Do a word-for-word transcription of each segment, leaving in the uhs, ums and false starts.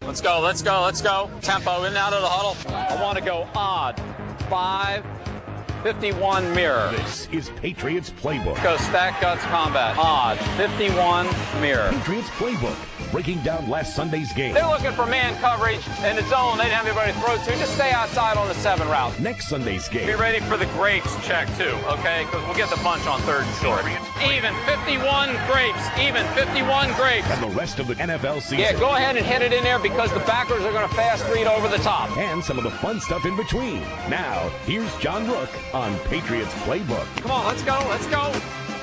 Let's go, let's go, let's go. Tempo in and out of the huddle. I want to go odd. Five, fifty-one mirror. This is Patriots Playbook. Go stack guts combat. Odd, fifty-one mirror. Patriots Playbook. Breaking down last Sunday's game. They're looking for man coverage in the zone. They didn't have anybody to throw to. Just stay outside on the seven route. Next Sunday's game. Be ready for the grapes check, too, okay? Because we'll get the bunch on third and short. Even fifty-one grapes. Even fifty-one grapes. And the rest of the N F L season. Yeah, go ahead and hit it in there because the backers are going to fast read over the top. And some of the fun stuff in between. Now, here's John Rook on Patriots Playbook. Come on, let's go, let's go.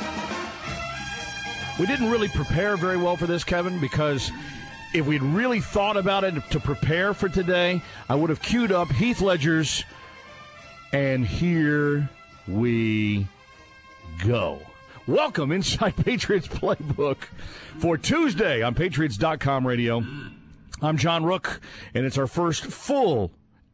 We didn't really prepare very well for this, Kevin, because if we'd really thought about it to prepare for today, I would have queued up Heath Ledger's And Here We Go. Welcome inside Patriots Playbook for Tuesday on Patriots dot com radio. I'm John Rook, and it's our first full,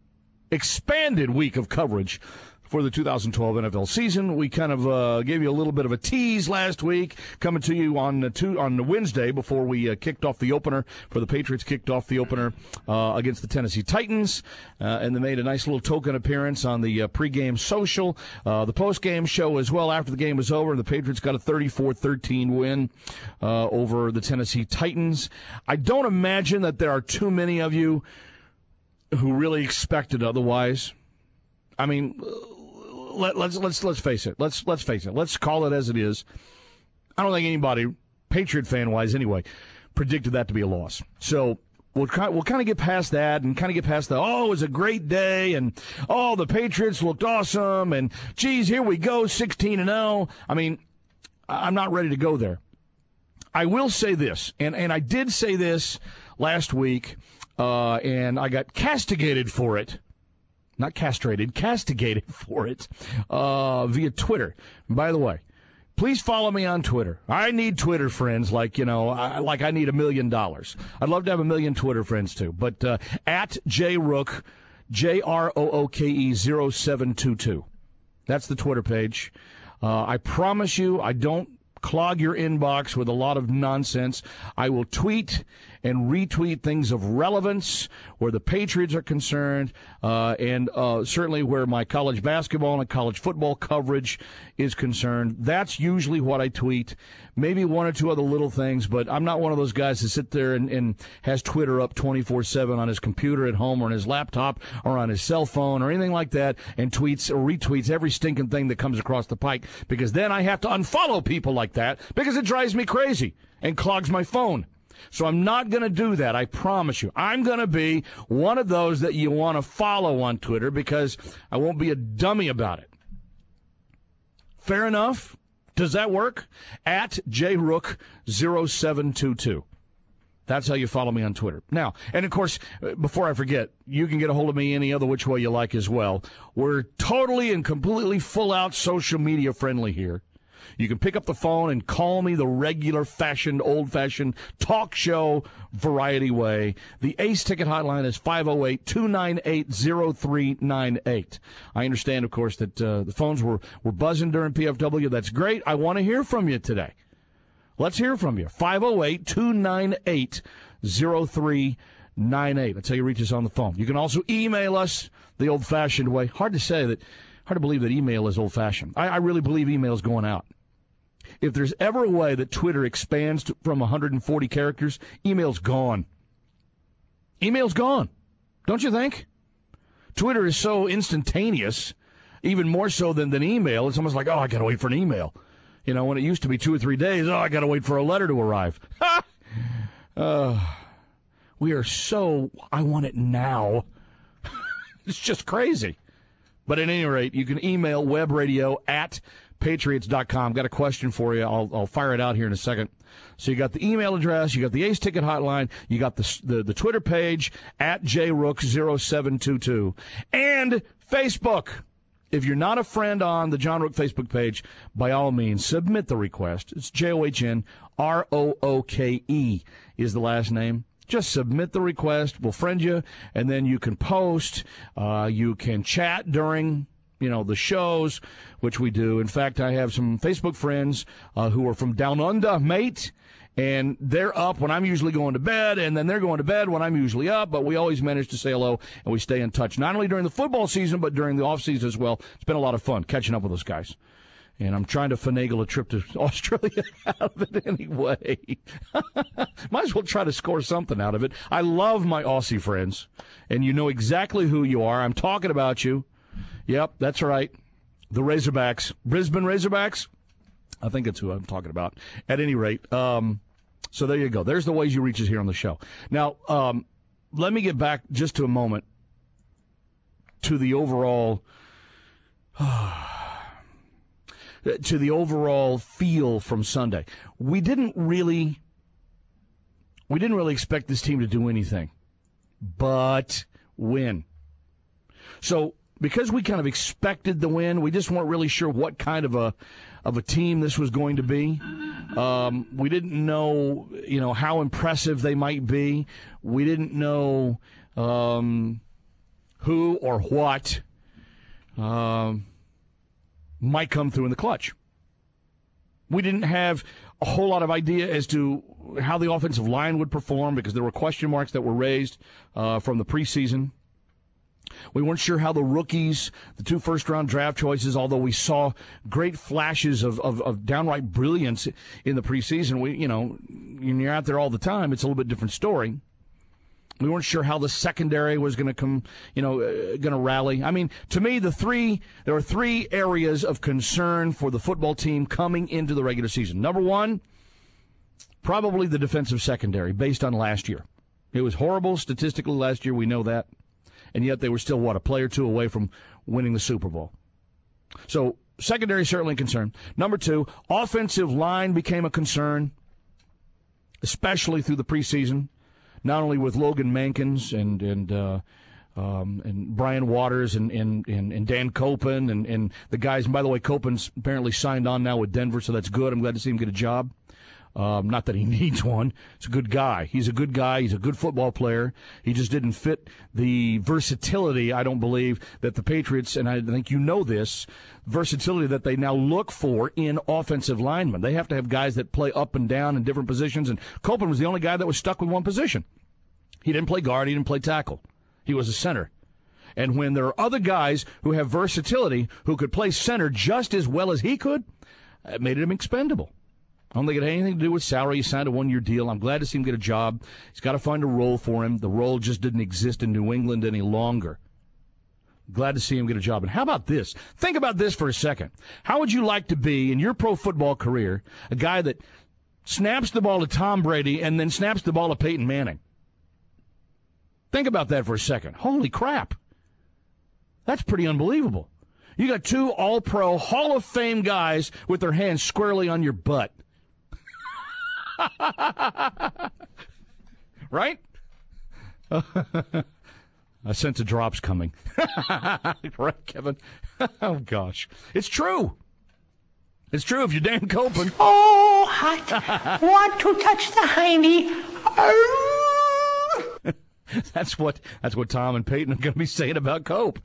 expanded week of coverage for the two thousand twelve N F L season. We kind of uh, gave you a little bit of a tease last week, coming to you on the two, on the Wednesday before we uh, kicked off the opener for the Patriots. Kicked off the opener uh, against the Tennessee Titans, uh, and they made a nice little token appearance on the uh, pregame social, uh, the postgame show as well. After the game was over, the Patriots got a thirty-four thirteen win uh, over the Tennessee Titans. I don't imagine that there are too many of you who really expected otherwise. I mean, let, let's let's let's face it. Let's let's face it. Let's call it as it is. I don't think anybody, Patriot fan wise anyway, predicted that to be a loss. So we'll kind we'll kind of get past that and kind of get past the oh, it was a great day and oh, the Patriots looked awesome and geez, here we go, sixteen and oh. I mean, I'm not ready to go there. I will say this, and and I did say this last week, uh, and I got castigated for it. Not castrated, castigated for it uh, via Twitter. And by the way, please follow me on Twitter. I need Twitter friends like, you know, I, like I need a million dollars. I'd love to have a million Twitter friends, too. But uh, at JRook, J R O O K E zero seven two two. That's the Twitter page. Uh, I promise you I don't clog your inbox with a lot of nonsense. I will tweet and retweet things of relevance where the Patriots are concerned, uh, and uh, certainly where my college basketball and college football coverage is concerned. That's usually what I tweet. Maybe one or two other little things, but I'm not one of those guys that sit there and, and has Twitter up twenty-four seven on his computer at home or on his laptop or on his cell phone or anything like that and tweets or retweets every stinking thing that comes across the pike, because then I have to unfollow people like that because it drives me crazy and clogs my phone. So I'm not going to do that, I promise you. I'm going to be one of those that you want to follow on Twitter because I won't be a dummy about it. Fair enough? Does that work? At J Rook zero seven two two. That's how you follow me on Twitter. Now, and of course, before I forget, you can get a hold of me any other which way you like as well. We're totally and completely full-out social media friendly here. You can pick up the phone and call me the regular-fashioned, old-fashioned talk show variety way. The Ace Ticket hotline is five oh eight, two nine eight, oh three nine eight. I understand, of course, that uh, the phones were, were buzzing during P F W. That's great. I want to hear from you today. Let's hear from you. five oh eight, two nine eight, oh three nine eight. That's how you reach us on the phone. You can also email us the old-fashioned way. Hard to say that, hard to believe that email is old-fashioned. I, I really believe email is going out. If there's ever a way that Twitter expands to, from one hundred forty characters, email's gone. Email's gone. Don't you think? Twitter is so instantaneous, even more so than, than email. It's almost like, oh, I got to wait for an email. You know, when it used to be two or three days, oh, I got to wait for a letter to arrive. uh, we are so, I want it now. It's just crazy. But at any rate, you can email webradio at Patriots dot com. Got a question for you. I'll, I'll fire it out here in a second. So you got the email address, you got the Ace Ticket hotline, you got the the, the Twitter page at J Rook zero seven two two, and Facebook. If you're not a friend on the John Rook Facebook page, by all means, submit the request. It's J O H N R O O K E is the last name. Just submit the request. We'll friend you, and then you can post. Uh, you can chat during, you know, the shows, which we do. In fact, I have some Facebook friends uh, who are from down under, mate, And they're up when I'm usually going to bed, and then they're going to bed when I'm usually up, but we always manage to say hello, and we stay in touch, not only during the football season, but during the off season as well. It's been a lot of fun catching up with those guys. And I'm trying to finagle a trip to Australia out of it anyway. Might as well try to score something out of it. I love my Aussie friends, and you know exactly who you are. I'm talking about you. Yep, that's right. The Razorbacks. Brisbane Razorbacks? I think that's who I'm talking about. At any rate, um, so there you go. There's the ways you reach us here on the show. Now, um, let me get back just to a moment to the overall to the overall feel from Sunday. We didn't really we didn't really expect this team to do anything but win. So because we kind of expected the win, we just weren't really sure what kind of a of a team this was going to be. Um, we didn't know, you know, how impressive they might be. We didn't know um, who or what um, might come through in the clutch. We didn't have a whole lot of idea as to how the offensive line would perform because there were question marks that were raised uh, from the preseason. We weren't sure how the rookies, the two first-round draft choices, although we saw great flashes of, of, of downright brilliance in the preseason. We, you know, when you're out there all the time, it's a little bit different story. We weren't sure how the secondary was going to come, you know, uh, going to rally. I mean, to me, the three there are three areas of concern for the football team coming into the regular season. Number one, probably the defensive secondary, based on last year. It was horrible statistically last year. We know that. And yet they were still, what, a play or two away from winning the Super Bowl. So secondary certainly a concern. Number two, offensive line became a concern, especially through the preseason, not only with Logan Mankins and and uh, um, and Brian Waters and and, and, and Dan Copen and, and the guys. And by the way, Copen's apparently signed on now with Denver, so that's good. I'm glad to see him get a job. Um, not that he needs one. He's a good guy. He's a good guy. He's a good football player. He just didn't fit the versatility, I don't believe, that the Patriots, and I think you know this, versatility that they now look for in offensive linemen. They have to have guys that play up and down in different positions, and Copeland was the only guy that was stuck with one position. He didn't play guard. He didn't play tackle. He was a center. And when there are other guys who have versatility who could play center just as well as he could, it made him expendable. I don't think it had anything to do with salary. He signed a one-year deal. I'm glad to see him get a job. He's got to find a role for him. The role just didn't exist in New England any longer. Glad to see him get a job. And how about this? Think about this for a second. How would you like to be, in your pro football career, a guy that snaps the ball to Tom Brady and then snaps the ball to Peyton Manning? Think about that for a second. Holy crap. That's pretty unbelievable. You got two all-pro, Hall of Fame guys with their hands squarely on your butt. Right? I sense a drop's coming. Right, Kevin? Oh, gosh. It's true. It's true if you're Dan Copen. Oh, hot. Want to touch the hiney. That's what that's what Tom and Peyton are going to be saying about Cope.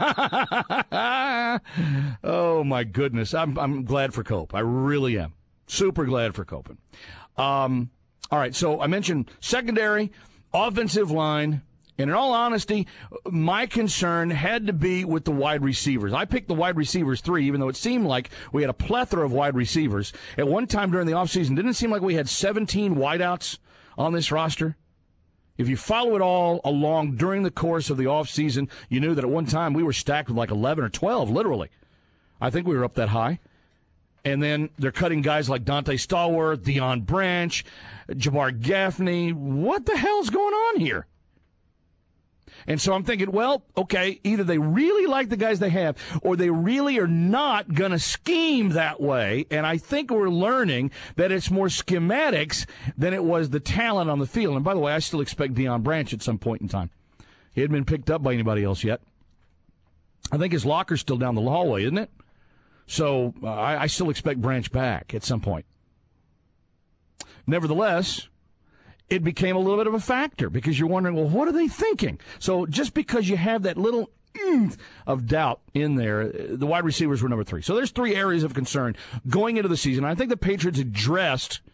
Oh, my goodness. I'm I'm glad for Cope. I really am. Super glad for Copen. Um, all right, so I mentioned secondary, offensive line, and in all honesty, my concern had to be with the wide receivers. I picked the wide receivers three, even though it seemed like we had a plethora of wide receivers. At one time during the offseason, didn't it seem like we had seventeen wideouts on this roster? If you follow it all along during the course of the offseason, you knew that at one time we were stacked with like eleven or twelve, literally. I think we were up that high. And then they're cutting guys like Dante Stallworth, Deion Branch, Jabbar Gaffney. What the hell's going on here? And so I'm thinking, well, okay, either they really like the guys they have or they really are not going to scheme that way. And I think we're learning that it's more schematics than it was the talent on the field. And by the way, I still expect Deion Branch at some point in time. He hadn't been picked up by anybody else yet. I think his locker's still down the hallway, isn't it? So uh, I, I still expect Branch back at some point. Nevertheless, it became a little bit of a factor because you're wondering, well, what are they thinking? So just because you have that little mm, of doubt in there, the wide receivers were number three. So there's three areas of concern going into the season. I think the Patriots addressed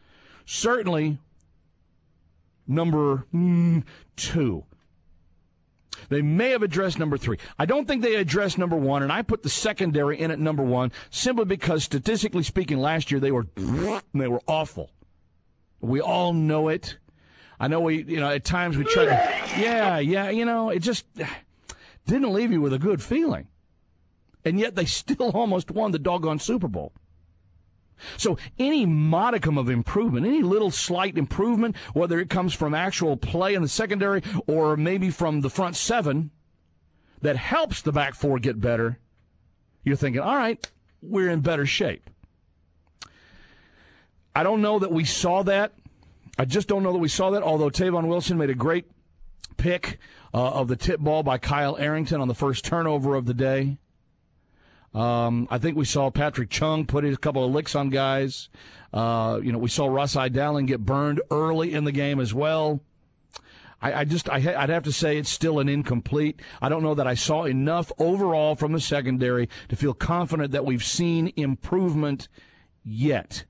certainly number mm, two. They may have addressed number three. I don't think they addressed number one, and I put the secondary in at number one simply because, statistically speaking, last year they were they were awful. We all know it. I know we, you know, at times we try to, yeah, yeah, you know, it just didn't leave you with a good feeling. And yet they still almost won the doggone Super Bowl. So any modicum of improvement, any little slight improvement, whether it comes from actual play in the secondary or maybe from the front seven, that helps the back four get better, you're thinking, all right, we're in better shape. I don't know that we saw that. I just don't know that we saw that, although Tavon Wilson made a great pick uh, of the tip ball by Kyle Arrington on the first turnover of the day. Um, I think we saw Patrick Chung put a couple of licks on guys. Uh, you know, we saw Russ Idalin get burned early in the game as well. I, I just, I, I'd have to say it's still an incomplete. I don't know that I saw enough overall from the secondary to feel confident that we've seen improvement yet.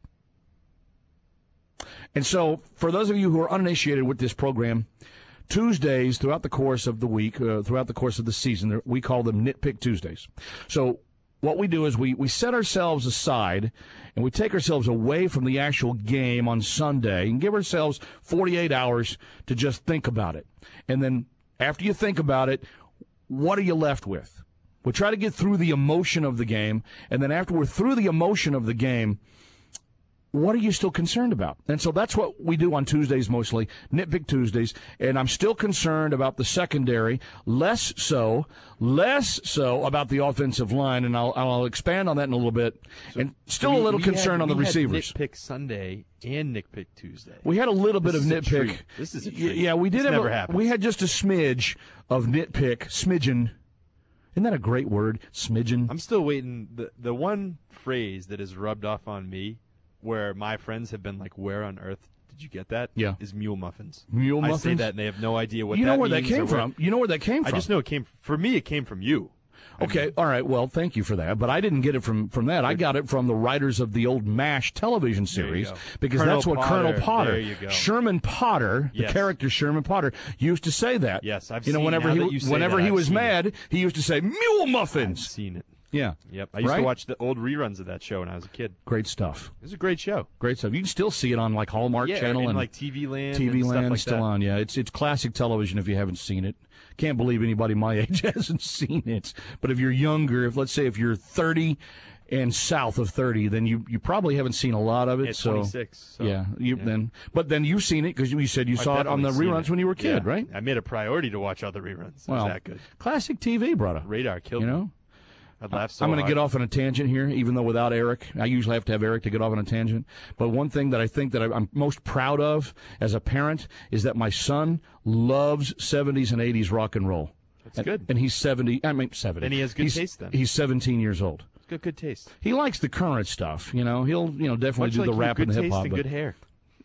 And so, for those of you who are uninitiated with this program, Tuesdays throughout the course of the week, uh, throughout the course of the season, we call them Nitpick Tuesdays. So, what we do is we, we set ourselves aside and we take ourselves away from the actual game on Sunday and give ourselves forty-eight hours to just think about it. And then after you think about it, what are you left with? We try to get through the emotion of the game, and then after we're through the emotion of the game, what are you still concerned about? And so that's what we do on Tuesdays mostly, Nitpick Tuesdays. And I'm still concerned about the secondary, less so, less so about the offensive line. And I'll, I'll expand on that in a little bit. So, and still so we, a little concern had, on the we receivers. Had Nitpick Sunday and Nitpick Tuesday. We had a little bit this of is nitpick. This is a treat. Yeah, we did this have never a, happens. We had just a smidge of nitpick, smidgen. Isn't that a great word, smidgen? I'm still waiting. The, the one phrase that is rubbed off on me where my friends have been like, where on earth did you get that? Yeah. Is mule muffins. Mule muffins? I say that and they have no idea what you that know where means. that came where, from. You know where that came from. I just know it came, for me, it came from you. Okay, I mean, all right, well, thank you for that. But I didn't get it from, from that. I got it from the writers of the old MASH television series, because Colonel that's what Potter. Colonel Potter, there you go. Sherman Potter, Yes. the character Sherman Potter, used to say that. Yes, I've you know, seen whenever now he that you say whenever that, he I've was seen mad, it. he used to say mule I've muffins. seen it. Yeah. Yep. I used right? to watch the old reruns of that show when I was a kid. Great stuff. It was a great show. Great stuff. You can still see it on like Hallmark yeah, Channel and, and like T V Land. T V and Land stuff like still that. on. Yeah, it's it's classic television if you haven't seen it. Can't believe anybody my age hasn't seen it. But if you're younger, if let's say if you're thirty and south of thirty, then you, you probably haven't seen a lot of it. Yeah, so twenty-six. So, yeah, you, yeah. then but then you've seen it because you said you I've saw it on the definitely seen reruns it. when you were a kid, Yeah. right? I made a priority to watch other reruns. It Well, was that good. classic T V, brother. Radar killed You me. know. I'd laugh so I'm going to hard. get off on a tangent here, even though without Eric, I usually have to have Eric to get off on a tangent. But one thing that I think that I'm most proud of as a parent is that my son loves seventies and eighties rock and roll. That's and, good. And he's seventy. I mean seventy. Then he has good he's, taste then. He's seventeen years old. Good, good taste. He likes the current stuff. You know, he'll you know definitely Much do like the you, rap good and the hip taste hop. and But good hair.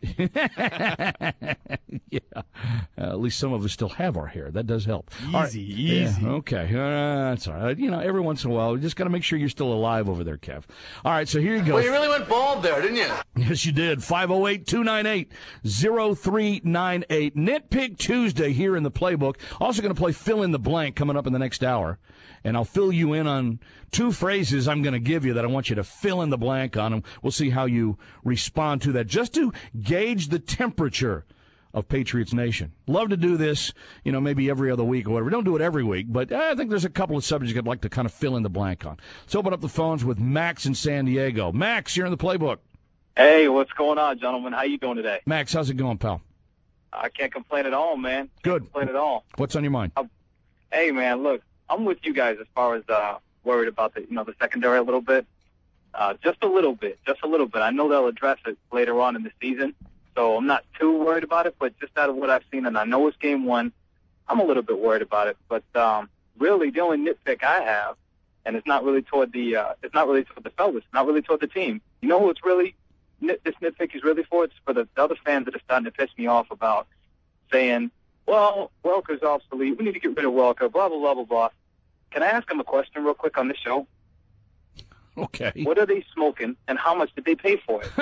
yeah, uh, at least some of us still have our hair. That does help. Easy, All right. easy. Yeah, okay, uh, that's all right. You know, every once in a while, we just got to make sure you're still alive over there, Kev. All right, so here you go. Well, you really went bald there, didn't you? Yes, you did. five oh eight, two nine eight, oh three nine eight. Nitpick Tuesday here in the playbook. Also going to play Fill in the Blank coming up in the next hour. And I'll fill you in on two phrases I'm going to give you that I want you to fill in the blank on. And we'll see how you respond to that, just to gauge the temperature of Patriots Nation. Love to do this, you know, maybe every other week or whatever. Don't do it every week, but I think there's a couple of subjects I'd like to kind of fill in the blank on. Let's open up the phones with Max in San Diego. Max, you're in the playbook. Hey, what's going on, gentlemen? How you doing today? Max, how's it going, pal? I can't complain at all, man. Can't Good. complain at all. What's on your mind? Uh, hey, man, look, I'm with you guys as far as uh, worried about the, you know, the secondary a little bit. Uh, just a little bit, just a little bit. I know they'll address it later on in the season, so I'm not too worried about it. But just out of what I've seen, and I know it's game one, I'm a little bit worried about it. But um, really, the only nitpick I have, and it's not really toward the, uh, it's not really toward the fellas, it's not really toward the team. You know who it's really, nit, this nitpick is really for? It's for the, the other fans that are starting to piss me off about saying, well, Welker's obsolete. We need to get rid of Welker, blah, blah, blah, blah, blah. Can I ask him a question real quick on this show? Okay. What are they smoking, and how much did they pay for it?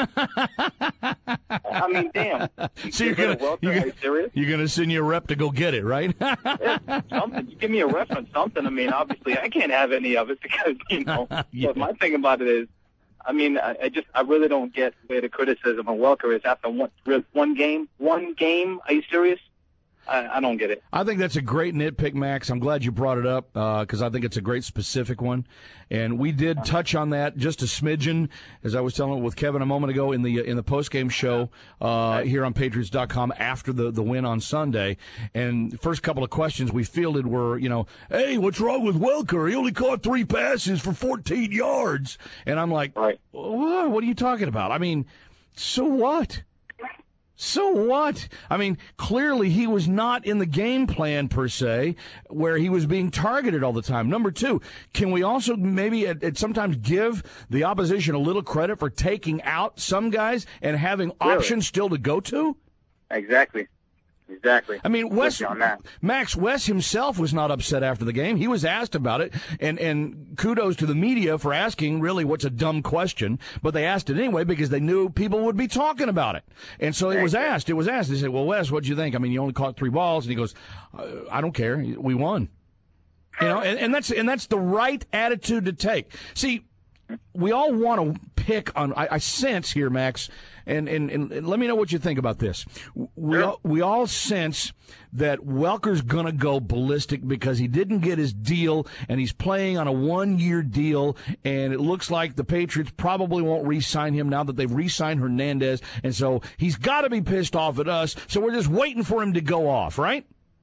I mean, damn. So you're gonna Welker, you're are gonna, you serious? you're gonna send your rep to go get it, right? Yeah, something. You give me a reference, something. I mean, obviously, I can't have any of it because, you know. Yeah. But my thing about it is, I mean, I, I just, I really don't get where the criticism of Welker is after one, one game. One game? Are you serious? I, I don't get it. I think that's a great nitpick, Max. I'm glad you brought it up because uh, I think it's a great specific one. And we did touch on that just a smidgen, as I was telling with Kevin a moment ago in the in the postgame show uh, here on Patriots dot com after the, the win on Sunday. And the first couple of questions we fielded were, you know, hey, what's wrong with Welker? He only caught three passes for fourteen yards. And I'm like, right. what, what are you talking about? I mean, so what? So what? I mean, clearly he was not in the game plan, per se, where he was being targeted all the time. Number two, can we also maybe at, at sometimes give the opposition a little credit for taking out some guys and having Really? options still to go to? Exactly. Exactly. I mean, Wes, on that. Max Wes himself was not upset after the game. He was asked about it, and, and kudos to the media for asking really what's a dumb question, but they asked it anyway because they knew people would be talking about it. And so it was asked. It was asked. They said, well, Wes, what'd you think? I mean, you only caught three balls. And he goes, I don't care. We won. You know, and, and that's and that's the right attitude to take. See, we all want to pick on, I, I sense here, Max, and, and, and let me know what you think about this. We, Sure. all, we all sense that Welker's going to go ballistic because he didn't get his deal, and he's playing on a one-year deal, and it looks like the Patriots probably won't re-sign him now that they've re-signed Hernandez, and so he's got to be pissed off at us, so we're just waiting for him to go off, right?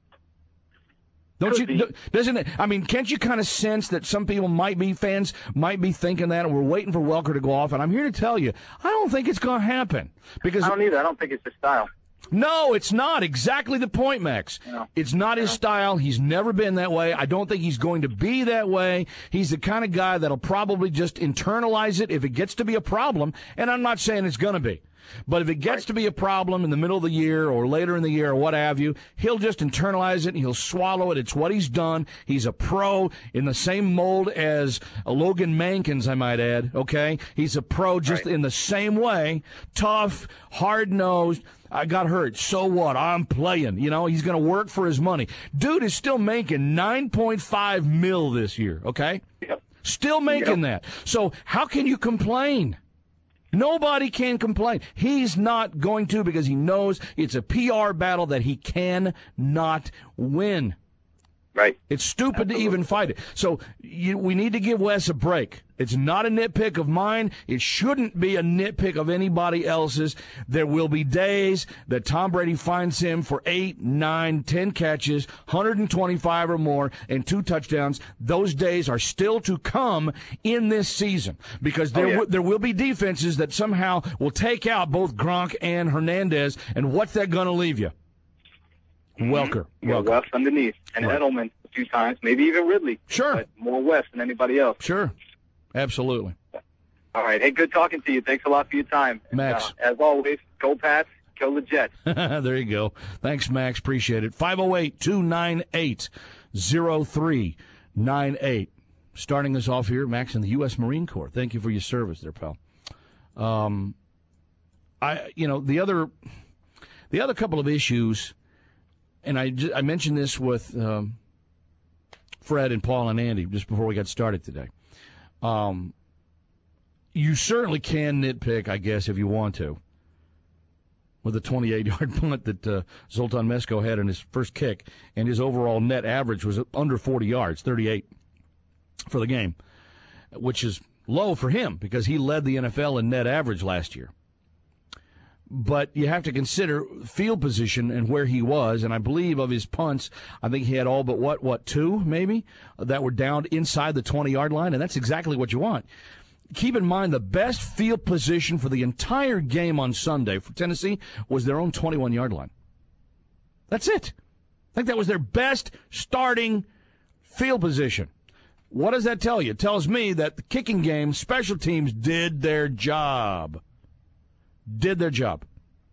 Don't you, do- doesn't it, I mean, can't you kind of sense that some people might be, fans might be thinking that, and we're waiting for Welker to go off, and I'm here to tell you, I don't think it's going to happen. Because I don't either. I don't think it's his style. No, it's not. Exactly the point, Max. No. It's not his style. He's never been that way. I don't think he's going to be that way. He's the kind of guy that'll probably just internalize it if it gets to be a problem, and I'm not saying it's going to be. But if it gets right. to be a problem in the middle of the year or later in the year or what have you, he'll just internalize it and he'll swallow it. It's what he's done. He's a pro in the same mold as Logan Mankins, I might add, okay? He's a pro just right. in the same way, tough, hard-nosed. I got hurt. So what? I'm playing. You know, he's going to work for his money. Dude is still making nine point five mil this year, okay? Yep. Still making yep. that. So how can you complain? Nobody can complain. He's not going to because he knows it's a P R battle that he cannot win. Right. It's stupid Absolutely. to even fight it. So you, we need to give Wes a break. It's not a nitpick of mine. It shouldn't be a nitpick of anybody else's. There will be days that Tom Brady finds him for eight, nine, ten catches, one hundred twenty-five or more, and two touchdowns. Those days are still to come in this season because there, oh, yeah. w- there will be defenses that somehow will take out both Gronk and Hernandez, and what's that going to leave you? Welker. You got Welker. West underneath, and Right. Edelman a few times, maybe even Ridley. Sure. But more West than anybody else. Sure. Absolutely. All right. Hey, good talking to you. Thanks a lot for your time. Max. And, uh, as always, go Pats, kill the Jets. There you go. Thanks, Max. Appreciate it. five oh eight, two nine eight, oh three nine eight. Starting us off here, Max, in the U S Marine Corps. Thank you for your service there, pal. Um, I, you know, the other, the other couple of issues, and I, I mentioned this with um, Fred and Paul and Andy just before we got started today. Um, you certainly can nitpick, I guess, if you want to, with a twenty-eight yard punt that uh, Zoltan Mesko had in his first kick, and his overall net average was under forty yards, thirty-eight for the game, which is low for him because he led the N F L in net average last year. But you have to consider field position and where he was, and I believe of his punts, I think he had all but, what, what, two, maybe, that were down inside the twenty yard line, and that's exactly what you want. Keep in mind the best field position for the entire game on Sunday for Tennessee was their own twenty-one yard line. That's it. I think that was their best starting field position. What does that tell you? It tells me that the kicking game, special teams did their job. Did their job.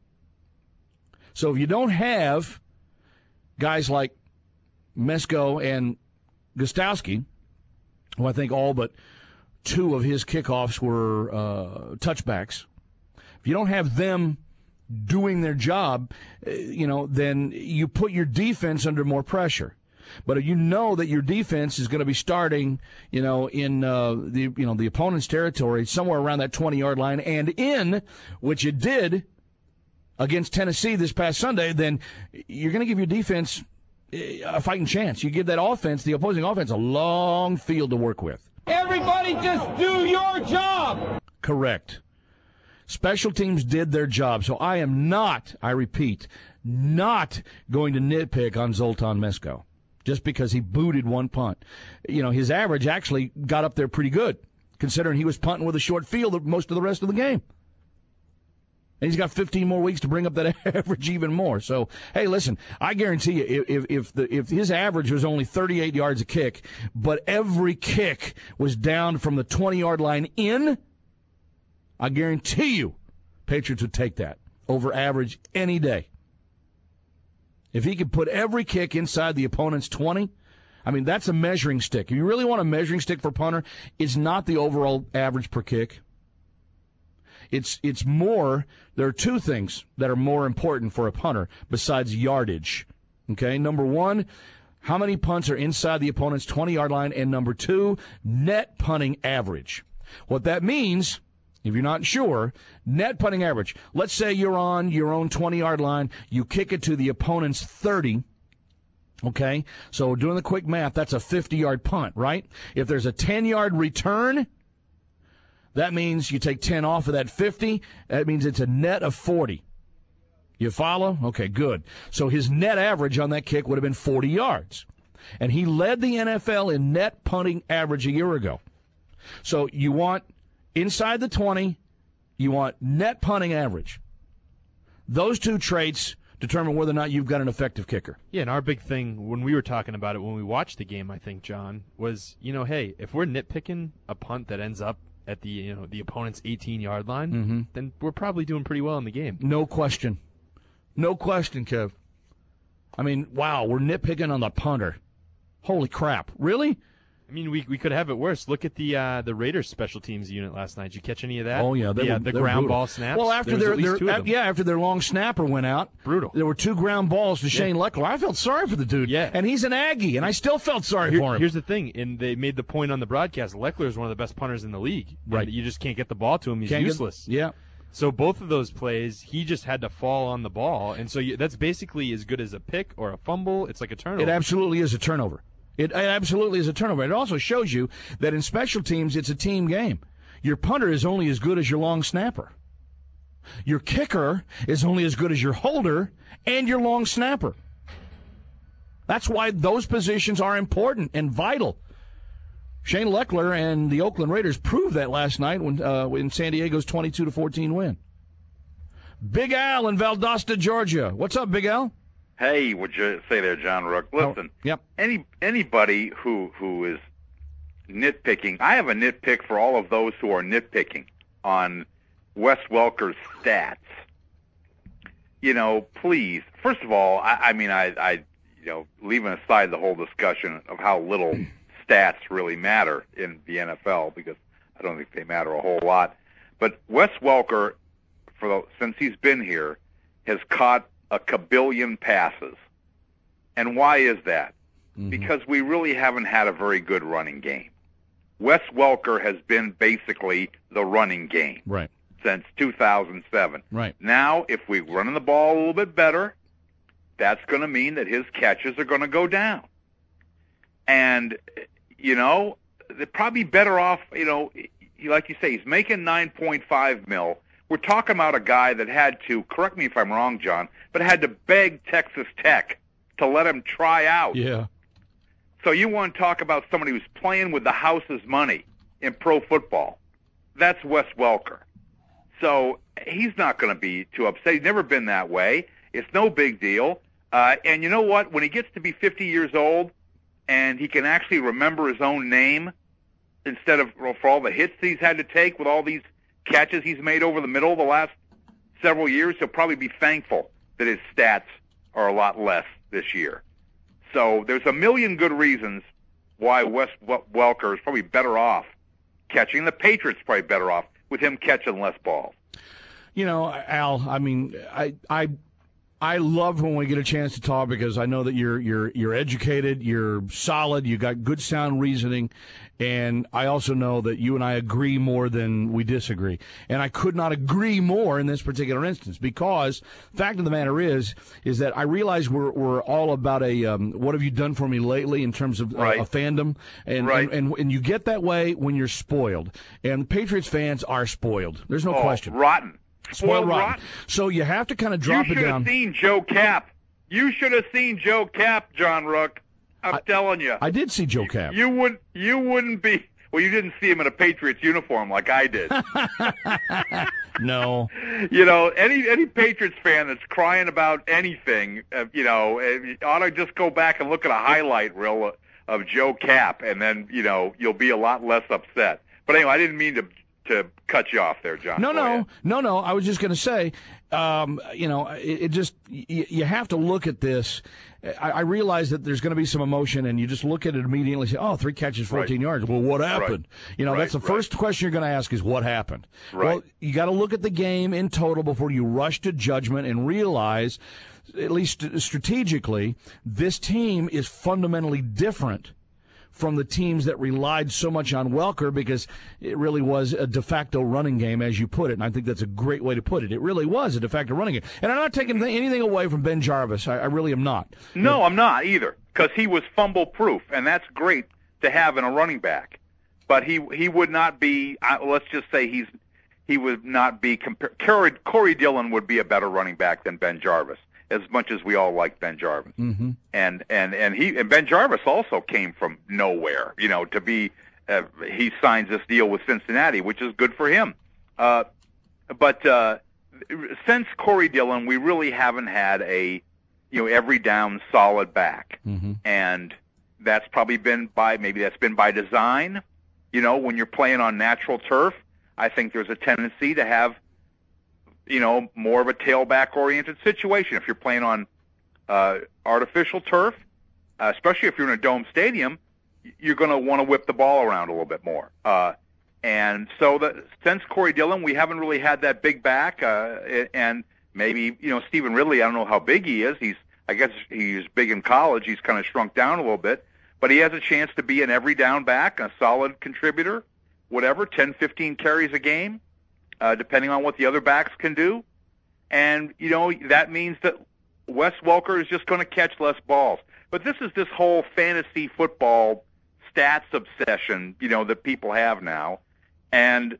So if you don't have guys like Mesko and Gostowski, who I think all but two of his kickoffs were uh, touchbacks. If you don't have them doing their job, you know, then you put your defense under more pressure. But if you know that your defense is going to be starting, you know, in uh, the you know the opponent's territory, somewhere around that twenty-yard line, and in, which it did against Tennessee this past Sunday, then you're going to give your defense a fighting chance. You give that offense, the opposing offense, a long field to work with. Everybody just do your job. Correct. Special teams did their job, so I am not, I repeat, not going to nitpick on Zoltan Mesko just because he booted one punt. You know, his average actually got up there pretty good, considering he was punting with a short field most of the rest of the game. And he's got fifteen more weeks to bring up that average even more. So, hey, listen, I guarantee you, if if the if his average was only thirty-eight yards a kick, but every kick was down from the twenty-yard line in, I guarantee you Patriots would take that over average any day. If he could put every kick inside the opponent's twenty, I mean, that's a measuring stick. If you really want a measuring stick for punter, it's not the overall average per kick. It's it's more, there are two things that are more important for a punter besides yardage. Okay, number one, how many punts are inside the opponent's twenty-yard line, and number two, net punting average. What that means, if you're not sure, net punting average. Let's say you're on your own twenty-yard line, you kick it to the opponent's thirty. Okay, so doing the quick math, that's a fifty-yard punt, right? If there's a ten-yard return, that means you take ten off of that fifty. That means it's a net of forty. You follow? Okay, good. So his net average on that kick would have been forty yards. And he led the N F L in net punting average a year ago. So you want inside the twenty, you want net punting average. Those two traits determine whether or not you've got an effective kicker. Yeah, and our big thing when we were talking about it when we watched the game, I think, John, was, you know, hey, if we're nitpicking a punt that ends up at the you know the opponent's eighteen-yard line, mm-hmm. then we're probably doing pretty well in the game. No question. No question, Kev. I mean, wow, we're nitpicking on the punter. Holy crap. Really? I mean, we we could have it worse. Look at the uh, the Raiders special teams unit last night. Did you catch any of that? Oh, yeah. They the were, uh, the they ground brutal. ball snaps? Well, after there their, their uh, yeah, after their long snapper went out, brutal. There were two ground balls to yeah. Shane Leckler. I felt sorry for the dude. Yeah. And he's an Aggie, and I still felt sorry Here, for him. Here's the thing, and they made the point on the broadcast, Leckler is one of the best punters in the league. Right. You just can't get the ball to him. He's Can't useless. Get, yeah. So both of those plays, he just had to fall on the ball, and so you, that's basically as good as a pick or a fumble. It's like a turnover. It absolutely is a turnover. It, it absolutely is a turnover. It also shows you that in special teams, it's a team game. Your punter is only as good as your long snapper. Your kicker is only as good as your holder and your long snapper. That's why those positions are important and vital. Shane Leckler and the Oakland Raiders proved that last night when uh, in San Diego's twenty-two to fourteen win. Big Al in Valdosta, Georgia. What's up, Big Al? Hey, would you say there, John Rook? Listen, oh, yep. any anybody who who is nitpicking, I have a nitpick for all of those who are nitpicking on Wes Welker's stats. You know, please, first of all, I, I mean, I, I, you know, leaving aside the whole discussion of how little stats really matter in the N F L, because I don't think they matter a whole lot, but Wes Welker, for the, since he's been here, has caught a kabillion passes. And why is that? Mm-hmm. Because we really haven't had a very good running game. Wes Welker has been basically the running game right. since two thousand seven. Right. Now, if we're running the ball a little bit better, that's going to mean that his catches are going to go down. And, you know, they're probably better off, you know, like you say, he's making nine point five mil. We're talking about a guy that had to, correct me if I'm wrong, John, but had to beg Texas Tech to let him try out. Yeah. So you want to talk about somebody who's playing with the house's money in pro football. That's Wes Welker. So he's not going to be too upset. He's never been that way. It's no big deal. Uh, and you know what? When he gets to be fifty years old and he can actually remember his own name instead of for all the hits he's had to take with all these catches he's made over the middle the last several years, he'll probably be thankful that his stats are a lot less this year. So there's a million good reasons why Wes Welker is probably better off catching. The Patriots probably better off with him catching less balls. You know, Al, I mean, I I I love when we get a chance to talk because I know that you're you're you're educated, you're solid, you got good sound reasoning, and I also know that you and I agree more than we disagree. And I could not agree more in this particular instance because fact of the matter is is that I realize we're we're all about a um, what have you done for me lately in terms of right. a, a fandom, and, right. and, and and you get that way when you're spoiled, and Patriots fans are spoiled. There's no oh, question. Rotten. Spoiled rotten. rotten. So you have to kind of drop you it down. You should have seen Joe Cap. You should have seen Joe Cap, John Rook. I'm I, telling you. I did see Joe Cap. You, you would. You wouldn't be. Well, you didn't see him in a Patriots uniform like I did. No. You know, any any Patriots fan that's crying about anything, uh, you know, uh, ought to just go back and look at a highlight reel of, of Joe Cap, and then you know you'll be a lot less upset. But anyway, I didn't mean to. to cut you off there, John. No, Go no, ahead. no, no. I was just going to say, um, you know, it, it just y- you have to look at this. I, I realize that there's going to be some emotion, and you just look at it immediately and say, oh, three catches, fourteen right. yards. Well, what happened? Right. You know, right. that's the right. first question you're going to ask is what happened? Right. Well, you got to look at the game in total before you rush to judgment and realize, at least strategically, this team is fundamentally different from the teams that relied so much on Welker because it really was a de facto running game, as you put it. And I think that's a great way to put it. It really was a de facto running game. And I'm not taking th- anything away from Ben Jarvis. I, I really am not. No, but, I'm not either, because he was fumble-proof, and that's great to have in a running back. But he he would not be, uh, let's just say he's he would not be, compared. Corey, Corey Dillon would be a better running back than Ben Jarvis, as much as we all like Ben Jarvis. Mm-hmm. And and and he and Ben Jarvis also came from nowhere, you know, to be uh, he signs this deal with Cincinnati, which is good for him. Uh, but uh, since Corey Dillon, we really haven't had a you know every down solid back, mm-hmm. and that's probably been by maybe that's been by design. You know, when you're playing on natural turf, I think there's a tendency to have you know, more of a tailback-oriented situation. If you're playing on uh, artificial turf, uh, especially if you're in a dome stadium, you're going to want to whip the ball around a little bit more. Uh, and so the, since Corey Dillon, we haven't really had that big back. Uh, and maybe, you know, Stephen Ridley, I don't know how big he is. He's, I guess he's big in college. He's kind of shrunk down a little bit. But he has a chance to be an every down back, a solid contributor, whatever, ten, fifteen carries a game. Uh, depending on what the other backs can do. And, you know, that means that Wes Welker is just going to catch less balls. But this is this whole fantasy football stats obsession, you know, that people have now. And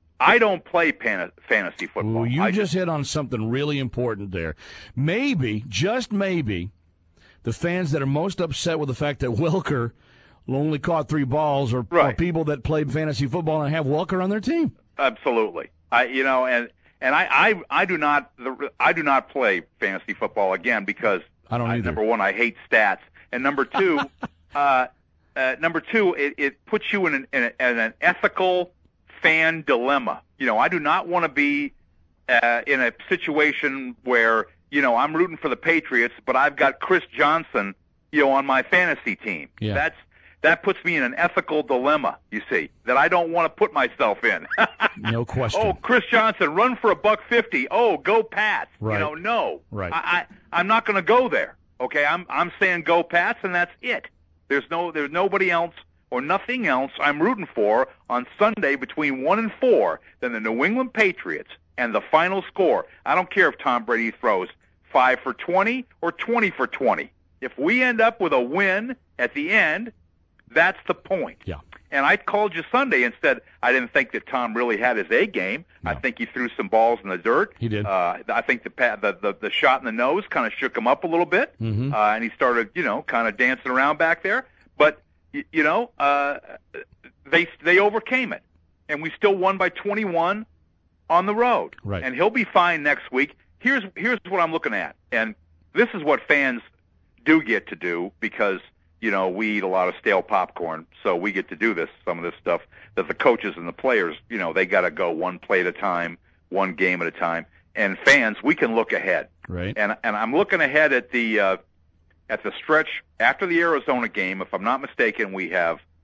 I don't play pan- fantasy football. Well, you I just hit on something really important there. Maybe, just maybe, the fans that are most upset with the fact that Welker only caught three balls are, right. are people that play fantasy football and have Welker on their team. Absolutely. I, you know, and and I, I, I do not, I do not play fantasy football again because I don't I, either. Number one, I hate stats, and number two, uh, uh, number two, it, it puts you in an, in, a, in an ethical fan dilemma. You know, I do not want to be uh, in a situation where you know I'm rooting for the Patriots, but I've got Chris Johnson, you know, on my fantasy team. Yeah. That's That puts me in an ethical dilemma, you see, that I don't want to put myself in. No question. Oh, Chris Johnson, run for a buck fifty. Oh, go Pats. Right. You know, no. Right. I, I I'm not going to go there. Okay, I'm I'm saying go Pats, and that's it. There's no there's nobody else or nothing else I'm rooting for on Sunday between one and four than the New England Patriots and the final score. I don't care if Tom Brady throws five for twenty or twenty for twenty. If we end up with a win at the end, that's the point. Yeah. And I called you Sunday and said I didn't think that Tom really had his A game. No. I think he threw some balls in the dirt. He did. Uh, I think the, the the the shot in the nose kind of shook him up a little bit, Mm-hmm. uh, and he started, you know, kind of dancing around back there. But y- you know, uh, they they overcame it, and we still won by twenty-one on the road. Right. And he'll be fine next week. Here's here's what I'm looking at, and this is what fans do get to do because. You know, we eat a lot of stale popcorn, so we get to do this, some of this stuff that the coaches and the players, you know, they got to go one play at a time, one game at a time. And fans, we can look ahead. Right. And and I'm looking ahead at the uh, at the stretch after the Arizona game. If I'm not mistaken, we have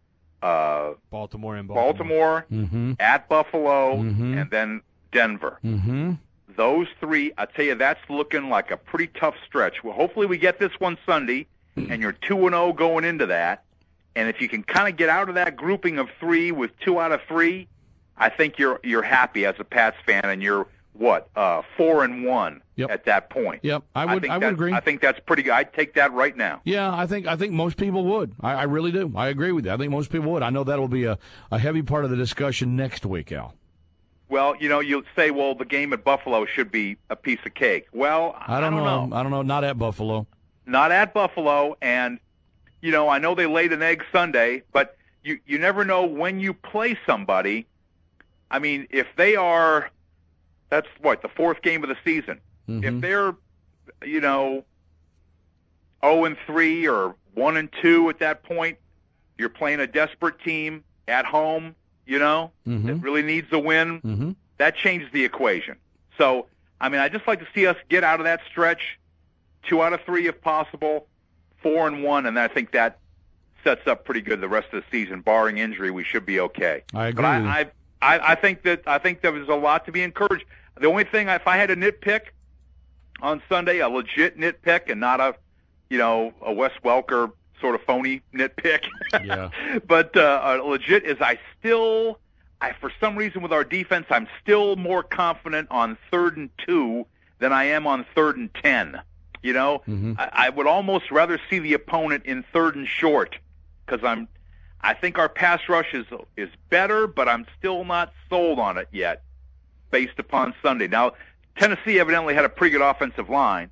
uh, Baltimore and Baltimore, Baltimore Mm-hmm. at Buffalo, Mhm. and then Denver. Mm-hmm. Those three, I tell you, that's looking like a pretty tough stretch. Well, hopefully we get this one Sunday, and you're two and oh going into that. And if you can kind of get out of that grouping of three with two out of three, I think you're you're happy as a Pats fan, and you're what uh, four and one Yep. at that point. Yep, I would. think I, would that's- agree. I think that's pretty good. I'd take that right now. Yeah, I think I think most people would. I, I really do. I agree with you. I think most people would. I know that'll be a, a heavy part of the discussion next week, Al. Well, you know, you'll say, well, the game at Buffalo should be a piece of cake. Well, I don't, I don't know. know. I don't know. Not at Buffalo. Not at Buffalo, and you know, I know they laid an egg Sunday, but you you never know when you play somebody. I mean, if they are, that's what, the fourth game of the season. Mm-hmm. If they're, you know, oh and three or one and two at that point, you're playing a desperate team at home, you know, Mhm. that really needs a win. Mm-hmm. That changes the equation. So, I mean, I just like to see us get out of that stretch, two out of three if possible, four and one, and I think that sets up pretty good the rest of the season. Barring injury, we should be okay. I agree. But I, with you. I, I, I think that I think there was a lot to be encouraged. The only thing, if I had a nitpick on Sunday, a legit nitpick, and not a, you know, a Wes Welker sort of phony nitpick. Yeah. But uh, a legit is I still, I for some reason with our defense, I'm still more confident on third and two than I am on third and ten. You know, Mhm. I, I would almost rather see the opponent in third and short because I'm, I think our pass rush is is better, but I'm still not sold on it yet, based upon Sunday. Now, Tennessee evidently had a pretty good offensive line,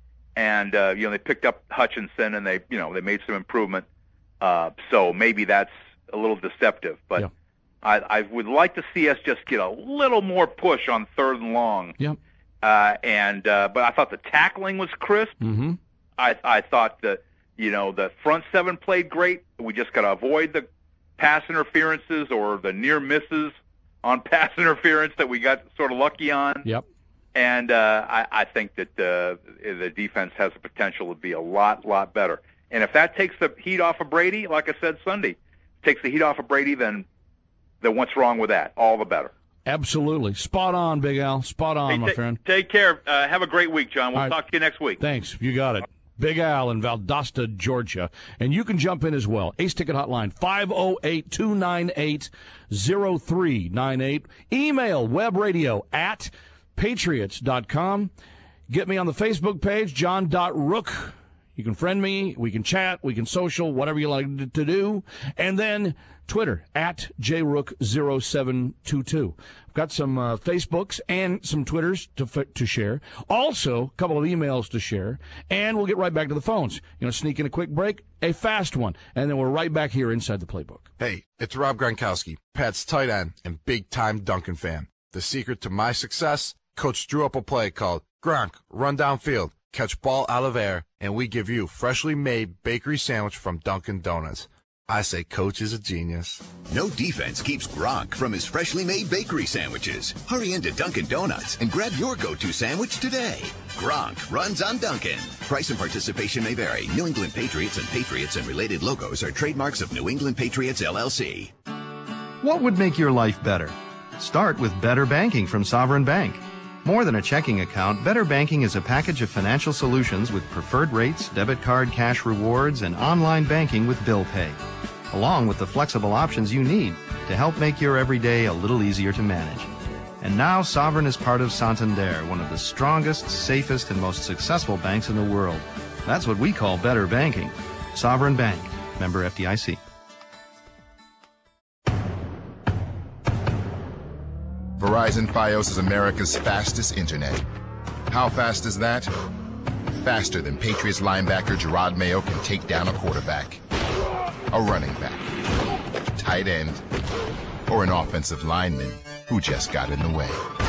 and uh, you know they picked up Hutchinson and they you know they made some improvement. Uh, so maybe that's a little deceptive, but Yeah. I, I would like to see us just get a little more push on third and long. Yep. Uh, and uh, but I thought the tackling was crisp. Mm-hmm. I I thought the you know the front seven played great. We just got to avoid the pass interferences or the near misses on pass interference that we got sort of lucky on. Yep. And uh, I, I think that uh, the defense has the potential to be a lot, lot better. And if that takes the heat off of Brady, like I said Sunday, takes the heat off of Brady, then then what's wrong with that? All the better. Absolutely. Spot on, Big Al. Spot on, Hey, my ta- friend. Take care. Uh, have a great week, John. We'll All right. talk to you next week. Thanks. You got it. Big Al in Valdosta, Georgia. And you can jump in as well. Ace Ticket Hotline, five oh eight, two nine eight, oh three nine eight. Email webradio at patriots dot com. Get me on the Facebook page, john dot rook. You can friend me. We can chat. We can social, whatever you like to do. And then Twitter, at j rook zero seven two two. I've got some uh, Facebooks and some Twitters to f- to share. Also, a couple of emails to share. And we'll get right back to the phones. You know, sneak in a quick break, a fast one. And then we're right back here inside the playbook. Hey, it's Rob Gronkowski, Pat's tight end and big-time Duncan fan. The secret to my success? Coach drew up a play called Gronk, run downfield, catch ball out of air, and we give you freshly made bakery sandwich from Dunkin' Donuts. I say Coach is a genius. No defense keeps Gronk from his freshly made bakery sandwiches. Hurry into Dunkin' Donuts and grab your go-to sandwich today. Gronk runs on Dunkin'. Price and participation may vary. New England Patriots and Patriots and related logos are trademarks of New England Patriots, L L C. What would make your life better? Start with Better Banking from Sovereign Bank. More than a checking account, Better Banking is a package of financial solutions with preferred rates, debit card cash rewards, and online banking with bill pay, along with the flexible options you need to help make your everyday a little easier to manage. And now Sovereign is part of Santander, one of the strongest, safest, and most successful banks in the world. That's what we call Better Banking. Sovereign Bank. Member F D I C. Verizon Fios is America's fastest internet. How fast is that? Faster than Patriots linebacker Gerard Mayo can take down a quarterback, a running back, tight end, or an offensive lineman who just got in the way.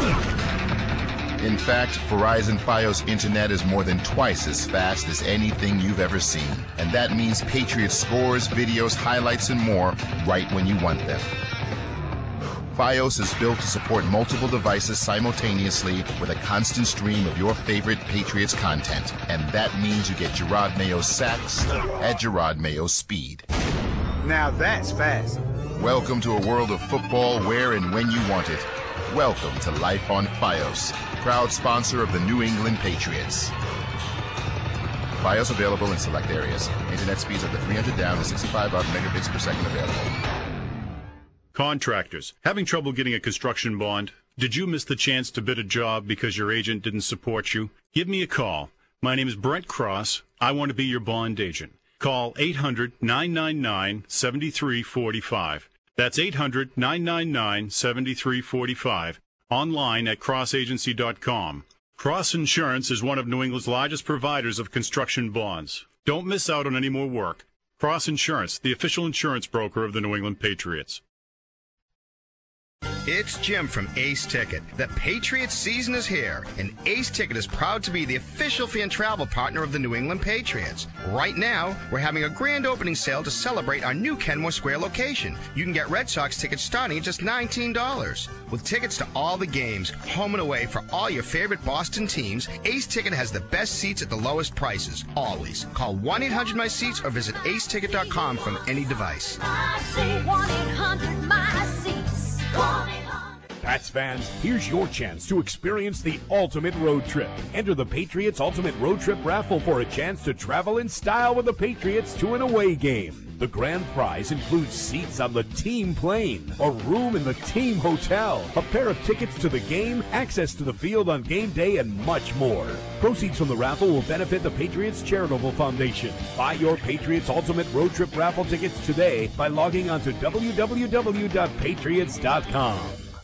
In fact, Verizon Fios internet is more than twice as fast as anything you've ever seen. And that means Patriots scores, videos, highlights, and more right when you want them. Fios is built to support multiple devices simultaneously with a constant stream of your favorite Patriots content. And that means you get Gerard Mayo's sacks at Gerard Mayo's speed. Now that's fast. Welcome to a world of football where and when you want it. Welcome to Life on Fios, proud sponsor of the New England Patriots. Fios available in select areas. Internet speeds up to three hundred down to sixty-five up megabits per second available. Contractors, having trouble getting a construction bond? Did you miss the chance to bid a job because your agent didn't support you? Give me a call. My name is Brent Cross. I want to be your bond agent. Call eight hundred, nine nine nine, seven three four five. That's eight hundred, nine nine nine, seven three four five. Online at cross agency dot com. Cross Insurance is one of New England's largest providers of construction bonds. Don't miss out on any more work. Cross Insurance, the official insurance broker of the New England Patriots. It's Jim from Ace Ticket. The Patriots season is here, and Ace Ticket is proud to be the official fan travel partner of the New England Patriots. Right now, we're having a grand opening sale to celebrate our new Kenmore Square location. You can get Red Sox tickets starting at just nineteen dollars. With tickets to all the games, home and away for all your favorite Boston teams, Ace Ticket has the best seats at the lowest prices, always. Call one eight hundred my seats or visit ace ticket dot com from any device. I say one eight hundred my seats. Pats fans, here's your chance to experience the ultimate road trip. Enter the Patriots Ultimate Road Trip Raffle for a chance to travel in style with the Patriots to an away game. The grand prize includes seats on the team plane, a room in the team hotel, a pair of tickets to the game, access to the field on game day, and much more. Proceeds from the raffle will benefit the Patriots Charitable Foundation. Buy your Patriots Ultimate Road Trip Raffle tickets today by logging on to w w w dot patriots dot com.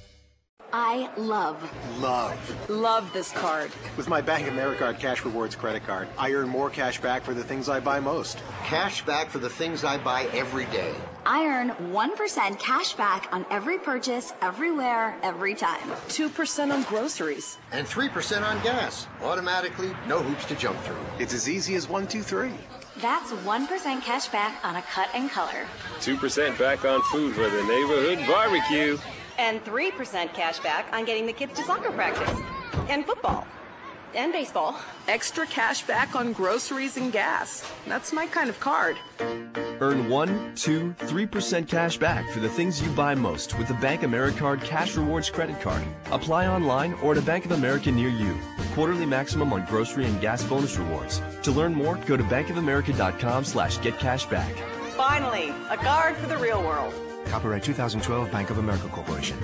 I love, Love. love this card. With my Bank of America Cash Rewards credit card, I earn more cash back for the things I buy most. Cash back for the things I buy every day. I earn one percent cash back on every purchase, everywhere, every time. two percent on groceries. And three percent on gas. Automatically, no hoops to jump through. It's as easy as one, two, three. That's one percent cash back on a cut and color. two percent back on food for the neighborhood barbecue. And three percent cash back on getting the kids to soccer practice. And football. And baseball. Extra cash back on groceries and gas. That's my kind of card. Earn one, two, three percent cash back for the things you buy most with the Bank Americard Cash Rewards credit card. Apply online or at a Bank of America near you. Quarterly maximum on grocery and gas bonus rewards. To learn more, go to bankofamerica.com slash get cash back. Finally, a card for the real world. Copyright two thousand twelve Bank of America Corporation.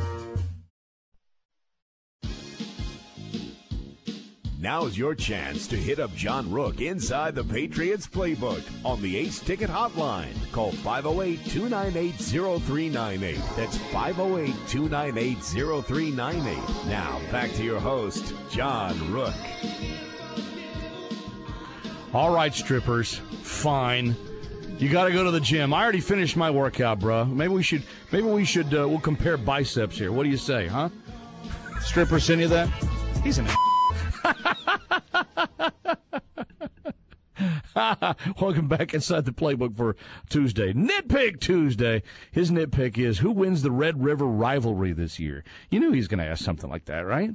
Now's your chance to hit up John Rook inside the Patriots playbook on the Ace Ticket Hotline. Call five oh eight, two nine eight, oh three nine eight. That's five oh eight, two nine eight, oh three nine eight. Now, back to your host, John Rook. All right, strippers, fine. You got to go to the gym. I already finished my workout, bro. Maybe we should, maybe we should, uh, we'll compare biceps here. What do you say, huh? Stripper send you that? He's an Welcome back inside the playbook for Tuesday. Nitpick Tuesday. His nitpick is, who wins the Red River rivalry this year? You knew he was going to ask something like that, right?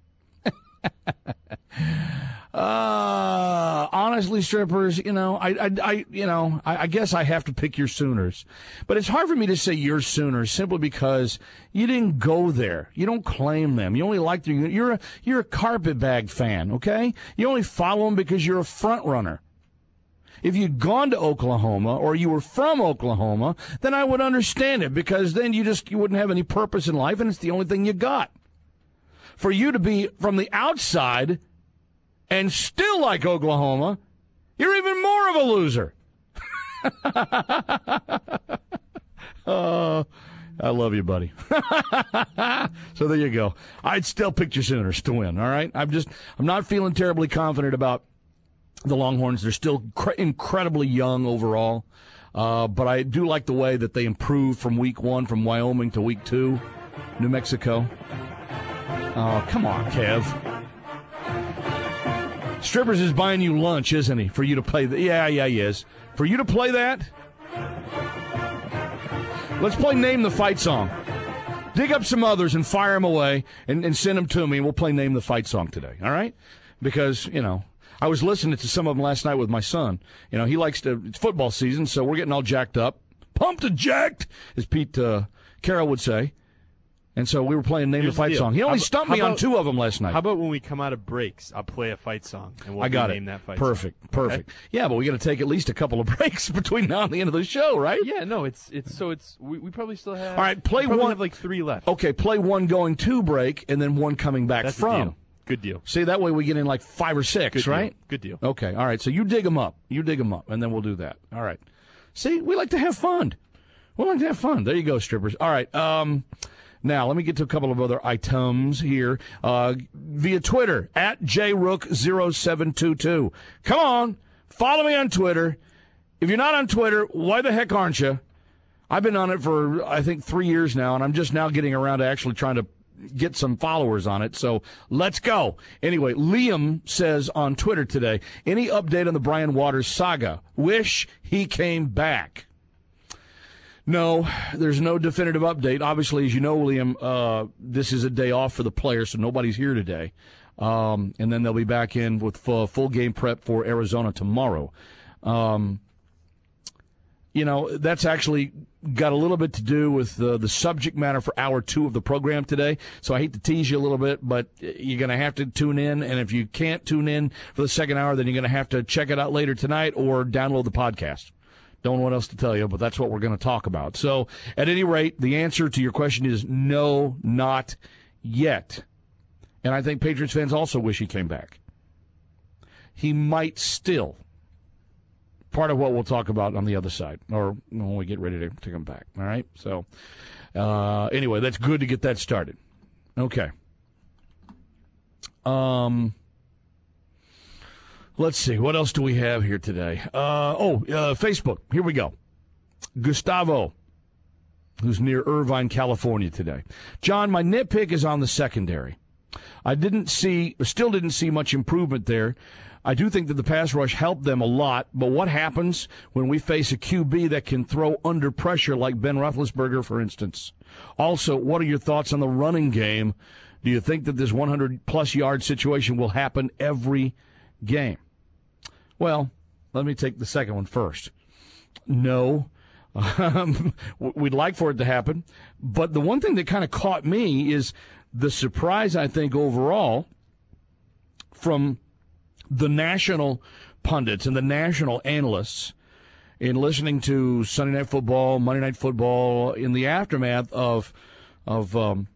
Uh, honestly, strippers, you know, I, I, I you know, I, I guess I have to pick your Sooners, but it's hard for me to say your Sooners simply because you didn't go there. You don't claim them. You only like them. You're a, you're a carpetbag fan. Okay. You only follow them because you're a front runner. If you'd gone to Oklahoma or you were from Oklahoma, then I would understand it, because then you just, you wouldn't have any purpose in life, and it's the only thing you got. For you to be from the outside and still like Oklahoma, you're even more of a loser. uh, I love you, buddy. So there you go. I'd still pick your Sooners to win, all right? I'm just, I'm not feeling terribly confident about the Longhorns. They're still cr- incredibly young overall, uh, but I do like the way that they improved from week one, from Wyoming to week two, New Mexico. Oh, come on, Kev. Strippers is buying you lunch, isn't he, for you to play that? Yeah, yeah, he is. For you to play that? Let's play Name the Fight song. Dig up some others and fire them away and, and send them to me, and we'll play Name the Fight song today, all right? Because, you know, I was listening to some of them last night with my son. You know, he likes to, it's football season, so we're getting all jacked up, pumped and jacked, as Pete uh, Carroll would say. And so we were playing Name Here's the Fight deal. song. He only How stumped about- me how on about- two of them last night. How about when we come out of breaks, I'll play a fight song, and we'll I got name it. that fight Perfect, song. perfect. Okay? Yeah, but we got to take at least a couple of breaks between now and the end of the show, right? Yeah, no, it's it's so it's we, we probably still have. All right, play we probably one. have like three left. Okay, play one going to break and then one coming back That's a from. deal. Good deal. See, that way we get in like five or six, Good deal. right? Good deal. Okay, all right. So you dig them up. You dig them up, and then we'll do that. All right. See, we like to have fun. We like to have fun. There you go, strippers. All right. Um, now, let me get to a couple of other items here. Uh, via Twitter, at J Rook zero seven two two. Come on, follow me on Twitter. If you're not on Twitter, why the heck aren't you? I've been on it for, I think, three years now, and I'm just now getting around to actually trying to get some followers on it. So let's go. Anyway, Liam says on Twitter today, any update on the Brian Waters saga? Wish he came back. No, there's no definitive update. Obviously, as you know, Liam, uh, this is a day off for the players, so nobody's here today. Um, and then they'll be back in with full, full game prep for Arizona tomorrow. Um, you know, that's actually got a little bit to do with the, the subject matter for hour two of the program today. So I hate to tease you a little bit, but you're going to have to tune in. And if you can't tune in for the second hour, then you're going to have to check it out later tonight or download the podcast. Don't know what else to tell you, but that's what we're going to talk about. So, at any rate, the answer to your question is no, not yet. And I think Patriots fans also wish he came back. He might still. Part of what we'll talk about on the other side, or when we get ready to, to come back. All right? So, uh, anyway, that's good to get that started. Okay. Um... Let's see. What else do we have here today? Uh, oh, uh, Facebook. Here we go. Gustavo, who's near Irvine, California today. John, my nitpick is on the secondary. I didn't see, still didn't see much improvement there. I do think that the pass rush helped them a lot, but what happens when we face a Q B that can throw under pressure like Ben Roethlisberger, for instance? Also, what are your thoughts on the running game? Do you think that this one hundred plus yard situation will happen every game? Well, let me take the second one first. No. Um, we'd like for it to happen. But the one thing that kind of caught me is the surprise, I think, overall from the national pundits and the national analysts in listening to Sunday Night Football, Monday Night Football, in the aftermath of, of um,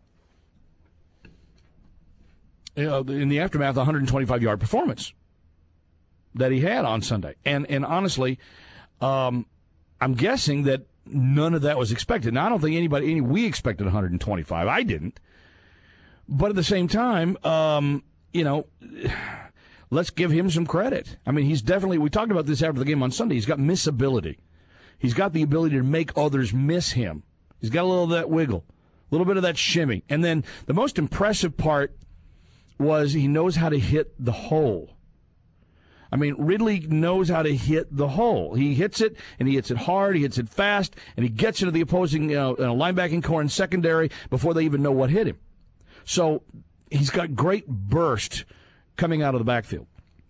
you know, in the aftermath of the one hundred twenty-five yard performance that he had on Sunday. And and honestly, um, I'm guessing that none of that was expected. Now, I don't think anybody, any we expected one hundred twenty-five. I didn't. But at the same time, um, you know, let's give him some credit. I mean, he's definitely, we talked about this after the game on Sunday, he's got missability. He's got the ability to make others miss him. He's got a little of that wiggle, a little bit of that shimmy. And then the most impressive part was he knows how to hit the hole. I mean, Ridley knows how to hit the hole. He hits it, and he hits it hard, he hits it fast, and he gets into the opposing you know, uh, linebacking core and secondary before they even know what hit him. So he's got great burst coming out of the backfield.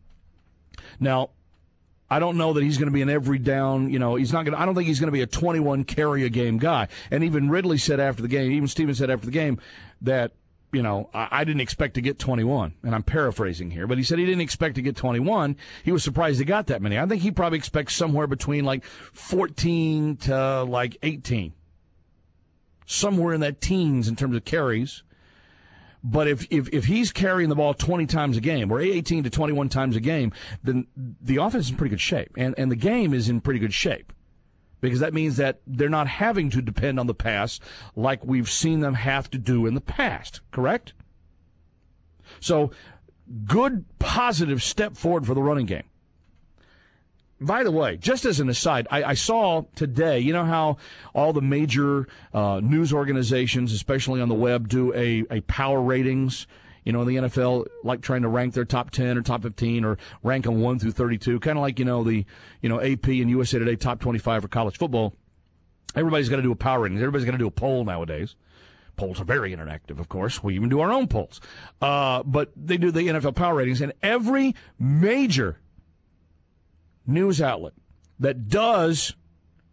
Now, I don't know that he's going to be an every down, you know, he's not going to, I don't think he's going to be a twenty-one carry a game guy. And even Ridley said after the game, even Steven said after the game that, you know, I, I didn't expect to get twenty-one, and I'm paraphrasing here, but he said he didn't expect to get twenty-one. He was surprised he got that many. I think he probably expects somewhere between like fourteen to like eighteen. Somewhere in that teens in terms of carries. But if, if, if he's carrying the ball twenty times a game, or eighteen to twenty-one times a game, then the offense is in pretty good shape. And, and the game is in pretty good shape. Because that means that they're not having to depend on the pass like we've seen them have to do in the past, correct? So, good, positive step forward for the running game. By the way, just as an aside, I, I saw today, you know how all the major uh, news organizations, especially on the web, do a, a power ratings, you know, in the N F L, like trying to rank their top ten or top fifteen or rank them one through thirty-two, kind of like, you know, the, you know, A P and U S A Today top twenty-five for college football. Everybody's got to do a power rating. Everybody's got to do a poll nowadays. Polls are very interactive, of course. We even do our own polls. Uh, but they do the N F L power ratings, and every major news outlet that does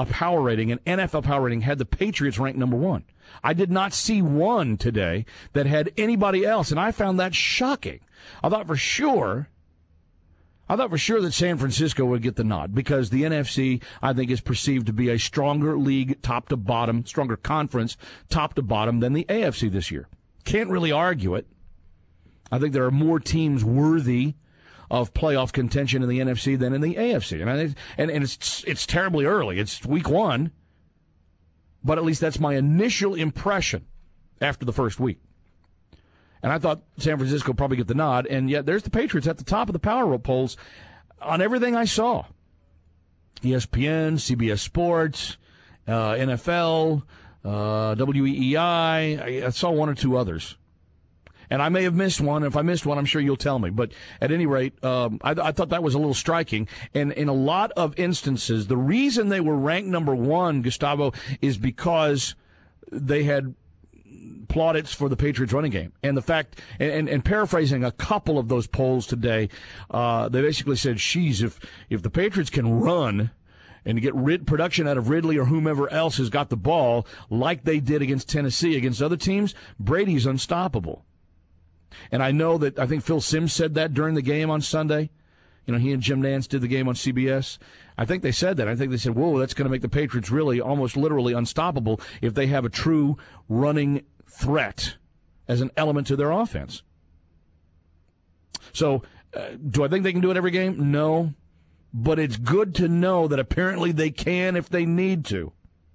a power rating, an N F L power rating, had the Patriots ranked number one. I did not see one today that had anybody else, and I found that shocking. I thought for sure, I thought for sure that San Francisco would get the nod because the N F C, I think, is perceived to be a stronger league top to bottom, stronger conference top to bottom than the A F C this year. Can't really argue it. I think there are more teams worthy of playoff contention in the N F C than in the A F C. And I, and, and it's it's terribly early. It's week one. But at least that's my initial impression after the first week. And I thought San Francisco would probably get the nod, and yet there's the Patriots at the top of the power polls on everything I saw. E S P N, C B S Sports, uh, N F L, uh, W E E I. I saw one or two others. And I may have missed one. If I missed one, I'm sure you'll tell me. But at any rate, um, I, I thought that was a little striking. And in a lot of instances, the reason they were ranked number one, Gustavo, is because they had plaudits for the Patriots running game. And the fact, and, and, and paraphrasing a couple of those polls today, uh, they basically said, sheesh, if, if the Patriots can run and get rid, production out of Ridley or whomever else has got the ball, like they did against Tennessee, against other teams, Brady's unstoppable. And I know that, I think Phil Simms said that during the game on Sunday. You know, he and Jim Nantz did the game on C B S. I think they said that. I think they said, whoa, that's going to make the Patriots really, almost literally unstoppable if they have a true running threat as an element to their offense. So, uh, do I think they can do it every game? No. But it's good to know that apparently they can if they need to.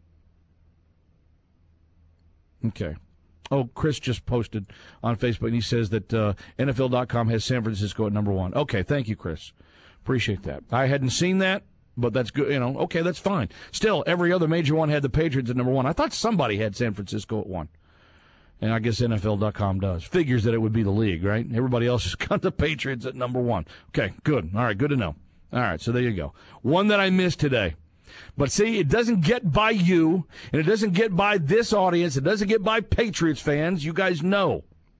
Okay. Oh, Chris just posted on Facebook, and he says that uh, N F L dot com has San Francisco at number one. Okay, thank you, Chris. Appreciate that. I hadn't seen that, but that's good. You know, okay, that's fine. Still, every other major one had the Patriots at number one. I thought somebody had San Francisco at one. And I guess N F L dot com does. Figures that it would be the league, right? Everybody else has got the Patriots at number one. Okay, good. All right, good to know. All right, so there you go. One that I missed today. But see, it doesn't get by you, and it doesn't get by this audience. It doesn't get by Patriots fans. You guys know.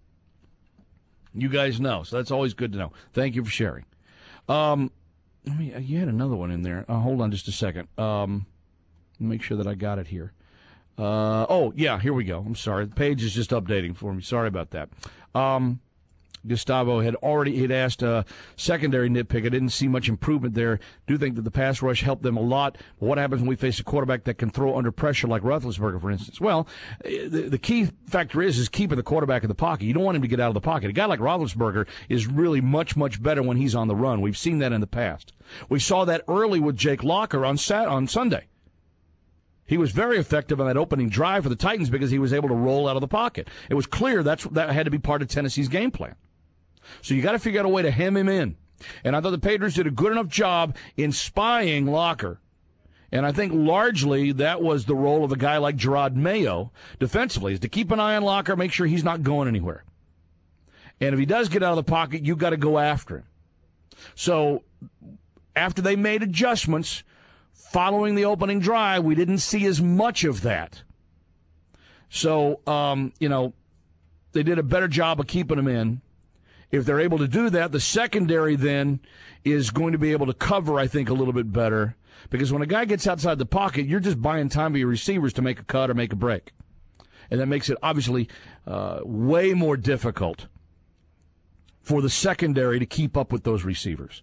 You guys know. So that's always good to know. Thank you for sharing. Um, let me, you had another one in there. Uh, hold on just a second. Um, make sure that I got it here. Uh, oh, yeah, here we go. I'm sorry. The page is just updating for me. Sorry about that. Um, Gustavo had already had asked a secondary nitpick. I didn't see much improvement there. Do think that the pass rush helped them a lot. But what happens when we face a quarterback that can throw under pressure like Roethlisberger, for instance? Well, the, the key factor is is keeping the quarterback in the pocket. You don't want him to get out of the pocket. A guy like Roethlisberger is really much, much better when he's on the run. We've seen that in the past. We saw that early with Jake Locker on Sat- on Sunday. He was very effective on that opening drive for the Titans because he was able to roll out of the pocket. It was clear that's that had to be part of Tennessee's game plan. So you got to figure out a way to hem him in. And I thought the Patriots did a good enough job in spying Locker. And I think largely that was the role of a guy like Gerard Mayo defensively, is to keep an eye on Locker, make sure he's not going anywhere. And if he does get out of the pocket, you got to go after him. So after they made adjustments following the opening drive, we didn't see as much of that. So, um, you know, they did a better job of keeping him in. If they're able to do that, the secondary then is going to be able to cover, I think, a little bit better. Because when a guy gets outside the pocket, you're just buying time for your receivers to make a cut or make a break. And that makes it obviously uh, way more difficult for the secondary to keep up with those receivers.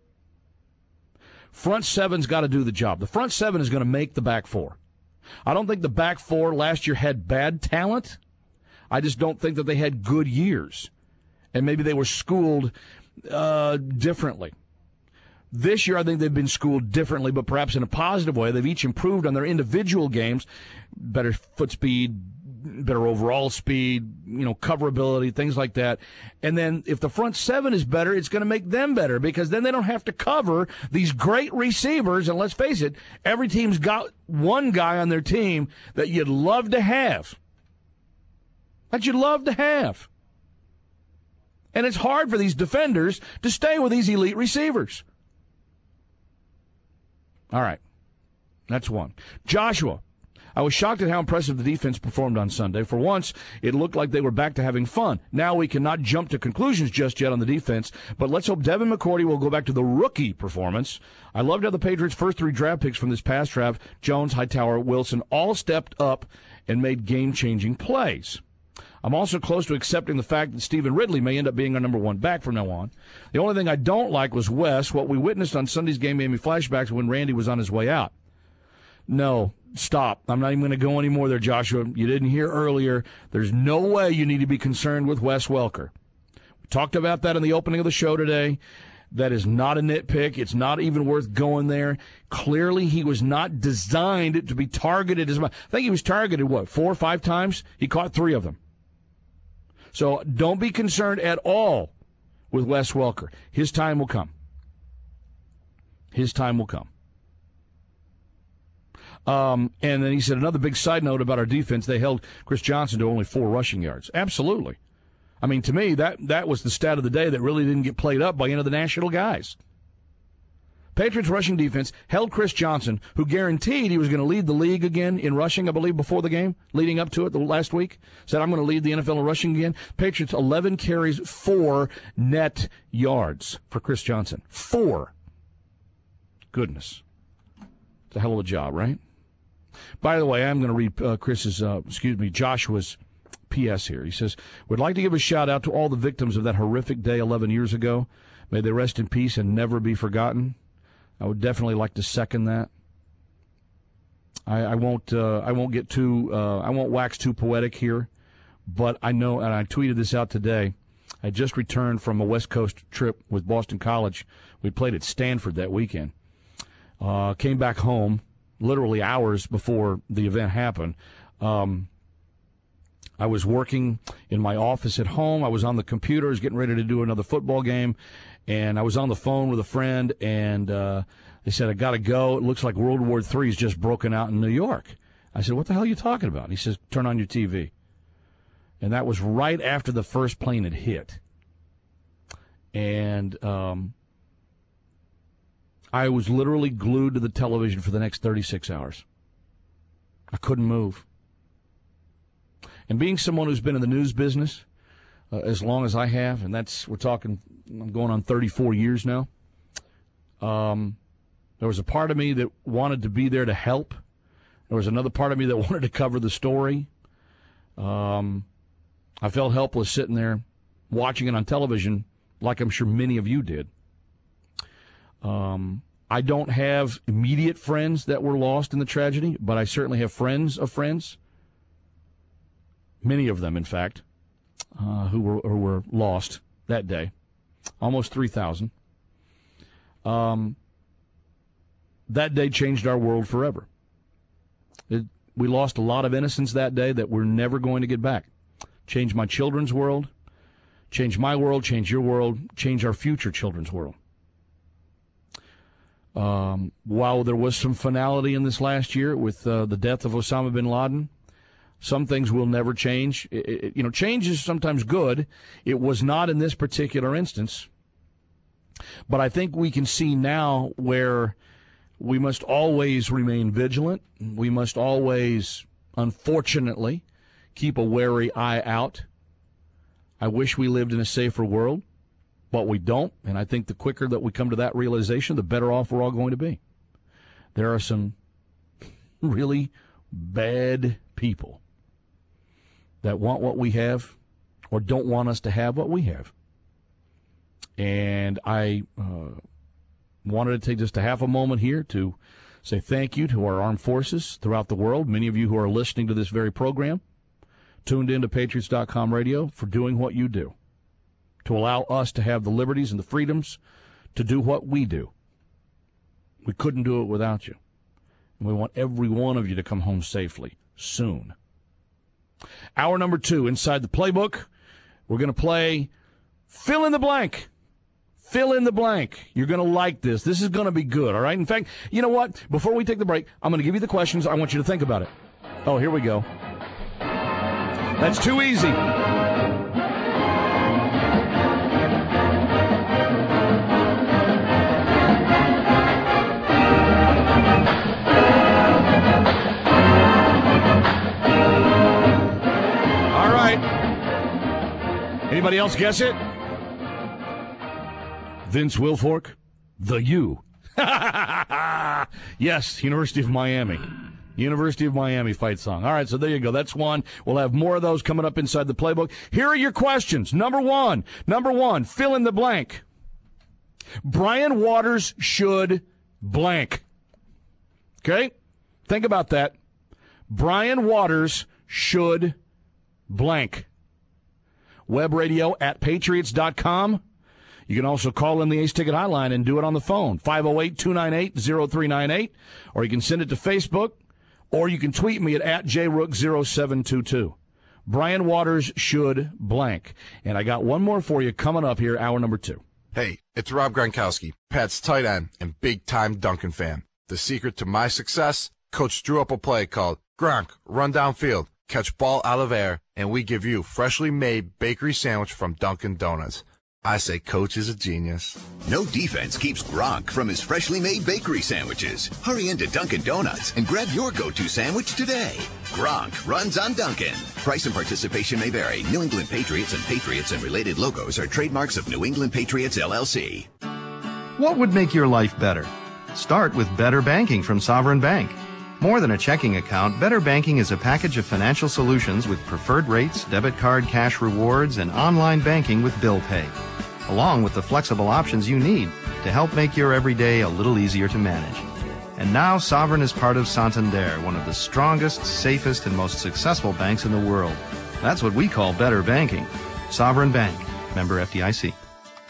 Front seven's got to do the job. The front seven is going to make the back four. I don't think the back four last year had bad talent. I just don't think that they had good years. And maybe they were schooled uh, differently. This year, I think they've been schooled differently, but perhaps in a positive way. They've each improved on their individual games, better foot speed, better overall speed, you know, coverability, things like that. And then if the front seven is better, it's going to make them better because then they don't have to cover these great receivers. And let's face it, every team's got one guy on their team that you'd love to have. That you'd love to have. And it's hard for these defenders to stay with these elite receivers. All right. That's one. Joshua, I was shocked at how impressive the defense performed on Sunday. For once, it looked like they were back to having fun. Now we cannot jump to conclusions just yet on the defense, but let's hope Devin McCourty will go back to the rookie performance. I loved how the Patriots' first three draft picks from this past draft, Jones, Hightower, Wilson, all stepped up and made game-changing plays. I'm also close to accepting the fact that Stephen Ridley may end up being our number one back from now on. The only thing I don't like was Wes. What we witnessed on Sunday's game gave me flashbacks when Randy was on his way out. No, stop. I'm not even going to go anymore there, Joshua. You didn't hear earlier. There's no way you need to be concerned with Wes Welker. We talked about that in the opening of the show today. That is not a nitpick. It's not even worth going there. Clearly, he was not designed to be targeted as much. I think he was targeted, what, four or five times? He caught three of them. So don't be concerned at all with Wes Welker. His time will come. His time will come. Um, and then he said another big side note about our defense, they held Chris Johnson to only four rushing yards. Absolutely. I mean, to me, that, that was the stat of the day that really didn't get played up by any of the national guys. Patriots rushing defense held Chris Johnson, who guaranteed he was going to lead the league again in rushing, I believe, before the game, leading up to it the last week. Said, I'm going to lead the N F L in rushing again. Patriots, eleven carries, four net yards for Chris Johnson. Four. Goodness. It's a hell of a job, right? By the way, I'm going to read uh, Chris's, uh, excuse me, Joshua's P S here. He says, would like to give a shout out to all the victims of that horrific day eleven years ago. May they rest in peace and never be forgotten. I would definitely like to second that. I, I won't. Uh, I won't get too. Uh, I won't wax too poetic here, but I know, and I tweeted this out today. I just returned from a West Coast trip with Boston College. We played at Stanford that weekend. Uh, came back home literally hours before the event happened. Um, I was working in my office at home. I was on the computer. I was getting ready to do another football game. And I was on the phone with a friend, and uh, they said, I got to go. It looks like World War Three has just broken out in New York. I said, what the hell are you talking about? And he says, turn on your T V. And that was right after the first plane had hit. And um, I was literally glued to the television for the next thirty-six hours. I couldn't move. And being someone who's been in the news business uh, as long as I have, and that's, we're talking, I'm going on thirty-four years now, um, there was a part of me that wanted to be there to help. There was another part of me that wanted to cover the story. Um, I felt helpless sitting there watching it on television like I'm sure many of you did. Um, I don't have immediate friends that were lost in the tragedy, but I certainly have friends of friends, many of them, in fact, uh, who were who were lost that day, almost three thousand. Um, that day changed our world forever. It, we lost a lot of innocence that day that we're never going to get back. Changed my children's world, changed my world, changed your world, changed our future children's world. Um, while there was some finality in this last year with uh, the death of Osama bin Laden, some things will never change. It, it, you know, change is sometimes good. It was not in this particular instance. But I think we can see now where we must always remain vigilant. We must always, unfortunately, keep a wary eye out. I wish we lived in a safer world, but we don't. And I think the quicker that we come to that realization, the better off we're all going to be. There are some really bad people that want what we have or don't want us to have what we have. And I uh, wanted to take just a half a moment here to say thank you to our armed forces throughout the world, many of you who are listening to this very program, tuned in to Patriots dot com radio, for doing what you do, to allow us to have the liberties and the freedoms to do what we do. We couldn't do it without you. And we want every one of you to come home safely soon. Hour number two, Inside the Playbook. We're going to play Fill in the Blank. Fill in the blank. You're going to like this. This is going to be good, all right? In fact, you know what? Before we take the break, I'm going to give you the questions. I want you to think about it. Oh, here we go. That's too easy. Anybody else guess it? Vince Wilfork, the U. Yes, University of Miami. University of Miami fight song. All right, so there you go. That's one. We'll have more of those coming up inside the playbook. Here are your questions. Number one. Number one, fill in the blank. Brian Waters should blank. Okay? Think about that. Brian Waters should blank. Web radio at patriots dot com. You can also call in the Ace Ticket Hotline and do it on the phone, five oh eight, two nine eight, oh three nine eight, or you can send it to Facebook, or you can tweet me at, at j rook zero seven two two. Brian Waters should blank. And I got one more for you coming up here, hour number two. Hey, it's Rob Gronkowski, Pat's tight end and big-time Duncan fan. The secret to my success, Coach drew up a play called Gronk, run downfield, catch ball out of air, and we give you freshly made bakery sandwich from Dunkin' Donuts. I say Coach is a genius. No defense keeps Gronk from his freshly made bakery sandwiches. Hurry into Dunkin' Donuts and grab your go-to sandwich today. Gronk runs on Dunkin'. Price and participation may vary. New England Patriots and Patriots and related logos are trademarks of New England Patriots, L L C. What would make your life better? Start with Better Banking from Sovereign Bank. More than a checking account, Better Banking is a package of financial solutions with preferred rates, debit card cash rewards, and online banking with bill pay, along with the flexible options you need to help make your everyday a little easier to manage. And now Sovereign is part of Santander, one of the strongest, safest, and most successful banks in the world. That's what we call Better Banking. Sovereign Bank, member F D I C.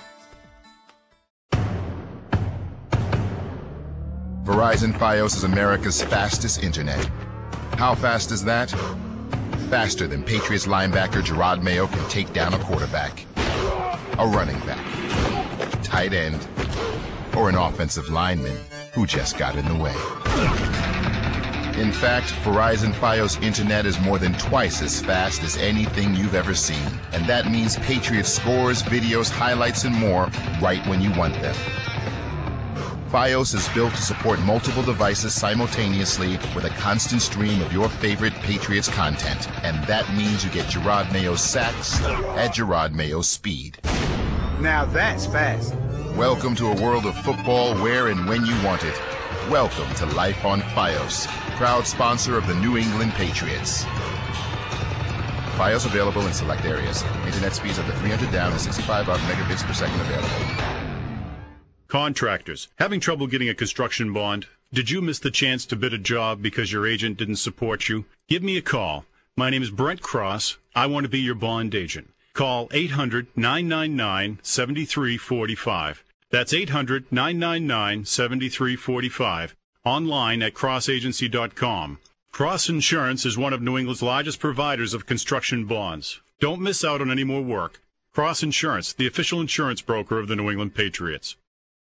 Verizon Fios is America's fastest internet. How fast is that? Faster than Patriots linebacker Gerard Mayo can take down a quarterback, a running back, tight end, or an offensive lineman who just got in the way. In fact, Verizon Fios internet is more than twice as fast as anything you've ever seen. And that means Patriots scores, videos, highlights, and more right when you want them. Fios is built to support multiple devices simultaneously with a constant stream of your favorite Patriots content. And that means you get Gerard Mayo's sacks at Gerard Mayo's speed. Now that's fast. Welcome to a world of football where and when you want it. Welcome to Life on Fios, proud sponsor of the New England Patriots. Fios available in select areas. Internet speeds up to three hundred down and sixty-five up megabits per second available. Contractors, having trouble getting a construction bond? Did you miss the chance to bid a job because your agent didn't support you? Give me a call. My name is Brent Cross. I want to be your bond agent. Call eight hundred, nine nine nine, seven three four five. That's eight hundred, nine nine nine, seven three four five. Online at cross agency dot com. Cross Insurance is one of New England's largest providers of construction bonds. Don't miss out on any more work. Cross Insurance, the official insurance broker of the New England Patriots.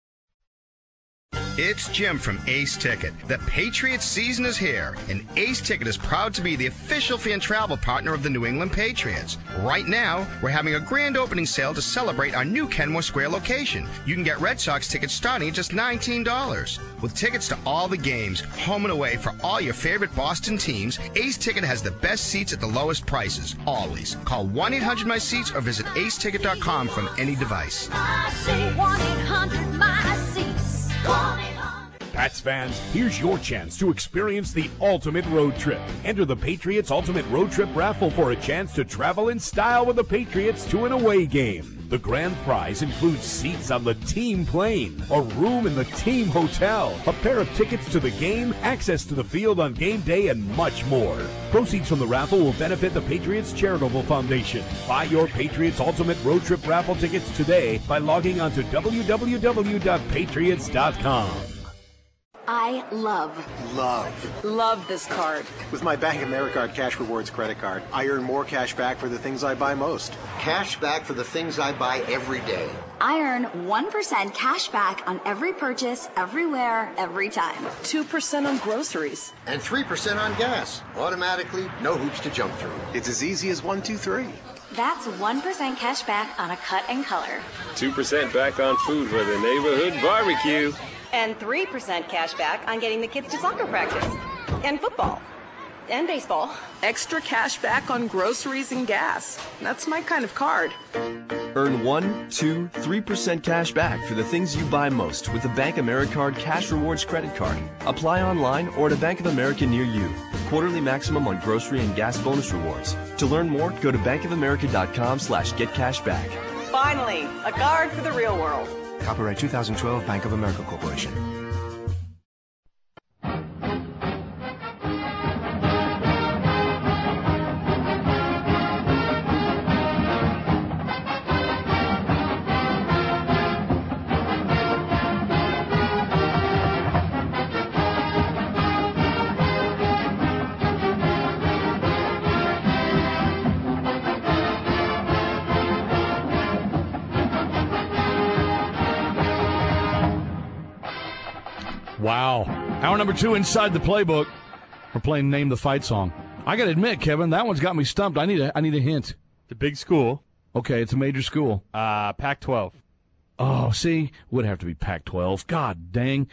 It's Jim from Ace Ticket. The Patriots season is here, and Ace Ticket is proud to be the official fan travel partner of the New England Patriots. Right now, we're having a grand opening sale to celebrate our new Kenmore Square location. You can get Red Sox tickets starting at just nineteen dollars. With tickets to all the games, home and away for all your favorite Boston teams, Ace Ticket has the best seats at the lowest prices, always. Call one eight hundred my seats or visit ace ticket dot com from any device. I say one eight hundred my seats. Pats fans, here's your chance to experience the ultimate road trip. Enter the Patriots Ultimate Road Trip Raffle for a chance to travel in style with the Patriots to an away game. The grand prize includes seats on the team plane, a room in the team hotel, a pair of tickets to the game, access to the field on game day, and much more. Proceeds from the raffle will benefit the Patriots Charitable Foundation. Buy your Patriots Ultimate Road Trip Raffle tickets today by logging on to w w w dot patriots dot com. I love, Love. Love this card. With my Bank of America Cash Rewards credit card, I earn more cash back for the things I buy most. Cash back for the things I buy every day. I earn one percent cash back on every purchase, everywhere, every time. two percent on groceries. And three percent on gas. Automatically, no hoops to jump through. It's as easy as one, two, three. That's one percent cash back on a cut and color. two percent back on food for the neighborhood barbecue. And three percent cash back on getting the kids to soccer practice and football. And baseball. Extra cash back on groceries and gas. That's my kind of card. Earn one, two, three percent cash back for the things you buy most with the Bank AmeriCard Cash Rewards credit card. Apply online or at a Bank of America near you. Quarterly maximum on grocery and gas bonus rewards. To learn more, go to bankofamerica.com slash get cash back. Finally, a card for the real world. Copyright two thousand twelve Bank of America Corporation. Wow. Hour number two inside the playbook. We're playing Name the Fight song. I got to admit, Kevin, that one's got me stumped. I need a, I need a hint. It's a big school. Okay, it's a major school. Uh, Pac twelve. Oh, see? Would have to be Pac twelve. God dang.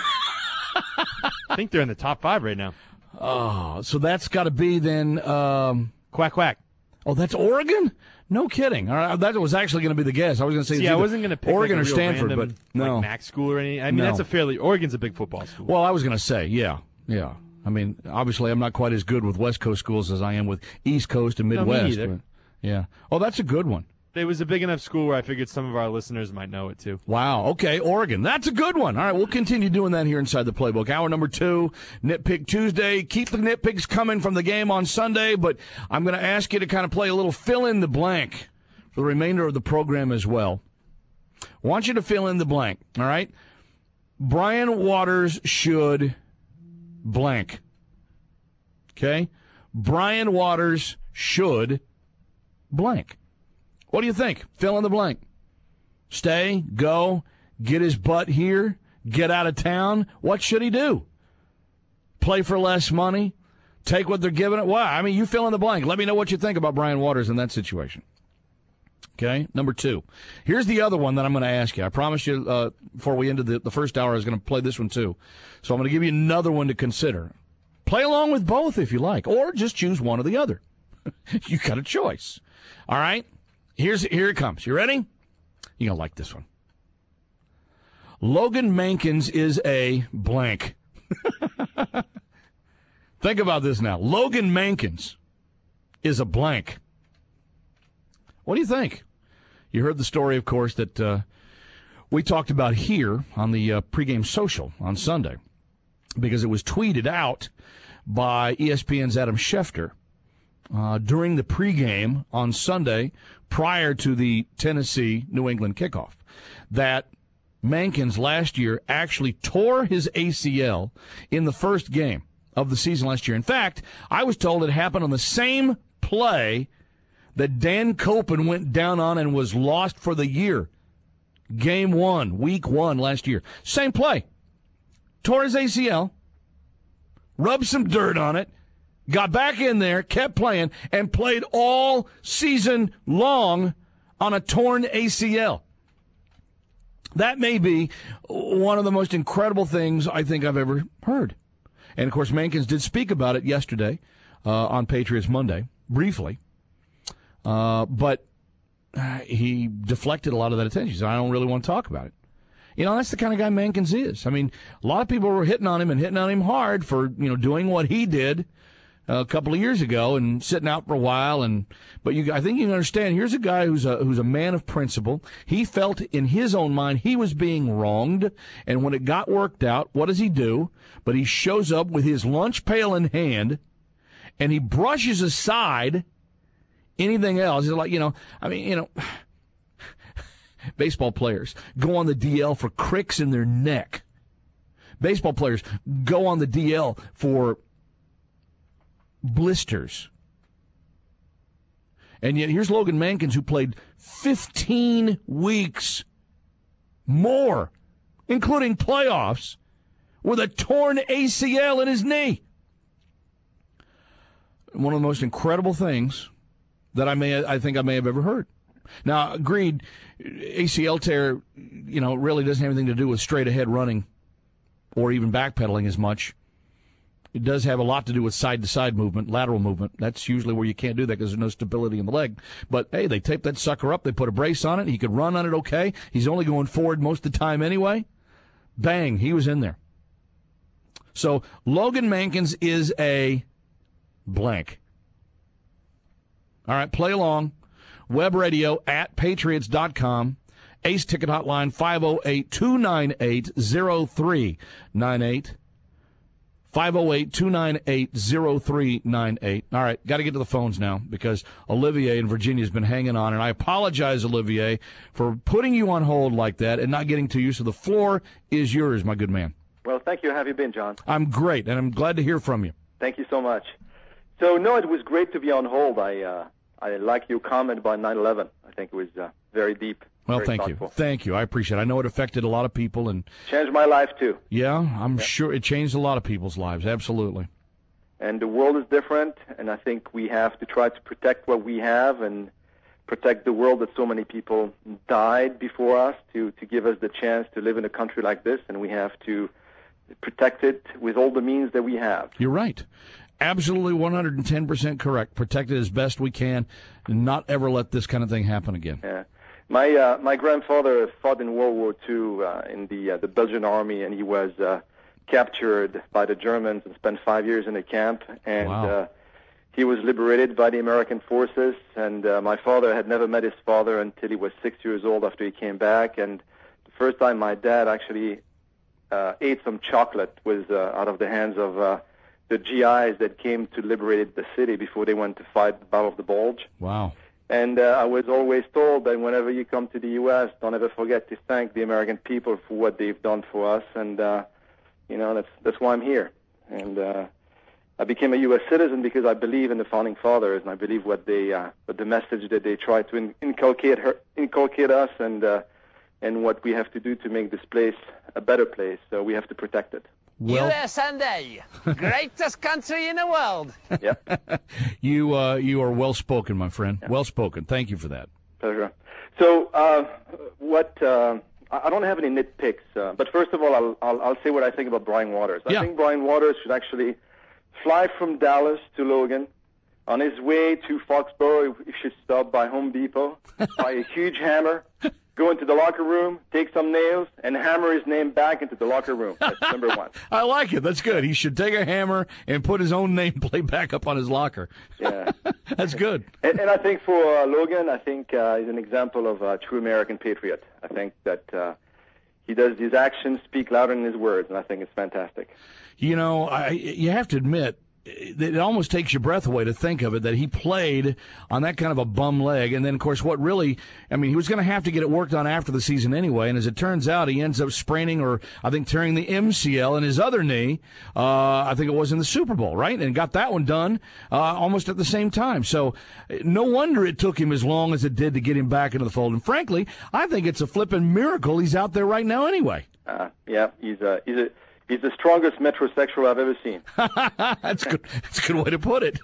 I think they're in the top five right now. Oh, so that's got to be then um, Quack Quack. Oh, that's Oregon? No kidding. All right, that was actually going to be the guess. I was going to say, See, I wasn't going to pick Oregon like or a real Stanford, random, but no. like Mac school or anything. I mean, No. that's a fairly Oregon's a big football school. Well, I was going to say, yeah, yeah. I mean, obviously, I'm not quite as good with West Coast schools as I am with East Coast and No, me Midwest. either. but, yeah. Oh, that's a good one. It was a big enough school where I figured some of our listeners might know it too. Wow. Okay, Oregon. That's a good one. All right, we'll continue doing that here inside the playbook. Hour number two, Nitpick Tuesday. Keep the nitpicks coming from the game on Sunday, but I'm going to ask you to kind of play a little fill in the blank for the remainder of the program as well. I want you to fill in the blank, all right? Brian Waters should blank. Okay? Brian Waters should blank. What do you think? Fill in the blank. Stay, go, get his butt here, get out of town. What should he do? Play for less money? Take what they're giving it? Why? I mean, you fill in the blank. Let me know what you think about Brian Waters in that situation. Okay, number two. Here's the other one that I'm going to ask you. I promised you uh, before we ended the, the first hour I was going to play this one too. So I'm going to give you another one to consider. Play along with both if you like, or just choose one or the other. You got a choice. All right? Here's Here it comes. You ready? You're going to like this one. Logan Mankins is a blank. Think about this now. Logan Mankins is a blank. What do you think? You heard the story, of course, that uh, we talked about here on the uh, pregame social on Sunday because it was tweeted out by E S P N's Adam Schefter uh, during the pregame on Sunday prior to the Tennessee-New England kickoff that Mankins last year actually tore his A C L in the first game of the season last year. In fact, I was told it happened on the same play that Dan Copen went down on and was lost for the year. Game one, week one last year. Same play. Tore his A C L, rubbed some dirt on it, got back in there, kept playing, and played all season long on a torn A C L. That may be one of the most incredible things I think I've ever heard. And, of course, Mankins did speak about it yesterday uh, on Patriots Monday, briefly. Uh, but he deflected a lot of that attention. He said, I don't really want to talk about it. You know, that's the kind of guy Mankins is. I mean, a lot of people were hitting on him and hitting on him hard for, you know, doing what he did a couple of years ago and sitting out for a while. And but you, I think you can understand. Here's a guy who's a who's a man of principle. He felt in his own mind he was being wronged, and when it got worked out, what does he do? But he shows up with his lunch pail in hand, and he brushes aside anything else. He's like, you know, I mean, you know, baseball players go on the D L for cricks in their neck. Baseball players go on the D L for blisters. And yet here's Logan Mankins, who played fifteen weeks more, including playoffs, with a torn A C L in his knee. One of the most incredible things that I may, I think I may have ever heard. Now, agreed, A C L tear, you know, really doesn't have anything to do with straight ahead running or even backpedaling as much. It does have a lot to do with side-to-side movement, lateral movement. That's usually where you can't do that because there's no stability in the leg. But, hey, they tape that sucker up. They put a brace on it. He could run on it okay. He's only going forward most of the time anyway. Bang, he was in there. So Logan Mankins is a blank. All right, play along. Web radio at patriots dot com. Ace Ticket Hotline, five oh eight, two nine eight, oh three nine eight. five oh eight, two nine eight, oh three nine eight. All right, got to get to the phones now because Olivier in Virginia has been hanging on. And I apologize, Olivier, for putting you on hold like that and not getting to you. So the floor is yours, my good man. Well, thank you. How have you been, John? I'm great, and I'm glad to hear from you. Thank you so much. So, no, it was great to be on hold. I uh, I like your comment about nine eleven. I think it was uh, very deep. Well, very thank thoughtful. you. Thank you. I appreciate it. I know it affected a lot of people. and Changed my life, too. Yeah, I'm yeah. sure it changed a lot of people's lives. Absolutely. And the world is different, and I think we have to try to protect what we have and protect the world that so many people died before us to, to give us the chance to live in a country like this, and we have to protect it with all the means that we have. You're right. Absolutely one hundred ten percent correct. Protect it as best we can and not ever let this kind of thing happen again. Yeah. My uh, my grandfather fought in World War Two uh, in the uh, the Belgian army, and he was uh, captured by the Germans and spent five years in a camp. And Wow. uh, he was liberated by the American forces. And uh, my father had never met his father until he was six years old after he came back. And the first time my dad actually uh, ate some chocolate was uh, out of the hands of uh, the G Is that came to liberate the city before they went to fight the Battle of the Bulge. Wow. And uh, I was always told that whenever you come to the U S, don't ever forget to thank the American people for what they've done for us. And, uh, you know, that's that's why I'm here. And uh, I became a U S citizen because I believe in the Founding Fathers, and I believe what they, uh, what the message that they try to in- inculcate her, inculcate us, and uh, and what we have to do to make this place a better place. So we have to protect it. Well, U S A, greatest country in the world. Yeah. you uh, you are well spoken, my friend. Yeah. Well spoken. Thank you for that. Pleasure. So, uh, what? Uh, I don't have any nitpicks, uh, but first of all, I'll, I'll I'll say what I think about Brian Waters. I Yeah. think Brian Waters should actually fly from Dallas to Logan. On his way to Foxborough, he should stop by Home Depot, buy a huge hammer, go into the locker room, take some nails, and hammer his name back into the locker room. That's number one. I like it. That's good. He should take a hammer and put his own nameplate back up on his locker. Yeah. That's good. And, and I think for uh, Logan, I think uh, he's an example of a true American patriot. I think that uh, he does his actions speak louder than his words, and I think it's fantastic. You know, I, you have to admit, it almost takes your breath away to think of it, that he played on that kind of a bum leg. And then, of course, what really, I mean, he was going to have to get it worked on after the season anyway. And as it turns out, he ends up spraining or I think tearing the M C L in his other knee. Uh, I think it was in the Super Bowl, right? And got that one done uh, almost at the same time. So no wonder it took him as long as it did to get him back into the fold. And frankly, I think it's a flipping miracle he's out there right now anyway. Uh, yeah, he's a, he's a, He's the strongest metrosexual I've ever seen. That's good. That's a good way to put it.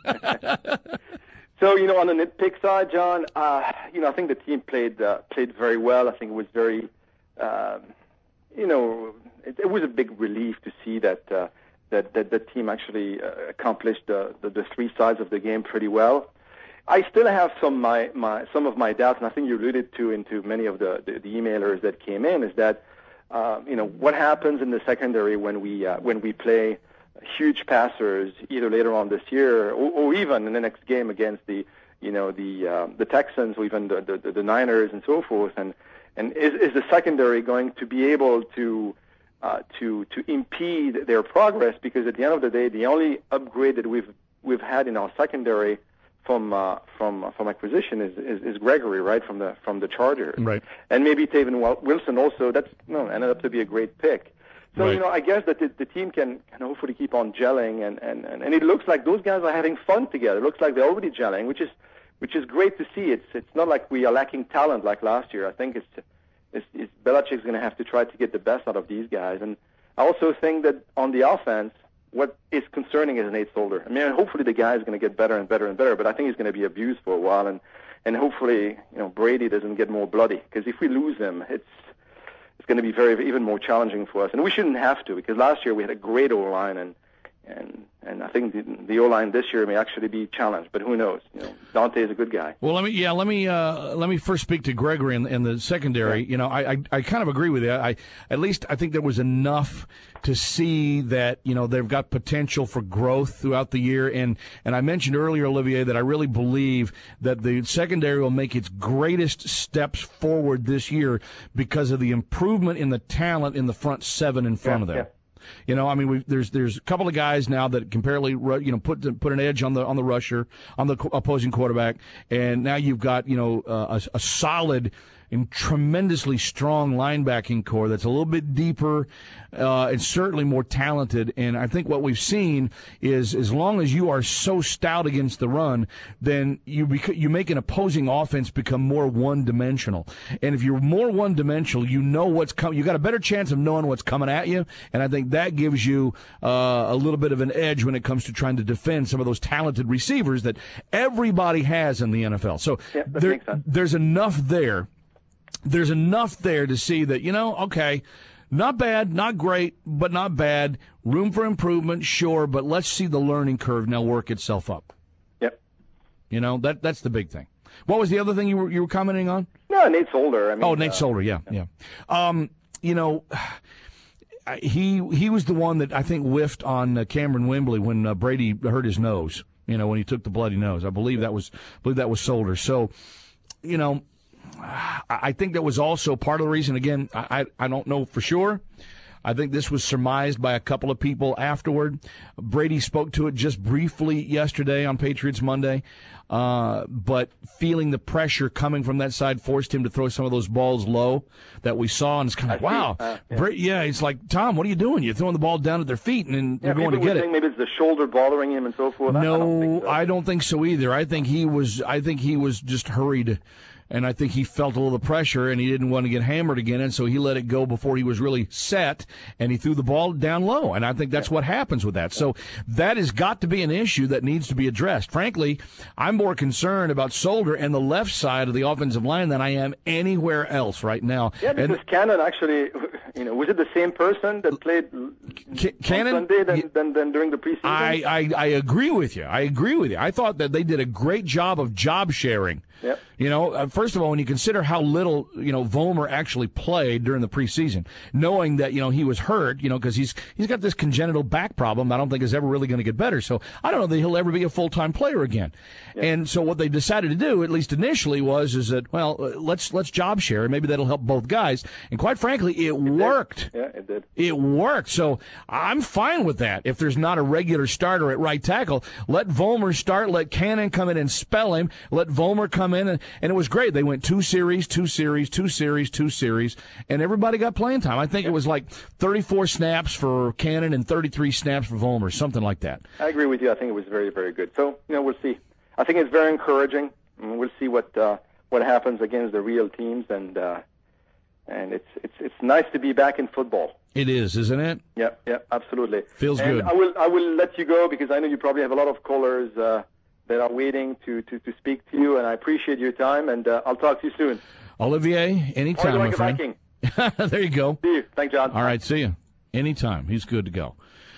So, you know, on the nitpick side, John, uh, you know, I think the team played uh, played very well. I think it was very, um, you know, it, it was a big relief to see that uh, that, that the team actually uh, accomplished the, the the three sides of the game pretty well. I still have some my, my some of my doubts, and I think you alluded to into many of the, the, the emailers that came in, is that. Uh, you know, what happens in the secondary when we uh, when we play huge passers either later on this year or, or even in the next game against the you know the uh, the Texans or even the, the the Niners and so forth, and and is, is the secondary going to be able to uh, to to impede their progress? Because at the end of the day, the only upgrade that we've we've had in our secondary from uh, from from acquisition is, is is Gregory, right, from the from the Chargers, right, and maybe Taven Wilson also. That's you know, ended up to be a great pick. So right. you know, I guess that the, the team can, can hopefully keep on gelling, and, and, and, and it looks like those guys are having fun together. It looks like they're already gelling, which is which is great to see. It's it's not like we are lacking talent like last year. I think it's it's, it's Belichick's going to have to try to get the best out of these guys, and I also think that on the offense. What is concerning is Nate Solder. I mean, hopefully the guy is going to get better and better and better, but I think he's going to be abused for a while, and, and hopefully, you know, Brady doesn't get more bloody, because if we lose him, it's it's going to be very even more challenging for us, and we shouldn't have to, because last year we had a great O-line, and and and I think the, the O-line this year may actually be challenged, but who knows? You know, Dante is a good guy. Well, let me yeah, let me uh, let me first speak to Gregory in, in the secondary. Yeah. You know, I, I I kind of agree with you. I at least I think there was enough to see that, you know, they've got potential for growth throughout the year. And, and I mentioned earlier, Olivier, that I really believe that the secondary will make its greatest steps forward this year because of the improvement in the talent in the front seven in front yeah, of them. Yeah. You know, I mean, we, there's there's a couple of guys now that can barely, you know, put put an edge on the on the rusher, on the opposing quarterback, and now you've got, you know, uh, a, a solid and tremendously strong linebacking core that's a little bit deeper uh, and certainly more talented. And I think what we've seen is as long as you are so stout against the run, then you bec- you make an opposing offense become more one-dimensional. And if you're more one-dimensional, you know what's coming. You got a better chance of knowing what's coming at you. And I think that gives you uh, a little bit of an edge when it comes to trying to defend some of those talented receivers that everybody has in the N F L. So yeah, that there, makes sense. there's enough there. There's enough there to see that, you know, okay, not bad, not great, but not bad. Room for improvement, sure, but let's see the learning curve now work itself up. Yep. You know, that that's the big thing. What was the other thing you were you were commenting on? No, Nate Solder. I mean, oh, Nate uh, Solder, yeah, yeah. yeah. Um, you know, he he was the one that I think whiffed on uh, Cameron Wembley when uh, Brady hurt his nose. You know, when he took the bloody nose. I believe that was I believe that was Solder. So, you know, I think that was also part of the reason. Again, I, I don't know for sure. I think this was surmised by a couple of people afterward. Brady spoke to it just briefly yesterday on Patriots Monday, uh, but feeling the pressure coming from that side forced him to throw some of those balls low that we saw, and it's kind of like, wow. Uh, yeah. Bra- yeah, it's like, Tom, what are you doing? You're throwing the ball down at their feet, and then yeah, they're going to get it. Maybe it's the shoulder bothering him and so forth. No, I don't think so. I don't think so either. I think he was. I think he was just hurried. And I think he felt a little pressure, and he didn't want to get hammered again, and so he let it go before he was really set, and he threw the ball down low. And I think that's what happens with that. So that has got to be an issue that needs to be addressed. Frankly, I'm more concerned about Solder and the left side of the offensive line than I am anywhere else right now. Yeah, because and, Cannon actually, you know, was it the same person that played C- Cannon, on Sunday than, than, than during the preseason? I, I, I agree with you. I agree with you. I thought that they did a great job of job sharing. Yep. You know, uh, first of all, when you consider how little, you know, Vollmer actually played during the preseason, knowing that, you know, he was hurt, you know, because he's he's got this congenital back problem I don't think is ever really going to get better. So I don't know that he'll ever be a full-time player again. Yep. And so what they decided to do, at least initially, was is that, well, uh, let's let's job share, and maybe that'll help both guys. And quite frankly, it, it worked. Did. Yeah, it did. It worked. So I'm fine with that. If there's not a regular starter at right tackle, let Vollmer start, let Cannon come in and spell him, let Vollmer come in, and, and it was great. They went two series, two series, two series, two series, and everybody got playing time. I think it was like thirty-four snaps for Cannon and thirty-three snaps for Vollmer, something like that. I agree with you. I think it was very, very good. So, you know, we'll see. I think it's very encouraging. And we'll see what uh, what happens against the real teams, and uh, and it's it's it's nice to be back in football. It is, isn't it? Yeah, yeah, absolutely. Feels and good. I will I will let you go because I know you probably have a lot of callers uh, that are waiting to, to, to speak to you, and I appreciate your time, and uh, I'll talk to you soon. Olivier, anytime, my friend. There you go. See you. Thanks, John. All right, see you. Anytime. He's good to go.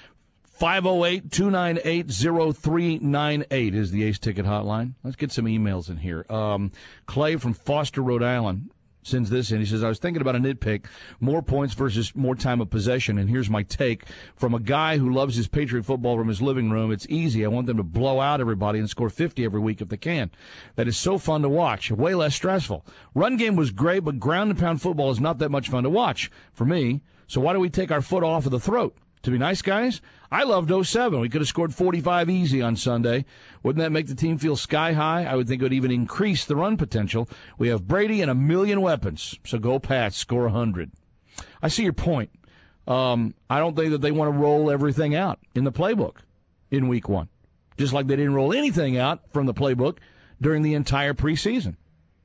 five oh eight, two nine eight, oh three nine eight is the Ace Ticket hotline. Let's get some emails in here. Um, Clay from Foster, Rhode Island sends this in. He says, I was thinking about a nitpick, more points versus more time of possession, and here's my take. From a guy who loves his Patriot football from his living room, it's easy. I want them to blow out everybody and score fifty every week if they can. That is so fun to watch, way less stressful. Run game was great, but ground and pound football is not that much fun to watch for me. So why do we take our foot off of the throat? To be nice, guys? I loved oh seven. We could have scored forty-five easy on Sunday. Wouldn't that make the team feel sky high? I would think it would even increase the run potential. We have Brady and a million weapons. So go Pats, score one hundred. I see your point. Um, I don't think that they want to roll everything out in the playbook in week one, just like they didn't roll anything out from the playbook during the entire preseason.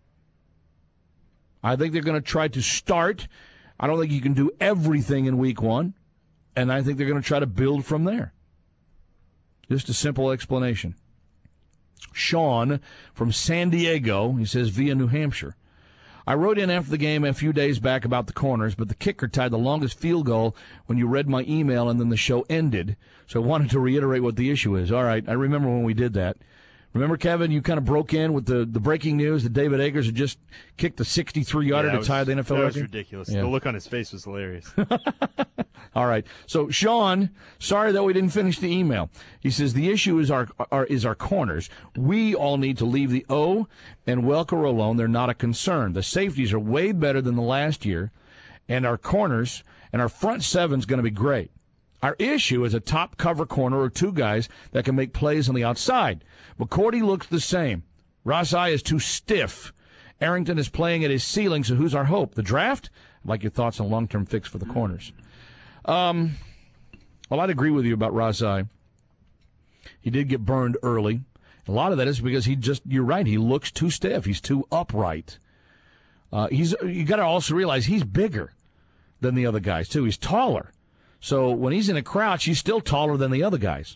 I think they're going to try to start. I don't think you can do everything in week one. And I think they're going to try to build from there. Just a simple explanation. Sean from San Diego, he says, via New Hampshire. I wrote in after the game a few days back about the corners, but the kicker tied the longest field goal when you read my email and then the show ended. So I wanted to reiterate what the issue is. All right, I remember when we did that. Remember, Kevin, you kind of broke in with the, the breaking news that David Akers had just kicked a sixty-three-yarder yeah, to tie the N F L that record? That was ridiculous. Yeah. The look on his face was hilarious. All right. So, Sean, sorry that we didn't finish the email. He says, the issue is our, our is our corners. We all need to leave the O and Welker alone. They're not a concern. The safeties are way better than the last year, and our corners and our front seven's going to be great. Our issue is a top cover corner or two guys that can make plays on the outside. McCourty looks the same. Rasai is too stiff. Arrington is playing at his ceiling, so who's our hope? The draft? I'd like your thoughts on long-term fix for the corners. Um, well, I'd agree with you about Rasai. He did get burned early. A lot of that is because he just, you're right, he looks too stiff. He's too upright. Uh, he's you got to also realize he's bigger than the other guys, too. He's taller. So when he's in a crouch, he's still taller than the other guys.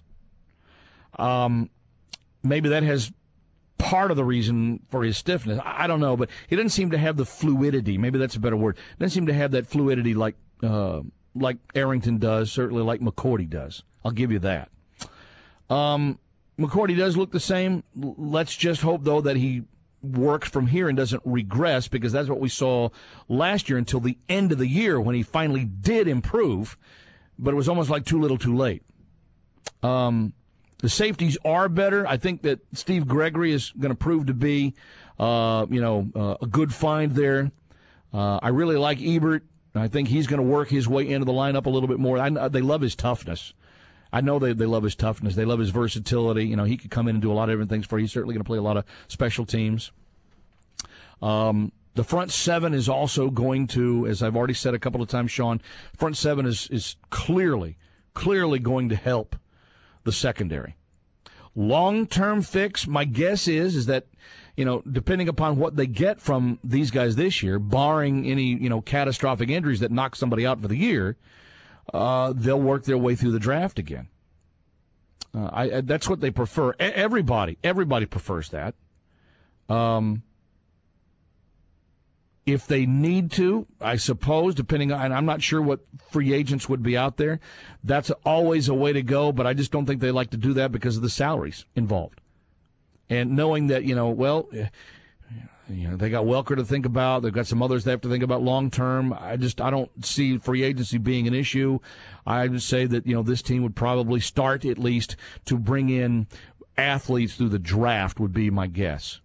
Um, maybe that has part of the reason for his stiffness. I don't know, but he doesn't seem to have the fluidity. Maybe that's a better word. Doesn't seem to have that fluidity like uh, like Arrington does, certainly like McCourty does. I'll give you that. Um, McCourty does look the same. Let's just hope, though, that he works from here and doesn't regress, because that's what we saw last year until the end of the year when he finally did improve. But it was almost like too little too late. Um, the safeties are better. I think that Steve Gregory is going to prove to be, uh, you know, uh, a good find there. Uh, I really like Ebert. I think he's going to work his way into the lineup a little bit more. I, they love his toughness. I know they, they love his toughness. They love his versatility. You know, he could come in and do a lot of different things for you. He's certainly going to play a lot of special teams. Um, The front seven is also going to, as I've already said a couple of times, Sean, front seven is, is clearly, clearly going to help the secondary. Long-term fix, my guess is, is that, you know, depending upon what they get from these guys this year, barring any, you know, catastrophic injuries that knock somebody out for the year, uh, they'll work their way through the draft again. Uh, I, I, that's what they prefer. E- everybody, everybody prefers that. Um... If they need to, I suppose, depending on, and I'm not sure what free agents would be out there, that's always a way to go, but I just don't think they like to do that because of the salaries involved. And knowing that, you know, well, you know, they got Welker to think about, they've got some others they have to think about long term. I just, I don't see free agency being an issue. I would say that, you know, this team would probably start at least to bring in athletes through the draft would be my guess.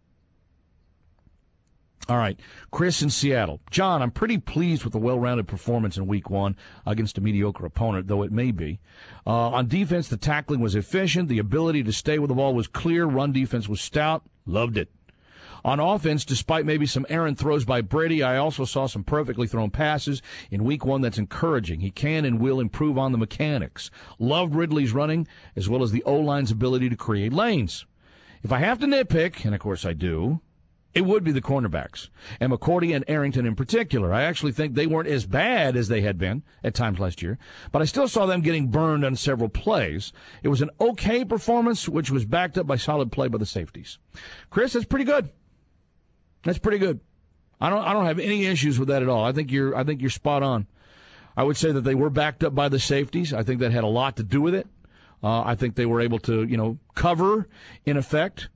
All right, Chris in Seattle. John, I'm pretty pleased with the well-rounded performance in week one against a mediocre opponent, though it may be. Uh, on defense, the tackling was efficient. The ability to stay with the ball was clear. Run defense was stout. Loved it. On offense, despite maybe some errant throws by Brady, I also saw some perfectly thrown passes in week one that's encouraging. He can and will improve on the mechanics. Loved Ridley's running, as well as the O-line's ability to create lanes. If I have to nitpick, and of course I do, it would be the cornerbacks, and McCourty and Arrington in particular. I actually think they weren't as bad as they had been at times last year, but I still saw them getting burned on several plays. It was an okay performance, which was backed up by solid play by the safeties. Chris, that's pretty good. That's pretty good. I don't I don't have any issues with that at all. I think you're I think you're spot on. I would say that they were backed up by the safeties. I think that had a lot to do with it. Uh, I think they were able to, you know, cover in effect,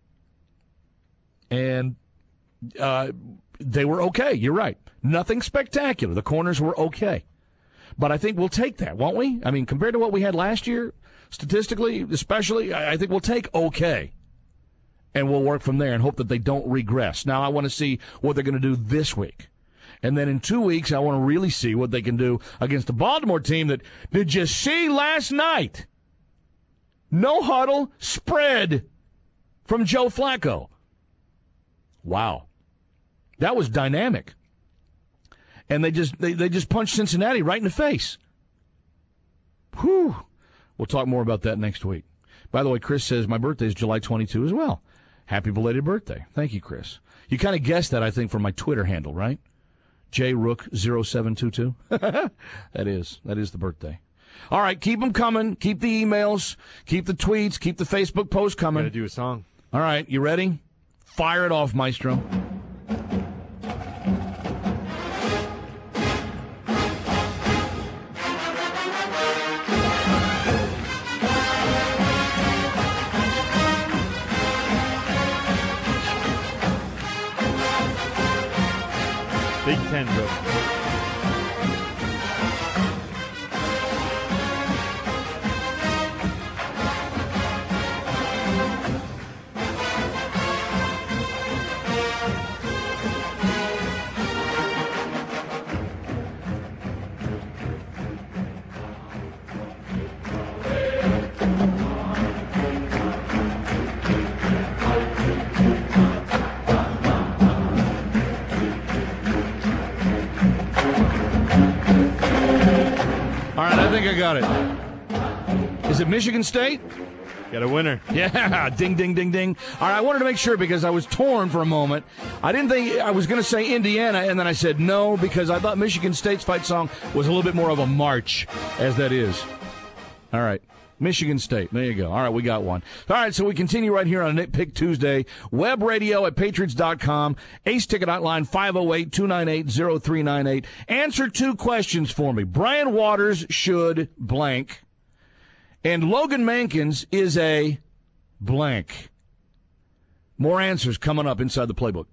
and Uh, they were okay. You're right. Nothing spectacular. The corners were okay. But I think we'll take that, won't we? I mean, compared to what we had last year, statistically, especially, I think we'll take okay. And we'll work from there and hope that they don't regress. Now, I want to see what they're going to do this week. And then in two weeks, I want to really see what they can do against the Baltimore team that, did you see last night? No huddle spread from Joe Flacco. Wow. That was dynamic. And they just they, they just punched Cincinnati right in the face. Whew. We'll talk more about that next week. By the way, Chris says my birthday is July twenty-second as well. Happy belated birthday. Thank you, Chris. You kind of guessed that, I think, from my Twitter handle, right? J Rook zero seven two two. That is. That is the birthday. All right, keep them coming. Keep the emails. Keep the tweets. Keep the Facebook posts coming. Got to do a song. All right, you ready? Fire it off, Maestro. can, Rick. I think I got it. Is it Michigan State? Got a winner. Yeah, ding, ding, ding, ding. All right, I wanted to make sure because I was torn for a moment. I didn't think I was going to say Indiana, and then I said no because I thought Michigan State's fight song was a little bit more of a march, as that is. All right. Michigan State. There you go. All right, we got one. All right, so we continue right here on Nitpick Tuesday. Web radio at patriots dot com. Ace Ticket Hotline five oh eight, two nine eight, oh three nine eight. Answer two questions for me. Brian Waters should blank. And Logan Mankins is a blank. More answers coming up inside the playbook.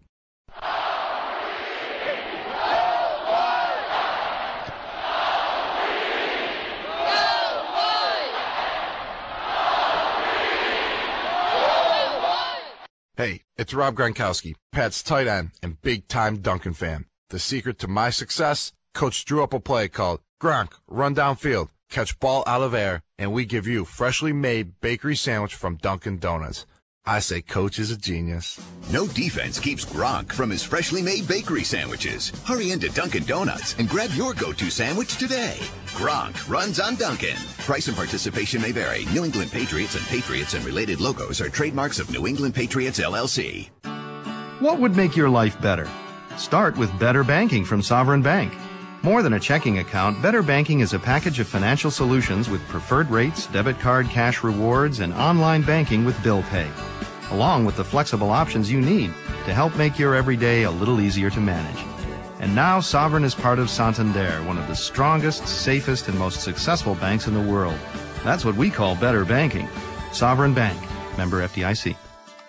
Hey, it's Rob Gronkowski, Pat's tight end and big-time Duncan fan. The secret to my success? Coach drew up a play called Gronk, run downfield, catch ball out of air, and we give you freshly made bakery sandwich from Dunkin' Donuts. I say Coach is a genius. No defense keeps Gronk from his freshly made bakery sandwiches. Hurry into Dunkin' Donuts and grab your go-to sandwich today. Gronk runs on Dunkin'. Price and participation may vary. New England Patriots and Patriots and related logos are trademarks of New England Patriots, L L C. What would make your life better? Start with Better Banking from Sovereign Bank. More than a checking account, Better Banking is a package of financial solutions with preferred rates, debit card cash rewards, and online banking with bill pay, along with the flexible options you need to help make your everyday a little easier to manage. And now Sovereign is part of Santander, one of the strongest, safest, and most successful banks in the world. That's what we call Better Banking. Sovereign Bank. Member F D I C.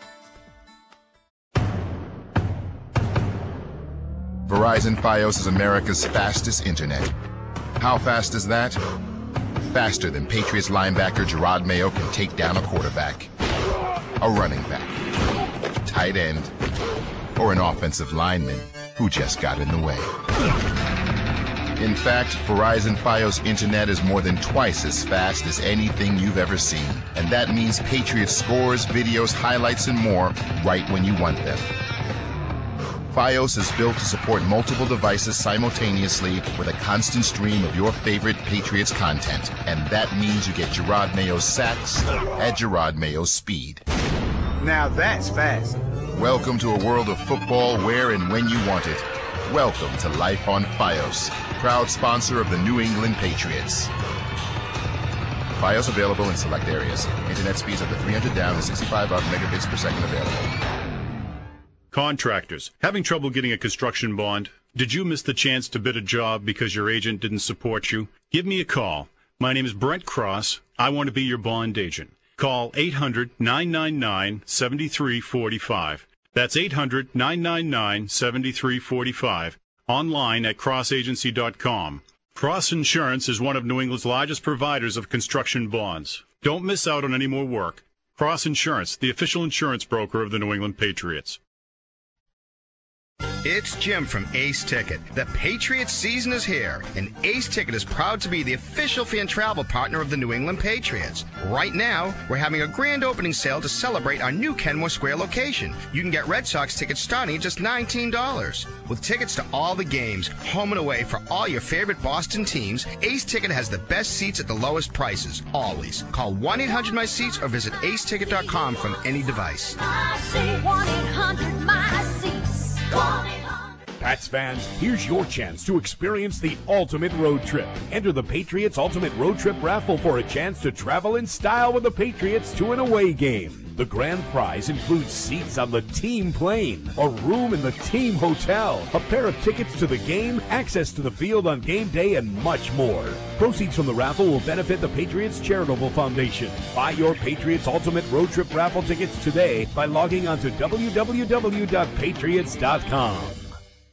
Verizon Fios is America's fastest internet. How fast is that? Faster than Patriots linebacker Gerard Mayo can take down a quarterback, a running back, tight end, or an offensive lineman who just got in the way. In fact, Verizon Fios internet is more than twice as fast as anything you've ever seen. And that means Patriots scores, videos, highlights, and more right when you want them. Fios is built to support multiple devices simultaneously with a constant stream of your favorite Patriots content. And that means you get Gerard Mayo's sacks at Gerard Mayo's speed. Now that's fast. Welcome to a world of football where and when you want it. Welcome to Life on Fios, proud sponsor of the New England Patriots. Fios available in select areas. Internet speeds up to three hundred down and sixty-five up megabits per second available. Contractors, having trouble getting a construction bond? Did you miss the chance to bid a job because your agent didn't support you? Give me a call. My name is Brent Cross. I want to be your bond agent. Call eight hundred, nine nine nine, seven three four five. That's eight hundred, nine nine nine, seven three four five. Online at cross agency dot com. Cross Insurance is one of New England's largest providers of construction bonds. Don't miss out on any more work. Cross Insurance, the official insurance broker of the New England Patriots. It's Jim from Ace Ticket. The Patriots season is here, and Ace Ticket is proud to be the official fan travel partner of the New England Patriots. Right now, we're having a grand opening sale to celebrate our new Kenmore Square location. You can get Red Sox tickets starting at just nineteen dollars. With tickets to all the games, home and away for all your favorite Boston teams, Ace Ticket has the best seats at the lowest prices, always. Call one eight hundred my seats or visit ace ticket dot com from any device. I say one eight hundred my seats. Pats fans, here's your chance to experience the ultimate road trip. Enter the Patriots Ultimate Road Trip Raffle for a chance to travel in style with the Patriots to an away game. The grand prize includes seats on the team plane, a room in the team hotel, a pair of tickets to the game, access to the field on game day, and much more. Proceeds from the raffle will benefit the Patriots Charitable Foundation. Buy your Patriots Ultimate Road Trip Raffle tickets today by logging on to w w w dot patriots dot com.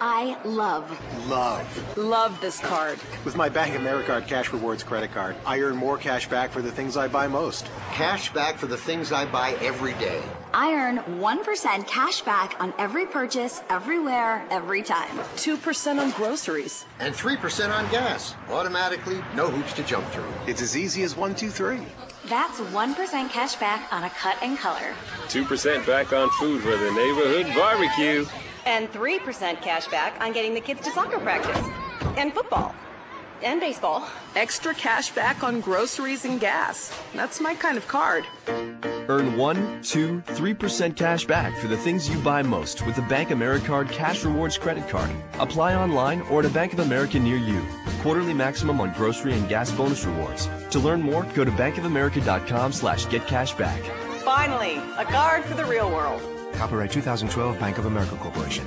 I love. Love. Love this card. With my Bank of America Cash Rewards credit card, I earn more cash back for the things I buy most. Cash back for the things I buy every day. I earn one percent cash back on every purchase, everywhere, every time. two percent on groceries. And three percent on gas. Automatically, no hoops to jump through. It's as easy as one, two, three. That's one percent cash back on a cut and color. two percent back on food for the neighborhood barbecue. And three percent cash back on getting the kids to soccer practice. And football. And baseball. Extra cash back on groceries and gas. That's my kind of card. Earn one, two, three percent cash back for the things you buy most with the Bank Americard Cash Rewards credit card. Apply online or at a Bank of America near you. Quarterly maximum on grocery and gas bonus rewards. To learn more, go to bankofamerica.com slash get cash back. Finally, a card for the real world. Copyright two thousand twelve Bank of America Corporation.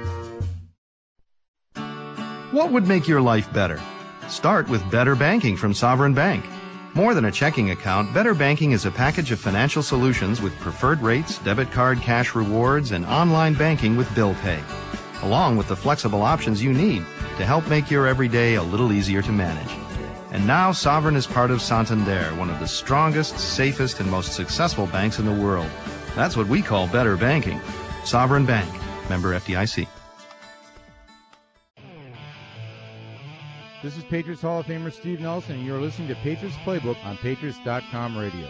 What would make your life better? Start with Better Banking from Sovereign Bank. More than a checking account, Better Banking is a package of financial solutions with preferred rates, debit card cash rewards, and online banking with bill pay, along with the flexible options you need to help make your everyday a little easier to manage. And now Sovereign is part of Santander, one of the strongest, safest, and most successful banks in the world. That's what we call Better Banking. Sovereign Bank. Member F D I C. This is Patriots Hall of Famer Steve Nelson, and you're listening to Patriots Playbook on Patriots dot com radio.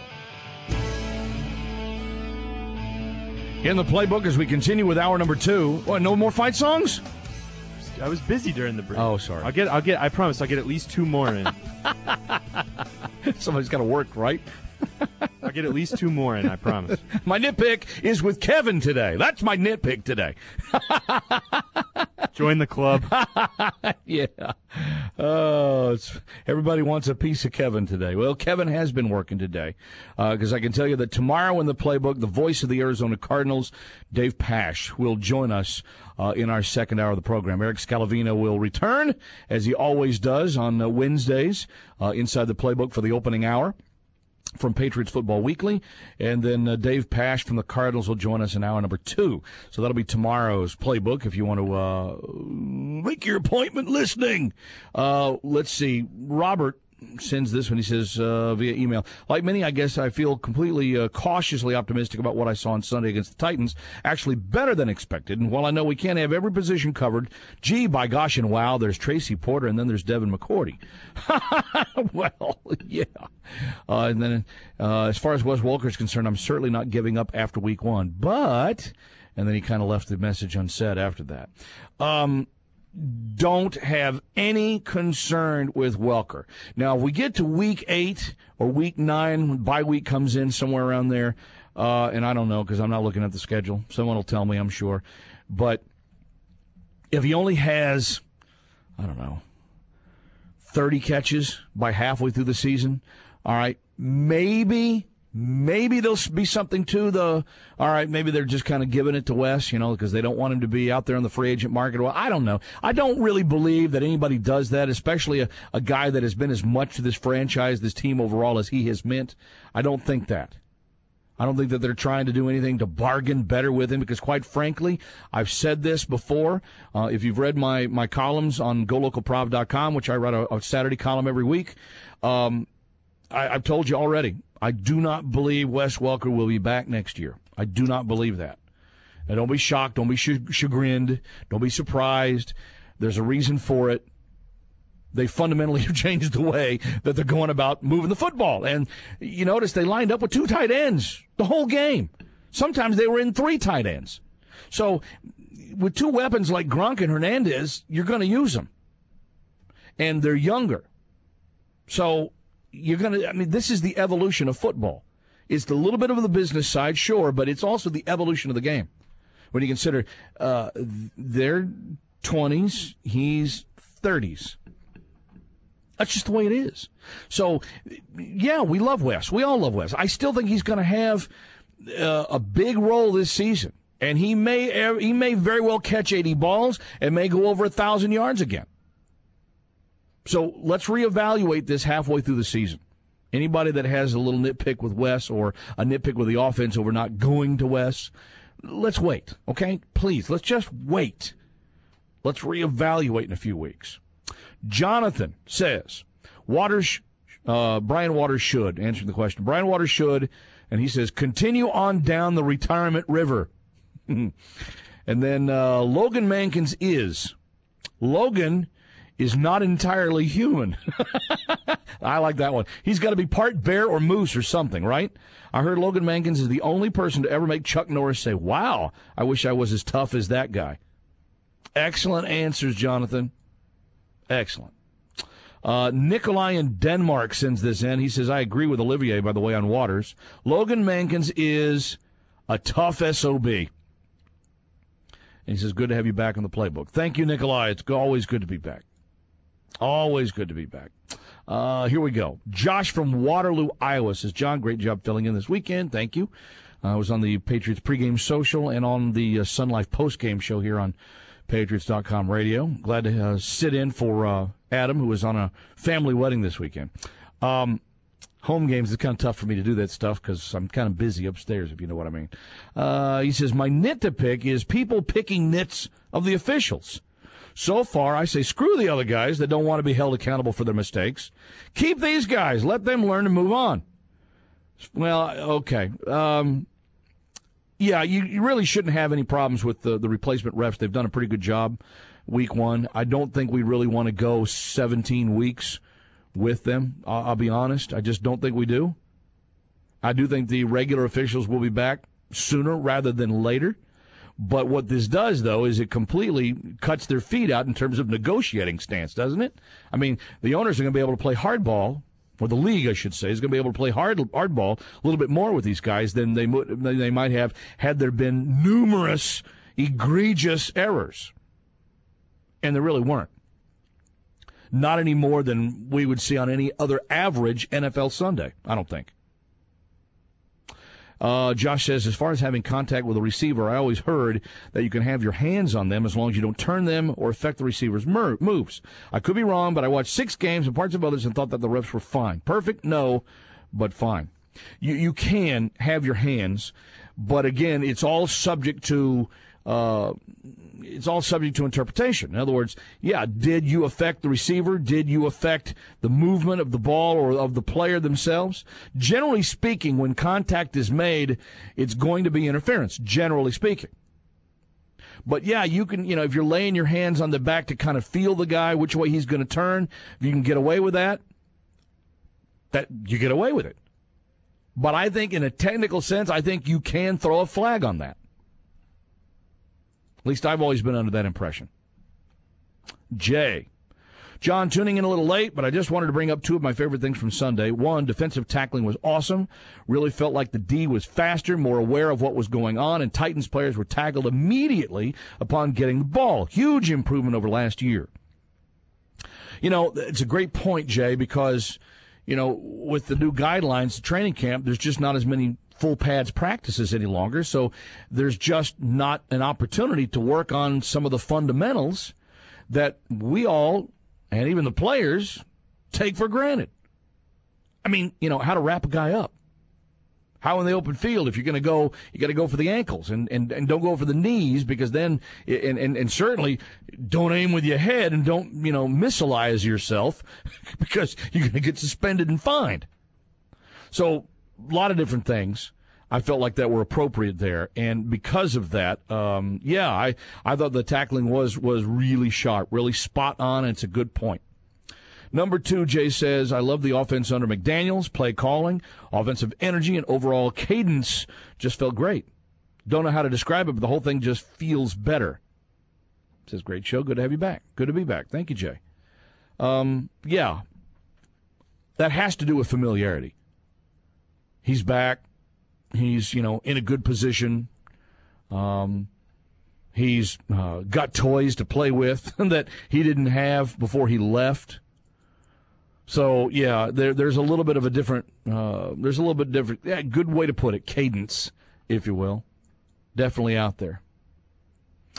In the playbook, as we continue with hour number two. What, no more fight songs? I was busy during the break. Oh, sorry. I'll get. I'll get. I promise. I'll get at least two more in. Somebody's got to work, right? I'll get at least two more in. I promise. My nitpick is with Kevin today. That's my nitpick today. Join the club. Yeah. Oh, it's, everybody wants a piece of Kevin today. Well, Kevin has been working today because uh, I can tell you that tomorrow in the playbook, the voice of the Arizona Cardinals, Dave Pasch, will join us uh, in our second hour of the program. Eric Scalavina will return, as he always does, on uh, Wednesdays uh, inside the playbook for the opening hour from Patriots Football Weekly, and then uh, Dave Pasch from the Cardinals will join us in hour number two. So that'll be tomorrow's playbook if you want to uh, make your appointment listening. Uh, let's see. Robert sends this one. He says uh, via email, like many, I guess I feel completely uh, cautiously optimistic about what I saw on Sunday against the Titans. Actually better than expected. And while I know we can't have every position covered, gee, by gosh and wow, there's Tracy Porter and then there's Devin McCourty. Well, yeah. Uh, and then uh, as far as Wes Welker is concerned, I'm certainly not giving up after week one. But, and then he kind of left the message unsaid after that. Um, don't have any concern with Welker. Now, if we get to week eight or week nine, when bye week comes in somewhere around there, uh, and I don't know because I'm not looking at the schedule. Someone will tell me, I'm sure. But if he only has, I don't know, thirty catches by halfway through the season, all right, maybe, maybe there'll be something to the, all right, maybe they're just kind of giving it to Wes, you know, because they don't want him to be out there in the free agent market. Well, I don't know. I don't really believe that anybody does that, especially a, a guy that has been as much to this franchise, this team overall, as he has meant. I don't think that. I don't think that they're trying to do anything to bargain better with him because, quite frankly, I've said this before. Uh, if you've read my, my columns on go local prov dot com, which I write a, a Saturday column every week, um, I, I've told you already, I do not believe Wes Welker will be back next year. I do not believe that. Now, don't be shocked. Don't be chagrined. Don't be surprised. There's a reason for it. They fundamentally have changed the way that they're going about moving the football. And you notice they lined up with two tight ends the whole game. Sometimes they were in three tight ends. So with two weapons like Gronk and Hernandez, you're going to use them. And they're younger. So you're going to, I mean, this is the evolution of football. It's the little bit of the business side, sure, but it's also the evolution of the game. When you consider uh, their twenties, he's thirties. That's just the way it is. So, yeah, we love Wes. We all love Wes. I still think he's going to have uh, a big role this season. And he may he may very well catch eighty balls and may go over one thousand yards again. So let's reevaluate this halfway through the season. Anybody that has a little nitpick with Wes or a nitpick with the offense over not going to Wes, let's wait, okay? Please, let's just wait. Let's reevaluate in a few weeks. Jonathan says, Waters, uh, Brian Waters should, answering the question, Brian Waters should, and he says, continue on down the retirement river. And then uh, Logan Mankins is. Logan is not entirely human. I like that one. He's got to be part bear or moose or something, right? I heard Logan Mankins is the only person to ever make Chuck Norris say, wow, I wish I was as tough as that guy. Excellent answers, Jonathan. Excellent. Uh, Nikolai in Denmark sends this in. He says, I agree with Olivier, by the way, on Waters. Logan Mankins is a tough S O B. And he says, good to have you back on the playbook. Thank you, Nikolai. It's always good to be back. Always good to be back. Uh, here we go. Josh from Waterloo, Iowa says, John, great job filling in this weekend. Thank you. Uh, I was on the Patriots pregame social and on the uh, Sun Life postgame show here on Patriots dot com radio. Glad to uh, sit in for uh, Adam, who was on a family wedding this weekend. Um, home games is kind of tough for me to do that stuff because I'm kind of busy upstairs, if you know what I mean. Uh, he says, my nit to pick is people picking nits of the officials. So far, I say screw the other guys that don't want to be held accountable for their mistakes. Keep these guys. Let them learn to move on. Well, okay. Um, yeah, you, you really shouldn't have any problems with the, the replacement refs. They've done a pretty good job week one. I don't think we really want to go seventeen weeks with them. I'll, I'll be honest. I just don't think we do. I do think the regular officials will be back sooner rather than later. But what this does, though, is it completely cuts their feet out in terms of negotiating stance, doesn't it? I mean, the owners are going to be able to play hardball, or the league, I should say, is going to be able to play hard hardball a little bit more with these guys than they, than they might have had there been numerous egregious errors. And there really weren't. Not any more than we would see on any other average N F L Sunday, I don't think. Uh, Josh says, as far as having contact with a receiver, I always heard that you can have your hands on them as long as you don't turn them or affect the receiver's mer- moves. I could be wrong, but I watched six games and parts of others and thought that the refs were fine. Perfect? No, but fine. You, you can have your hands, but again, it's all subject to uh, it's all subject to interpretation. In other words, yeah, did you affect the receiver? Did you affect the movement of the ball or of the player themselves? Generally speaking, when contact is made, it's going to be interference, generally speaking. But, yeah, you can, you know, if you're laying your hands on the back to kind of feel the guy, which way he's going to turn, if you can get away with that, that you get away with it. But I think in a technical sense, I think you can throw a flag on that. At least I've always been under that impression. Jay. John, tuning in a little late, but I just wanted to bring up two of my favorite things from Sunday. One, defensive tackling was awesome. Really felt like the D was faster, more aware of what was going on, and Titans players were tackled immediately upon getting the ball. Huge improvement over last year. You know, it's a great point, Jay, because, you know, with the new guidelines, the training camp, there's just not as many full pads practices any longer, so there's just not an opportunity to work on some of the fundamentals that we all, and even the players, take for granted. I mean, you know, how to wrap a guy up. How in the open field, if you're going to go, you got to go for the ankles and, and, and don't go for the knees, because then, and, and, and certainly don't aim with your head and don't, you know, missileize yourself because you're going to get suspended and fined. So, a lot of different things I felt like that were appropriate there. And because of that, um, yeah, I, I thought the tackling was, was really sharp, really spot on, and it's a good point. Number two, Jay says, I love the offense under McDaniels, play calling, offensive energy, and overall cadence just felt great. Don't know how to describe it, but the whole thing just feels better. Says, great show. Good to have you back. Good to be back. Thank you, Jay. Um, yeah, that has to do with familiarity. He's back. He's, you know, in a good position. Um, he's uh, got toys to play with that he didn't have before he left. So, yeah, there, there's a little bit of a different, uh, there's a little bit different, yeah, good way to put it, cadence, if you will. Definitely out there.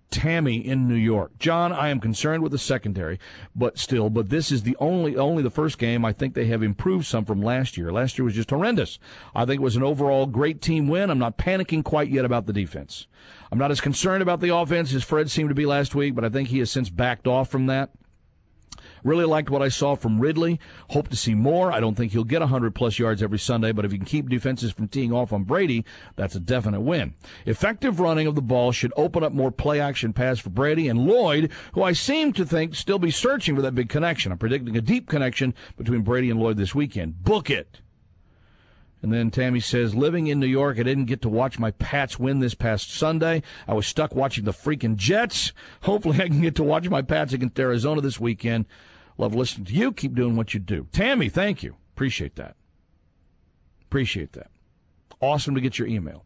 Tammy in New York. John, I am concerned with the secondary, but still, but this is the only only the first game. I think they have improved some from last year. Last year was just horrendous. I think it was an overall great team win. I'm not panicking quite yet about the defense. I'm not as concerned about the offense as Fred seemed to be last week, but I think he has since backed off from that. Really liked what I saw from Ridley. Hope to see more. I don't think he'll get one hundred plus yards every Sunday, but if he can keep defenses from teeing off on Brady, that's a definite win. Effective running of the ball should open up more play-action pass for Brady and Lloyd, who I seem to think still be searching for that big connection. I'm predicting a deep connection between Brady and Lloyd this weekend. Book it. And then Tammy says, living in New York, I didn't get to watch my Pats win this past Sunday. I was stuck watching the freaking Jets. Hopefully I can get to watch my Pats against Arizona this weekend. Love listening to you. Keep doing what you do. Tammy, thank you. Appreciate that. Appreciate that. Awesome to get your email.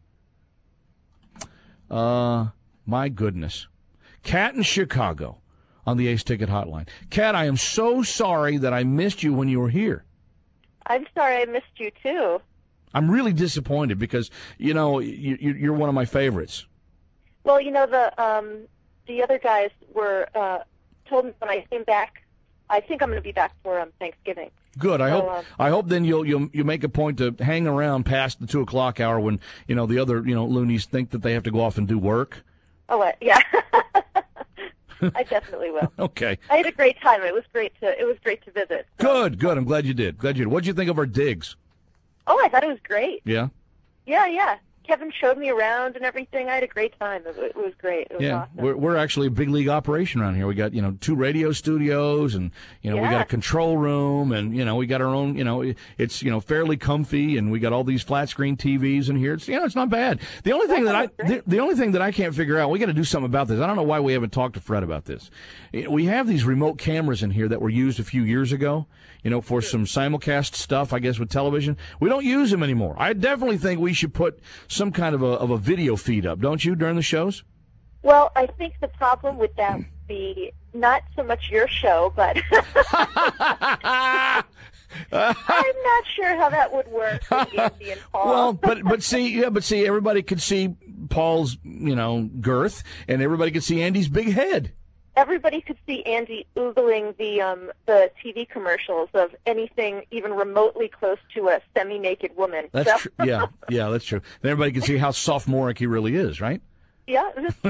Uh, my goodness. Kat in Chicago on the Ace Ticket Hotline. Kat, I am so sorry that I missed you when you were here. I'm sorry I missed you, too. I'm really disappointed because, you know, you, you're one of my favorites. Well, you know, the um, the other guys were uh, told me when I came back, I think I'm going to be back for um, Thanksgiving. Good. I so, hope. Um, I hope then you'll you'll you make a point to hang around past the two o'clock hour when you know the other you know loonies think that they have to go off and do work. Oh, uh, yeah. I definitely will. Okay. I had a great time. It was great to it was great to visit. So. Good. Good. I'm glad you did. Glad you did. What did you think of our digs? Oh, I thought it was great. Yeah. Yeah, yeah. Kevin showed me around and everything. I had a great time. It, it was great. It was yeah, awesome. we're we're actually a big league operation around here. We got you know two radio studios, and you know yeah. we got a control room, and you know we got our own. You know it's you know fairly comfy, and we got all these flat screen T Vs in here. It's you know it's not bad. The only thing that I the, the only thing that I can't figure out, we got to do something about this. I don't know why we haven't talked to Fred about this. We have these remote cameras in here that were used a few years ago. You know, for some simulcast stuff, I guess, with television. We don't use them anymore. I definitely think we should put some kind of a of a video feed up, don't you, during the shows? Well, I think the problem with that would be not so much your show, but I'm not sure how that would work with Andy and Paul. Well, but but see, yeah, but see, everybody could see Paul's, you know, girth, and everybody could see Andy's big head. Everybody could see Andy oogling the um, the T V commercials of anything even remotely close to a semi-naked woman. That's so. true. Yeah, yeah, that's true. Then everybody can see how sophomoric he really is, right? Yeah.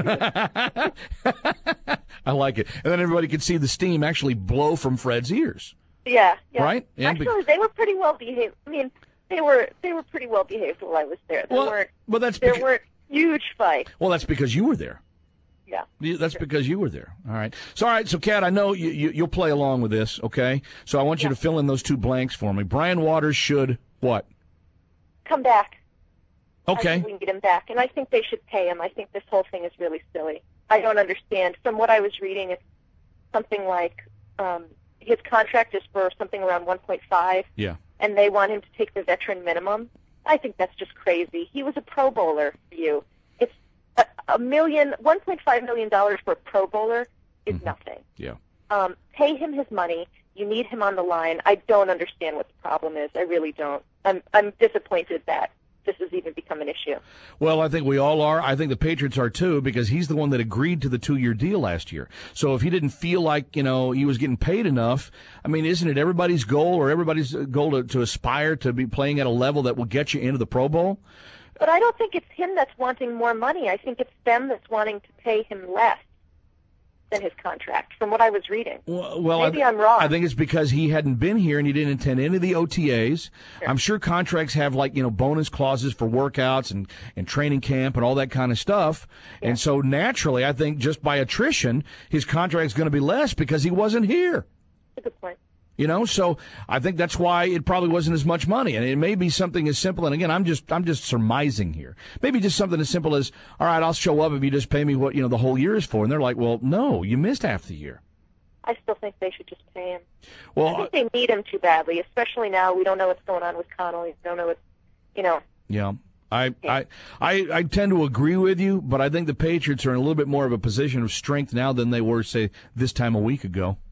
I like it. And then everybody could see the steam actually blow from Fred's ears. Yeah. yeah. Right? Yeah, actually, they were pretty well behaved. I mean, they were they were pretty well behaved while I was there. There well, weren't. Well, that's there beca- weren't huge fights. Well, that's because you were there. Yeah. That's because you were there. All right. So, all right. So, Kat, I know you, you, you'll play along with this, okay? So I want you yeah. to fill in those two blanks for me. Brian Waters should what? Come back. Okay. I think we need him back, and I think they should pay him. I think this whole thing is really silly. I don't understand. From what I was reading, it's something like um, his contract is for something around one point five. Yeah. And they want him to take the veteran minimum. I think that's just crazy. He was a Pro Bowler for you. It's a, a million, one point five million dollars for a Pro Bowler is mm-hmm. nothing. Yeah. Um, pay him his money. You need him on the line. I don't understand what the problem is. I really don't. I'm I'm disappointed that this has even become an issue. Well, I think we all are. I think the Patriots are too, because he's the one that agreed to the two-year deal last year. So if he didn't feel like, you know, he was getting paid enough, I mean, isn't it everybody's goal or everybody's goal to, to aspire to be playing at a level that will get you into the Pro Bowl? But I don't think it's him that's wanting more money. I think it's them that's wanting to pay him less than his contract, from what I was reading. Well, well Maybe I, I'm wrong. I think it's because he hadn't been here and he didn't attend any of the O T As. Sure. I'm sure contracts have, like, you know, bonus clauses for workouts and, and training camp and all that kind of stuff. Yeah. And so naturally, I think just by attrition, his contract's going to be less because he wasn't here. That's a good point. You know, so I think that's why it probably wasn't as much money. And it may be something as simple, and again, I'm just I'm just surmising here. Maybe just something as simple as, all right, I'll show up if you just pay me what, you know, the whole year is for. And they're like, well, no, you missed half the year. I still think they should just pay him. Well, I think they need him too badly, especially now. We don't know what's going on with Connolly. We don't know what's, you know. Yeah. I, I I I tend to agree with you, but I think the Patriots are in a little bit more of a position of strength now than they were, say, this time a week ago.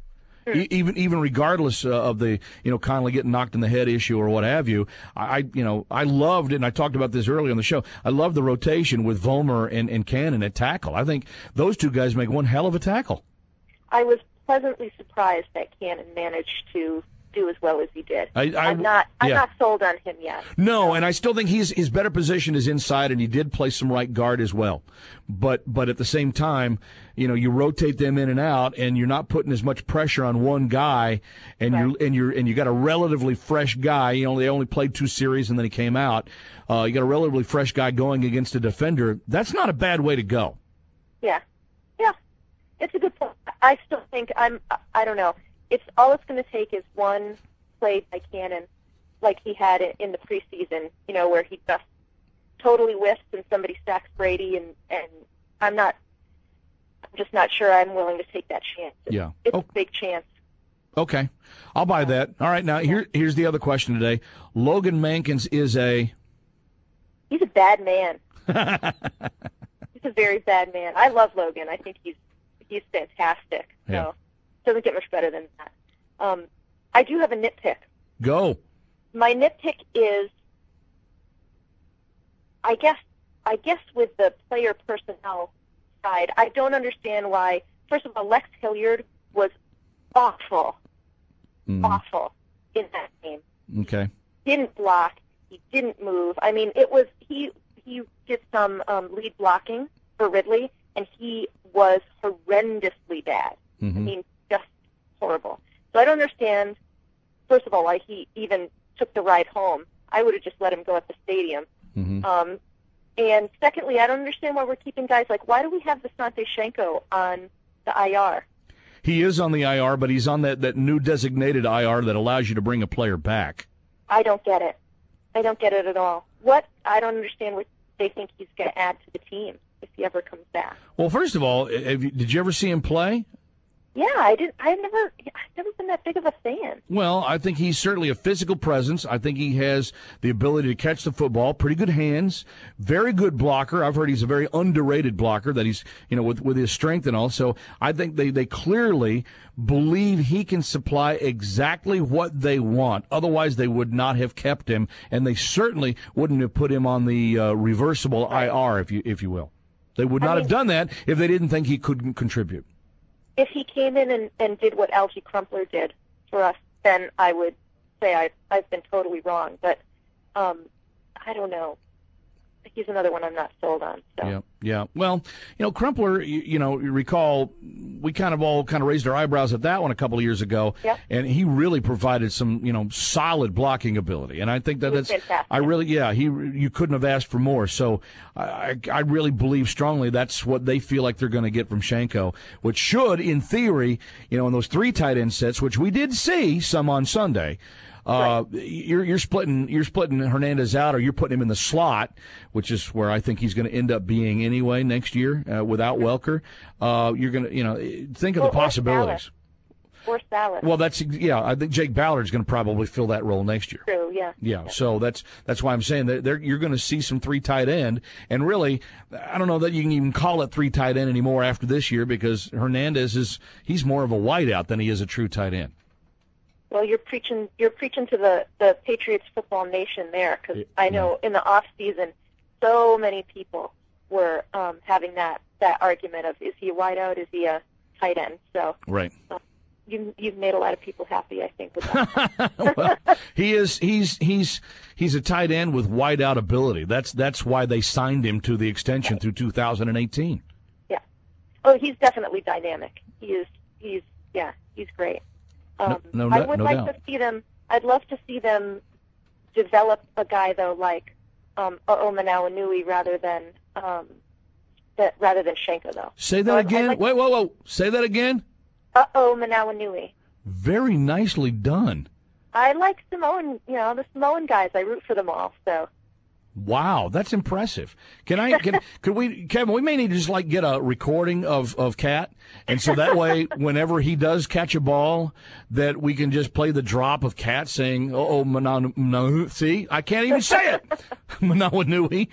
E- even even regardless uh, of the you know Conley getting knocked in the head issue or what have you, I, I you know I loved it, and I talked about this earlier on the show. I love the rotation with Vollmer and, and Cannon at tackle. I think those two guys make one hell of a tackle. I was pleasantly surprised that Cannon managed to do as well as he did. I, I, I'm not I'm yeah. not sold on him yet. No, and I still think he's his better position is inside, and he did play some right guard as well. But but at the same time, you know, you rotate them in and out, and you're not putting as much pressure on one guy, and Right. you and you're and you got a relatively fresh guy. You know, they only played two series, and then he came out. Uh, you got a relatively fresh guy going against a defender. That's not a bad way to go. Yeah, yeah, it's a good point. I still think I'm. I don't know. It's all it's going to take is one play by Cannon, like he had in, in the preseason. You know, where he just totally whiffs and somebody stacks Brady, and and I'm not. I'm just not sure I'm willing to take that chance. It's, Yeah. it's Oh. a big chance. Okay, I'll buy that. All right, now here here's the other question today. Logan Mankins is a. He's a bad man. He's a very bad man. I love Logan. I think he's he's fantastic. Yeah. So doesn't get much better than that. Um, I do have a nitpick. Go. My nitpick is, I guess, I guess with the player personnel side, I don't understand why. First of all, Lex Hilliard was awful, Mm. awful in that game. Okay. Didn't block. He didn't move. I mean, it was he. He did some um, lead blocking for Ridley, and he was horrendously bad. Mhm. I mean, just horrible. So I don't understand. First of all, why he even took the ride home. I would have just let him go at the stadium. Mhm. Um, and secondly, I don't understand why we're keeping guys like. Why do we have Visante Shenko on the I R? He is on the I R, but he's on that, that new designated I R that allows you to bring a player back. I don't get it. I don't get it at all. What? I don't understand what they think he's going to add to the team if he ever comes back. Well, first of all, have you, did you ever see him play? Yeah, I didn't. I've never. I've never been that big of a fan. Well, I think he's certainly a physical presence. I think he has the ability to catch the football, pretty good hands, very good blocker. I've heard he's a very underrated blocker, that he's, you know, with, with his strength and all. So I think they, they clearly believe he can supply exactly what they want. Otherwise, they would not have kept him, and they certainly wouldn't have put him on the uh, reversible I R, if you if you will. They would I not mean- have done that if they didn't think he could contribute. If he came in and, and did what Algie Crumpler did for us, then I would say I, I've been totally wrong. But um, I don't know. He's another one I'm not sold on. So. Yeah, yeah. Well, you know, Crumpler, you, you know, you recall, we kind of all kind of raised our eyebrows at that one a couple of years ago. Yep. And he really provided some, you know, solid blocking ability. And I think that He was that's, fantastic. I really, yeah, he, you couldn't have asked for more. So I, I, I really believe strongly that's what they feel like they're going to get from Shenko, which should, in theory, you know, in those three tight end sets, which we did see some on Sunday, Uh, you're you're splitting you're splitting Hernandez out, or you're putting him in the slot, which is where I think he's going to end up being anyway next year uh, without Welker. Uh, you're going to you know think of Or- the or possibilities. Or Salad. Well, that's yeah. I think Jake Ballard's going to probably fill that role next year. True, yeah. Yeah, so that's that's why I'm saying that there, you're going to see some three tight end, and really, I don't know that you can even call it three tight end anymore after this year, because Hernandez is he's more of a wideout than he is a true tight end. Well, you're preaching. You're preaching to the, the Patriots football nation there, because I know in the off season, so many people were um, having that, that argument of, is he a wideout? Is he a tight end? So Right. uh, you you've made a lot of people happy, I think, with that. Well, he is he's he's he's a tight end with wideout ability. That's that's why they signed him to the extension through two thousand eighteen. Yeah. Oh, he's definitely dynamic. He is. He's yeah. He's great. Um, No- no I doubt- would no like doubt. to see them. I'd love to see them develop a guy though, like um, Omanawinui, rather than um, that rather than Shenko though. Say that So I'd- I'd again. like- Wait, whoa, whoa. Say that again. Uh oh, Manawanui. Very nicely done. I like Samoan. You know, the Samoan guys. I root for them all. So Wow, that's impressive. Can I? Can could we, Kevin? We may need to just like get a recording of of Cat, and so that way, whenever he does catch a ball, that we can just play the drop of Cat saying, "Oh, oh, Manawanui." See, I can't even say it, Manawanui,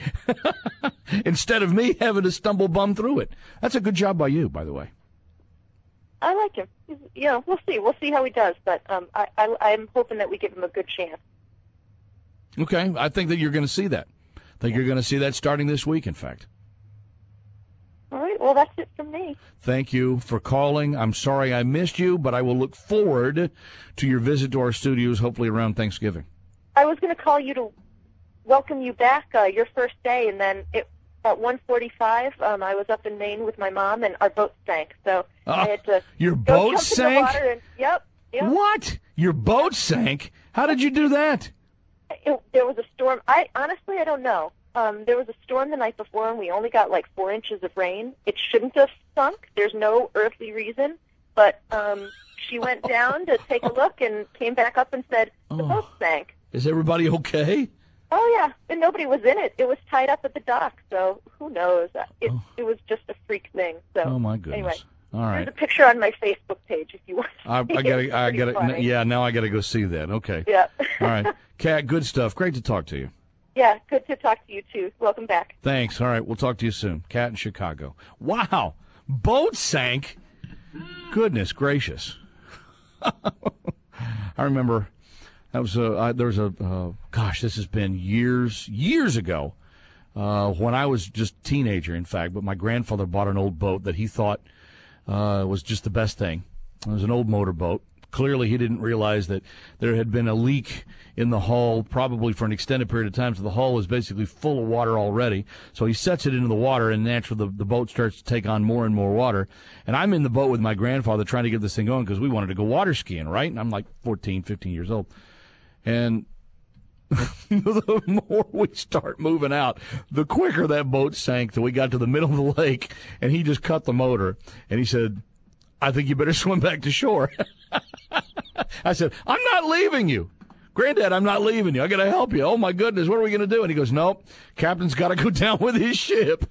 instead of me having to stumble bum through it. That's a good job by you, by the way. I like him. He's, you know, we'll see. We'll see how he does, but um, I, I, I'm hoping that we give him a good chance. Okay, I think that you're going to see that. I think you're going to see that starting this week, in fact. All right, well, that's it from me. Thank you for calling. I'm sorry I missed you, but I will look forward to your visit to our studios, hopefully around Thanksgiving. I was going to call you to welcome you back uh, your first day, and then it, at one forty-five, um, I was up in Maine with my mom, and our boat sank. So uh, I had to your go boat jump sank? in the water and, yep, yep. What? Your boat sank? How did you do that? It, there was a storm. I honestly, I don't know. Um, there was a storm the night before, and we only got like four inches of rain. It shouldn't have sunk. There's no earthly reason. But um, she went down to take a look and came back up and said, the oh. boat sank. Is everybody okay? Oh, yeah. And nobody was in it. It was tied up at the dock. So who knows? It, oh. it was just a freak thing. So Oh, my goodness. Anyway, all right. there's a picture on my Facebook page if you want to I, I see gotta, it. I It's gotta, pretty funny. yeah, now I gotta go see that. Okay. Yeah. All right. Kat, good stuff. Great to talk to you. Yeah, good to talk to you, too. Welcome back. Thanks. All right, we'll talk to you soon. Kat in Chicago. Wow. Boat sank? Goodness gracious. I remember that was a, I, there was a, uh, gosh, this has been years, years ago, uh, when I was just a teenager, in fact, but my grandfather bought an old boat that he thought uh, was just the best thing. It was an old motorboat. Clearly, he didn't realize that there had been a leak in the hull, probably for an extended period of time, so the hull was basically full of water already. So he sets it into the water, and naturally the, the boat starts to take on more and more water. And I'm in the boat with my grandfather trying to get this thing going because we wanted to go water skiing, right? And I'm like fourteen, fifteen years old. And the more we start moving out, the quicker that boat sank till we got to the middle of the lake, and he just cut the motor, and he said, I think you better swim back to shore. I said, I'm not leaving you. Granddad, I'm not leaving you. I got to help you. Oh, my goodness, what are we going to do? And he goes, nope, Captain's got to go down with his ship.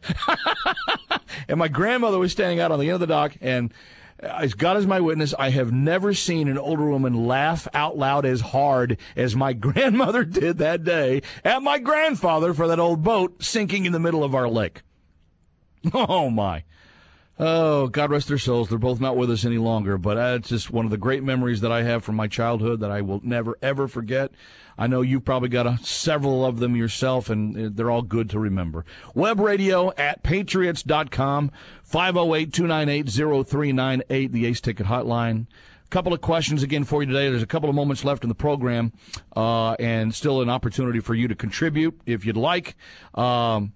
And my grandmother was standing out on the end of the dock, and as God is my witness, I have never seen an older woman laugh out loud as hard as my grandmother did that day at my grandfather for that old boat sinking in the middle of our lake. Oh, my. Oh, God rest their souls. They're both not with us any longer, but uh, it's just one of the great memories that I have from my childhood that I will never, ever forget. I know you've probably got a, several of them yourself, and they're all good to remember. Web radio at patriots dot com, five oh eight, two nine eight, oh three nine eight, the Ace Ticket Hotline. Couple of questions again for you today. There's a couple of moments left in the program, uh, and still an opportunity for you to contribute if you'd like. Um,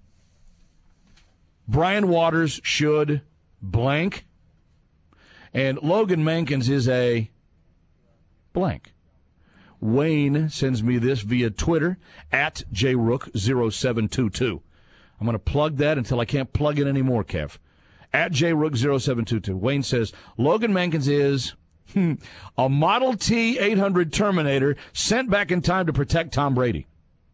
Brian Waters should blank, and Logan Mankins is a blank. Wayne sends me this via Twitter, at J Rook zero seven two two. I'm going to plug that until I can't plug it anymore, Kev. At J Rook zero seven two two. Wayne says, Logan Mankins is hmm, a Model T eight hundred Terminator sent back in time to protect Tom Brady.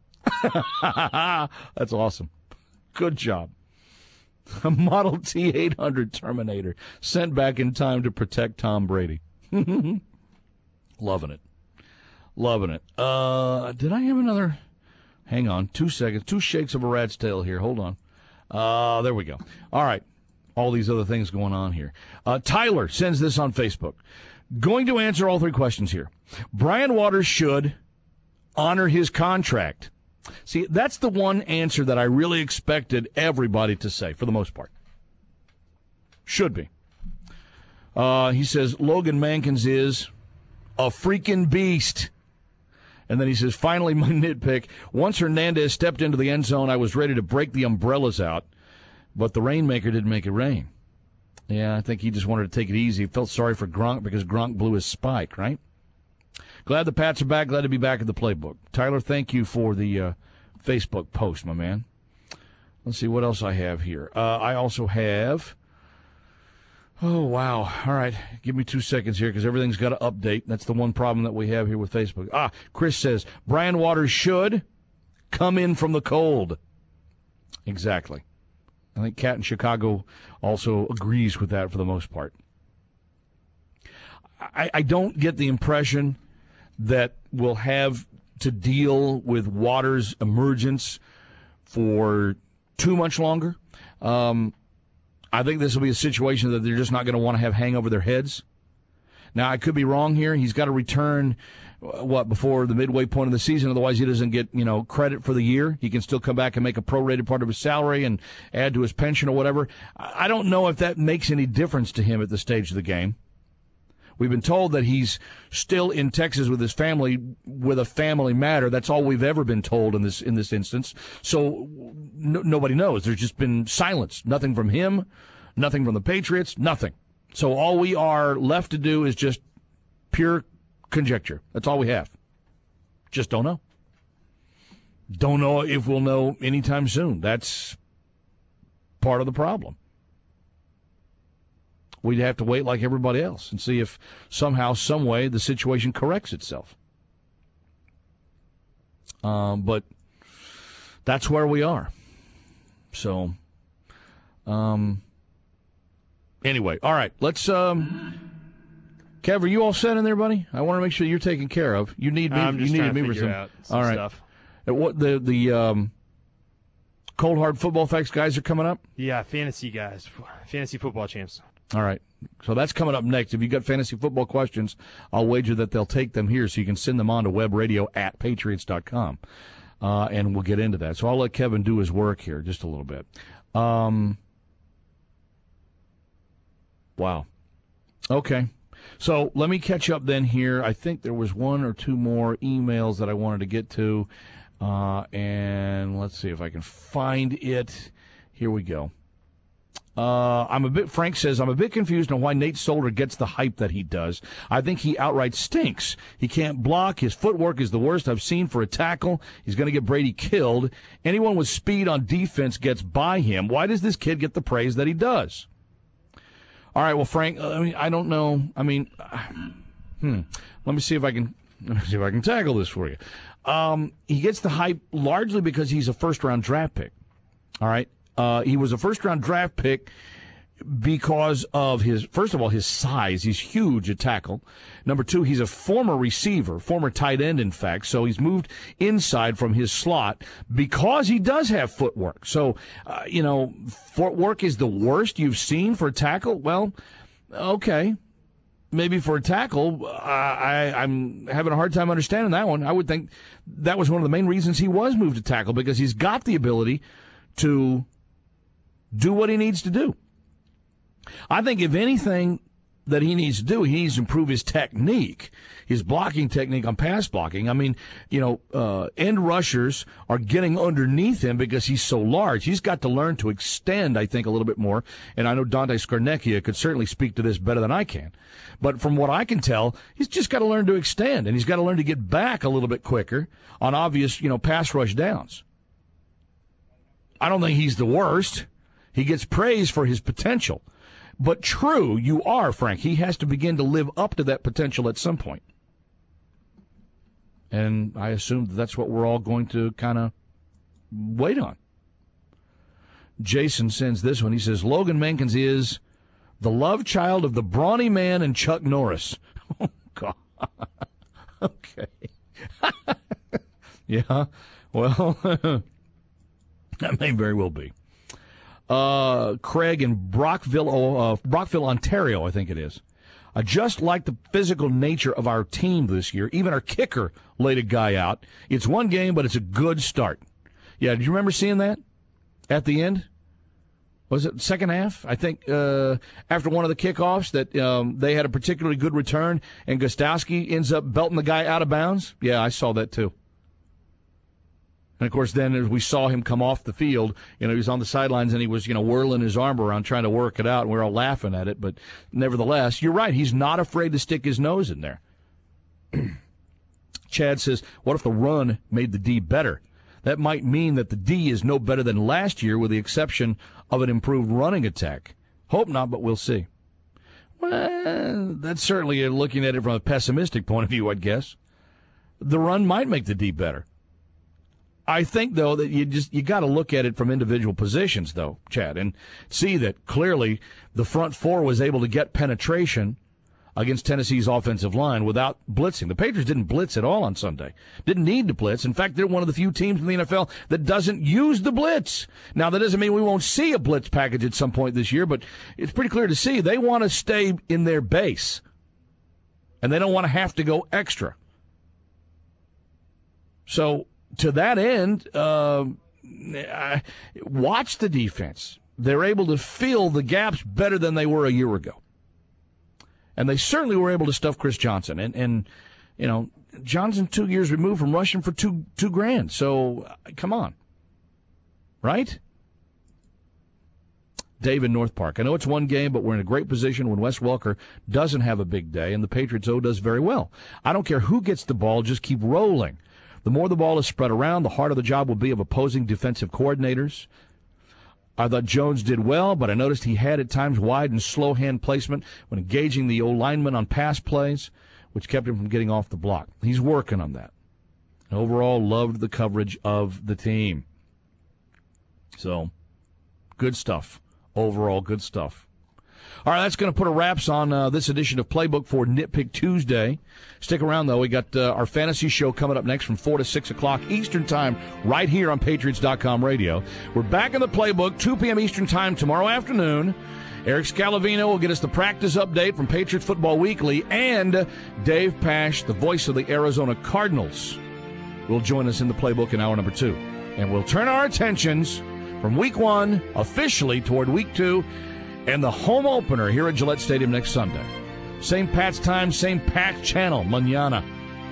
That's awesome. Good job. A Model T eight hundred Terminator sent back in time to protect Tom Brady. Loving it. Loving it. Uh, did I have another? Hang on. Two seconds. Two shakes of a rat's tail here. Hold on. Uh, there we go. All right. All these other things going on here. Uh, Tyler sends this on Facebook. Going to answer all three questions here. Brian Waters should honor his contract. See, that's the one answer that I really expected everybody to say, for the most part. Should be. Uh, he says, Logan Mankins is a freaking beast. And then he says, finally, my nitpick. Once Hernandez stepped into the end zone, I was ready to break the umbrellas out, but the rainmaker didn't make it rain. Yeah, I think he just wanted to take it easy. He felt sorry for Gronk because Gronk blew his spike, right? Glad the Pats are back. Glad to be back at the playbook. Tyler, thank you for the uh, Facebook post, my man. Let's see what else I have here. Uh, I also have... Oh, wow. All right. Give me two seconds here because everything's got to update. That's the one problem that we have here with Facebook. Ah, Chris says, Brian Waters should come in from the cold. Exactly. I think Kat in Chicago also agrees with that for the most part. I, I don't get the impression that we'll have to deal with Waters' emergence for too much longer. Um I think this will be a situation that they're just not going to want to have hang over their heads Now, I could be wrong here. He's got to return, what, before the midway point of the season. Otherwise, he doesn't get, you know, credit for the year. He can still come back and make a prorated part of his salary and add to his pension or whatever. I don't know if that makes any difference to him at this stage of the game. We've been told that he's still in Texas with his family with a family matter. That's all we've ever been told in this in this instance. So no, nobody knows. There's just been silence. Nothing from him, nothing from the Patriots, nothing. So all we are left to do is just pure conjecture. That's all we have. Just don't know. Don't know if we'll know anytime soon. That's part of the problem. We'd have to wait like everybody else and see if somehow, some way, the situation corrects itself. Um, but that's where we are. So, um, anyway, all right, let's. Um, Kev, are you all set in there, buddy? I want to make sure you're taken care of. You need me. I'm just you trying need to me figure for out some all right. stuff. Uh, What the the um, Cold Hard Football Facts guys are coming up? Yeah, fantasy guys, fantasy football champs. All right. So that's coming up next. If you've got fantasy football questions, I'll wager that they'll take them here so you can send them on to webradio at patriots dot com, uh, and we'll get into that. So I'll let Kevin do his work here just a little bit. Um, wow. Okay. So let me catch up then here. I think there was one or two more emails that I wanted to get to, uh, and let's see if I can find it. Here we go. Uh, I'm a bit. Frank says I'm a bit confused on why Nate Solder gets the hype that he does. I think he outright stinks. He can't block. His footwork is the worst I've seen for a tackle. He's going to get Brady killed. Anyone with speed on defense gets by him. Why does this kid get the praise that he does? All right. Well, Frank. I mean, I don't know. I mean, hmm. Let me see if I can. Let me see if I can tackle this for you. Um, he gets the hype largely because he's a first round draft pick. All right. Uh, he was a first-round draft pick because of his, first of all, his size. He's huge at tackle. Number two, he's a former receiver, former tight end, in fact, so he's moved inside from his slot because he does have footwork. So, uh, you know, footwork is the worst you've seen for a tackle? Well, okay. Maybe for a tackle, uh, I, I'm having a hard time understanding that one. I would think that was one of the main reasons he was moved to tackle, because he's got the ability to do what he needs to do. I think if anything that he needs to do, he needs to improve his technique, his blocking technique on pass blocking. I mean, you know, uh, end rushers are getting underneath him because he's so large. He's got to learn to extend, I think, a little bit more. And I know Dante Scarnecchia could certainly speak to this better than I can. But from what I can tell, he's just got to learn to extend, and he's got to learn to get back a little bit quicker on obvious, you know, pass rush downs. I don't think he's the worst. He gets praise for his potential. But true, you are, Frank. He has to begin to live up to that potential at some point. And I assume that that's what we're all going to kind of wait on. Jason sends this one. He says, Logan Mankins is the love child of the Brawny Man and Chuck Norris. Oh, God. Okay. Yeah, well, that may very well be. Uh, Craig in Brockville, uh, Brockville, Ontario, I think it is. I just like the physical nature of our team this year. Even our kicker laid a guy out. It's one game, but it's a good start. Yeah, did you remember seeing that at the end? Was it second half? I think uh, after one of the kickoffs that um, they had a particularly good return, and Gostowski ends up belting the guy out of bounds. Yeah, I saw that too. And, of course, then as we saw him come off the field, you know, he was on the sidelines and he was, you know, whirling his arm around trying to work it out, and we we're all laughing at it. But nevertheless, you're right. He's not afraid to stick his nose in there. Chad says, what if the run made the D better? That might mean that the D is no better than last year with the exception of an improved running attack. Hope not, but we'll see. Well, that's certainly looking at it from a pessimistic point of view, I'd guess. The run might make the D better. I think, though, that you just you got to look at it from individual positions, though, Chad, and see that clearly the front four was able to get penetration against Tennessee's offensive line without blitzing. The Patriots didn't blitz at all on Sunday. Didn't need to blitz. In fact, they're one of the few teams in the N F L that doesn't use the blitz. Now, that doesn't mean we won't see a blitz package at some point this year, but it's pretty clear to see they want to stay in their base. and they don't want to have to go extra. So to that end, uh, I, watch the defense. They're able to fill the gaps better than they were a year ago. And they certainly were able to stuff Chris Johnson. And, and you know, Johnson two years removed from rushing for two two grand. So, uh, come on. Right? Dave in North Park. I know it's one game, but we're in a great position when Wes Welker doesn't have a big day, and the Patriots O does very well. I don't care who gets the ball, just keep rolling. The more the ball is spread around, the harder the job will be of opposing defensive coordinators. I thought Jones did well, but I noticed he had at times wide and slow hand placement when engaging the O-lineman on pass plays, which kept him from getting off the block. He's working on that. And overall, loved the coverage of the team. So, good stuff. Overall, good stuff. All right, that's going to put a wraps on uh, this edition of Playbook for Nitpick Tuesday. Stick around, though. We got uh, our fantasy show coming up next from four to six o'clock Eastern Time right here on Patriots dot com radio. We're back in the Playbook, two p.m. Eastern Time tomorrow afternoon. Eric Scalavino will get us the practice update from Patriots Football Weekly, and Dave Pasch, the voice of the Arizona Cardinals, will join us in the Playbook in hour number two. And we'll turn our attentions from week one officially toward week two and the home opener here at Gillette Stadium next Sunday. Same Pat's time, same Pat channel, mañana.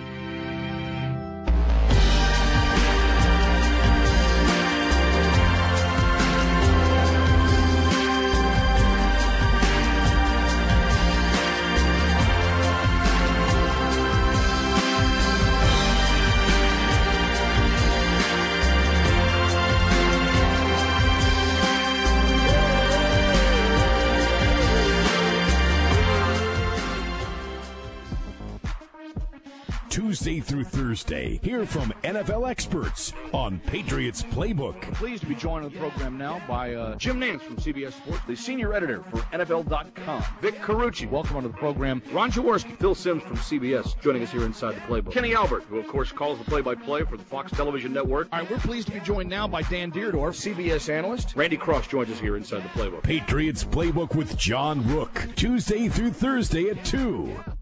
Tuesday through Thursday, hear from N F L experts on Patriots Playbook. I'm pleased to be joined on the program now by uh, Jim Nantz from C B S Sports, the senior editor for N F L dot com. Vic Carucci, welcome onto the program. Ron Jaworski, Phil Simms from C B S, joining us here inside the Playbook. Kenny Albert, who of course calls the play-by-play for the Fox Television Network. All right, we're pleased to be joined now by Dan Deerdorf, C B S analyst. Randy Cross joins us here inside the Playbook. Patriots Playbook with John Rook, Tuesday through Thursday at two.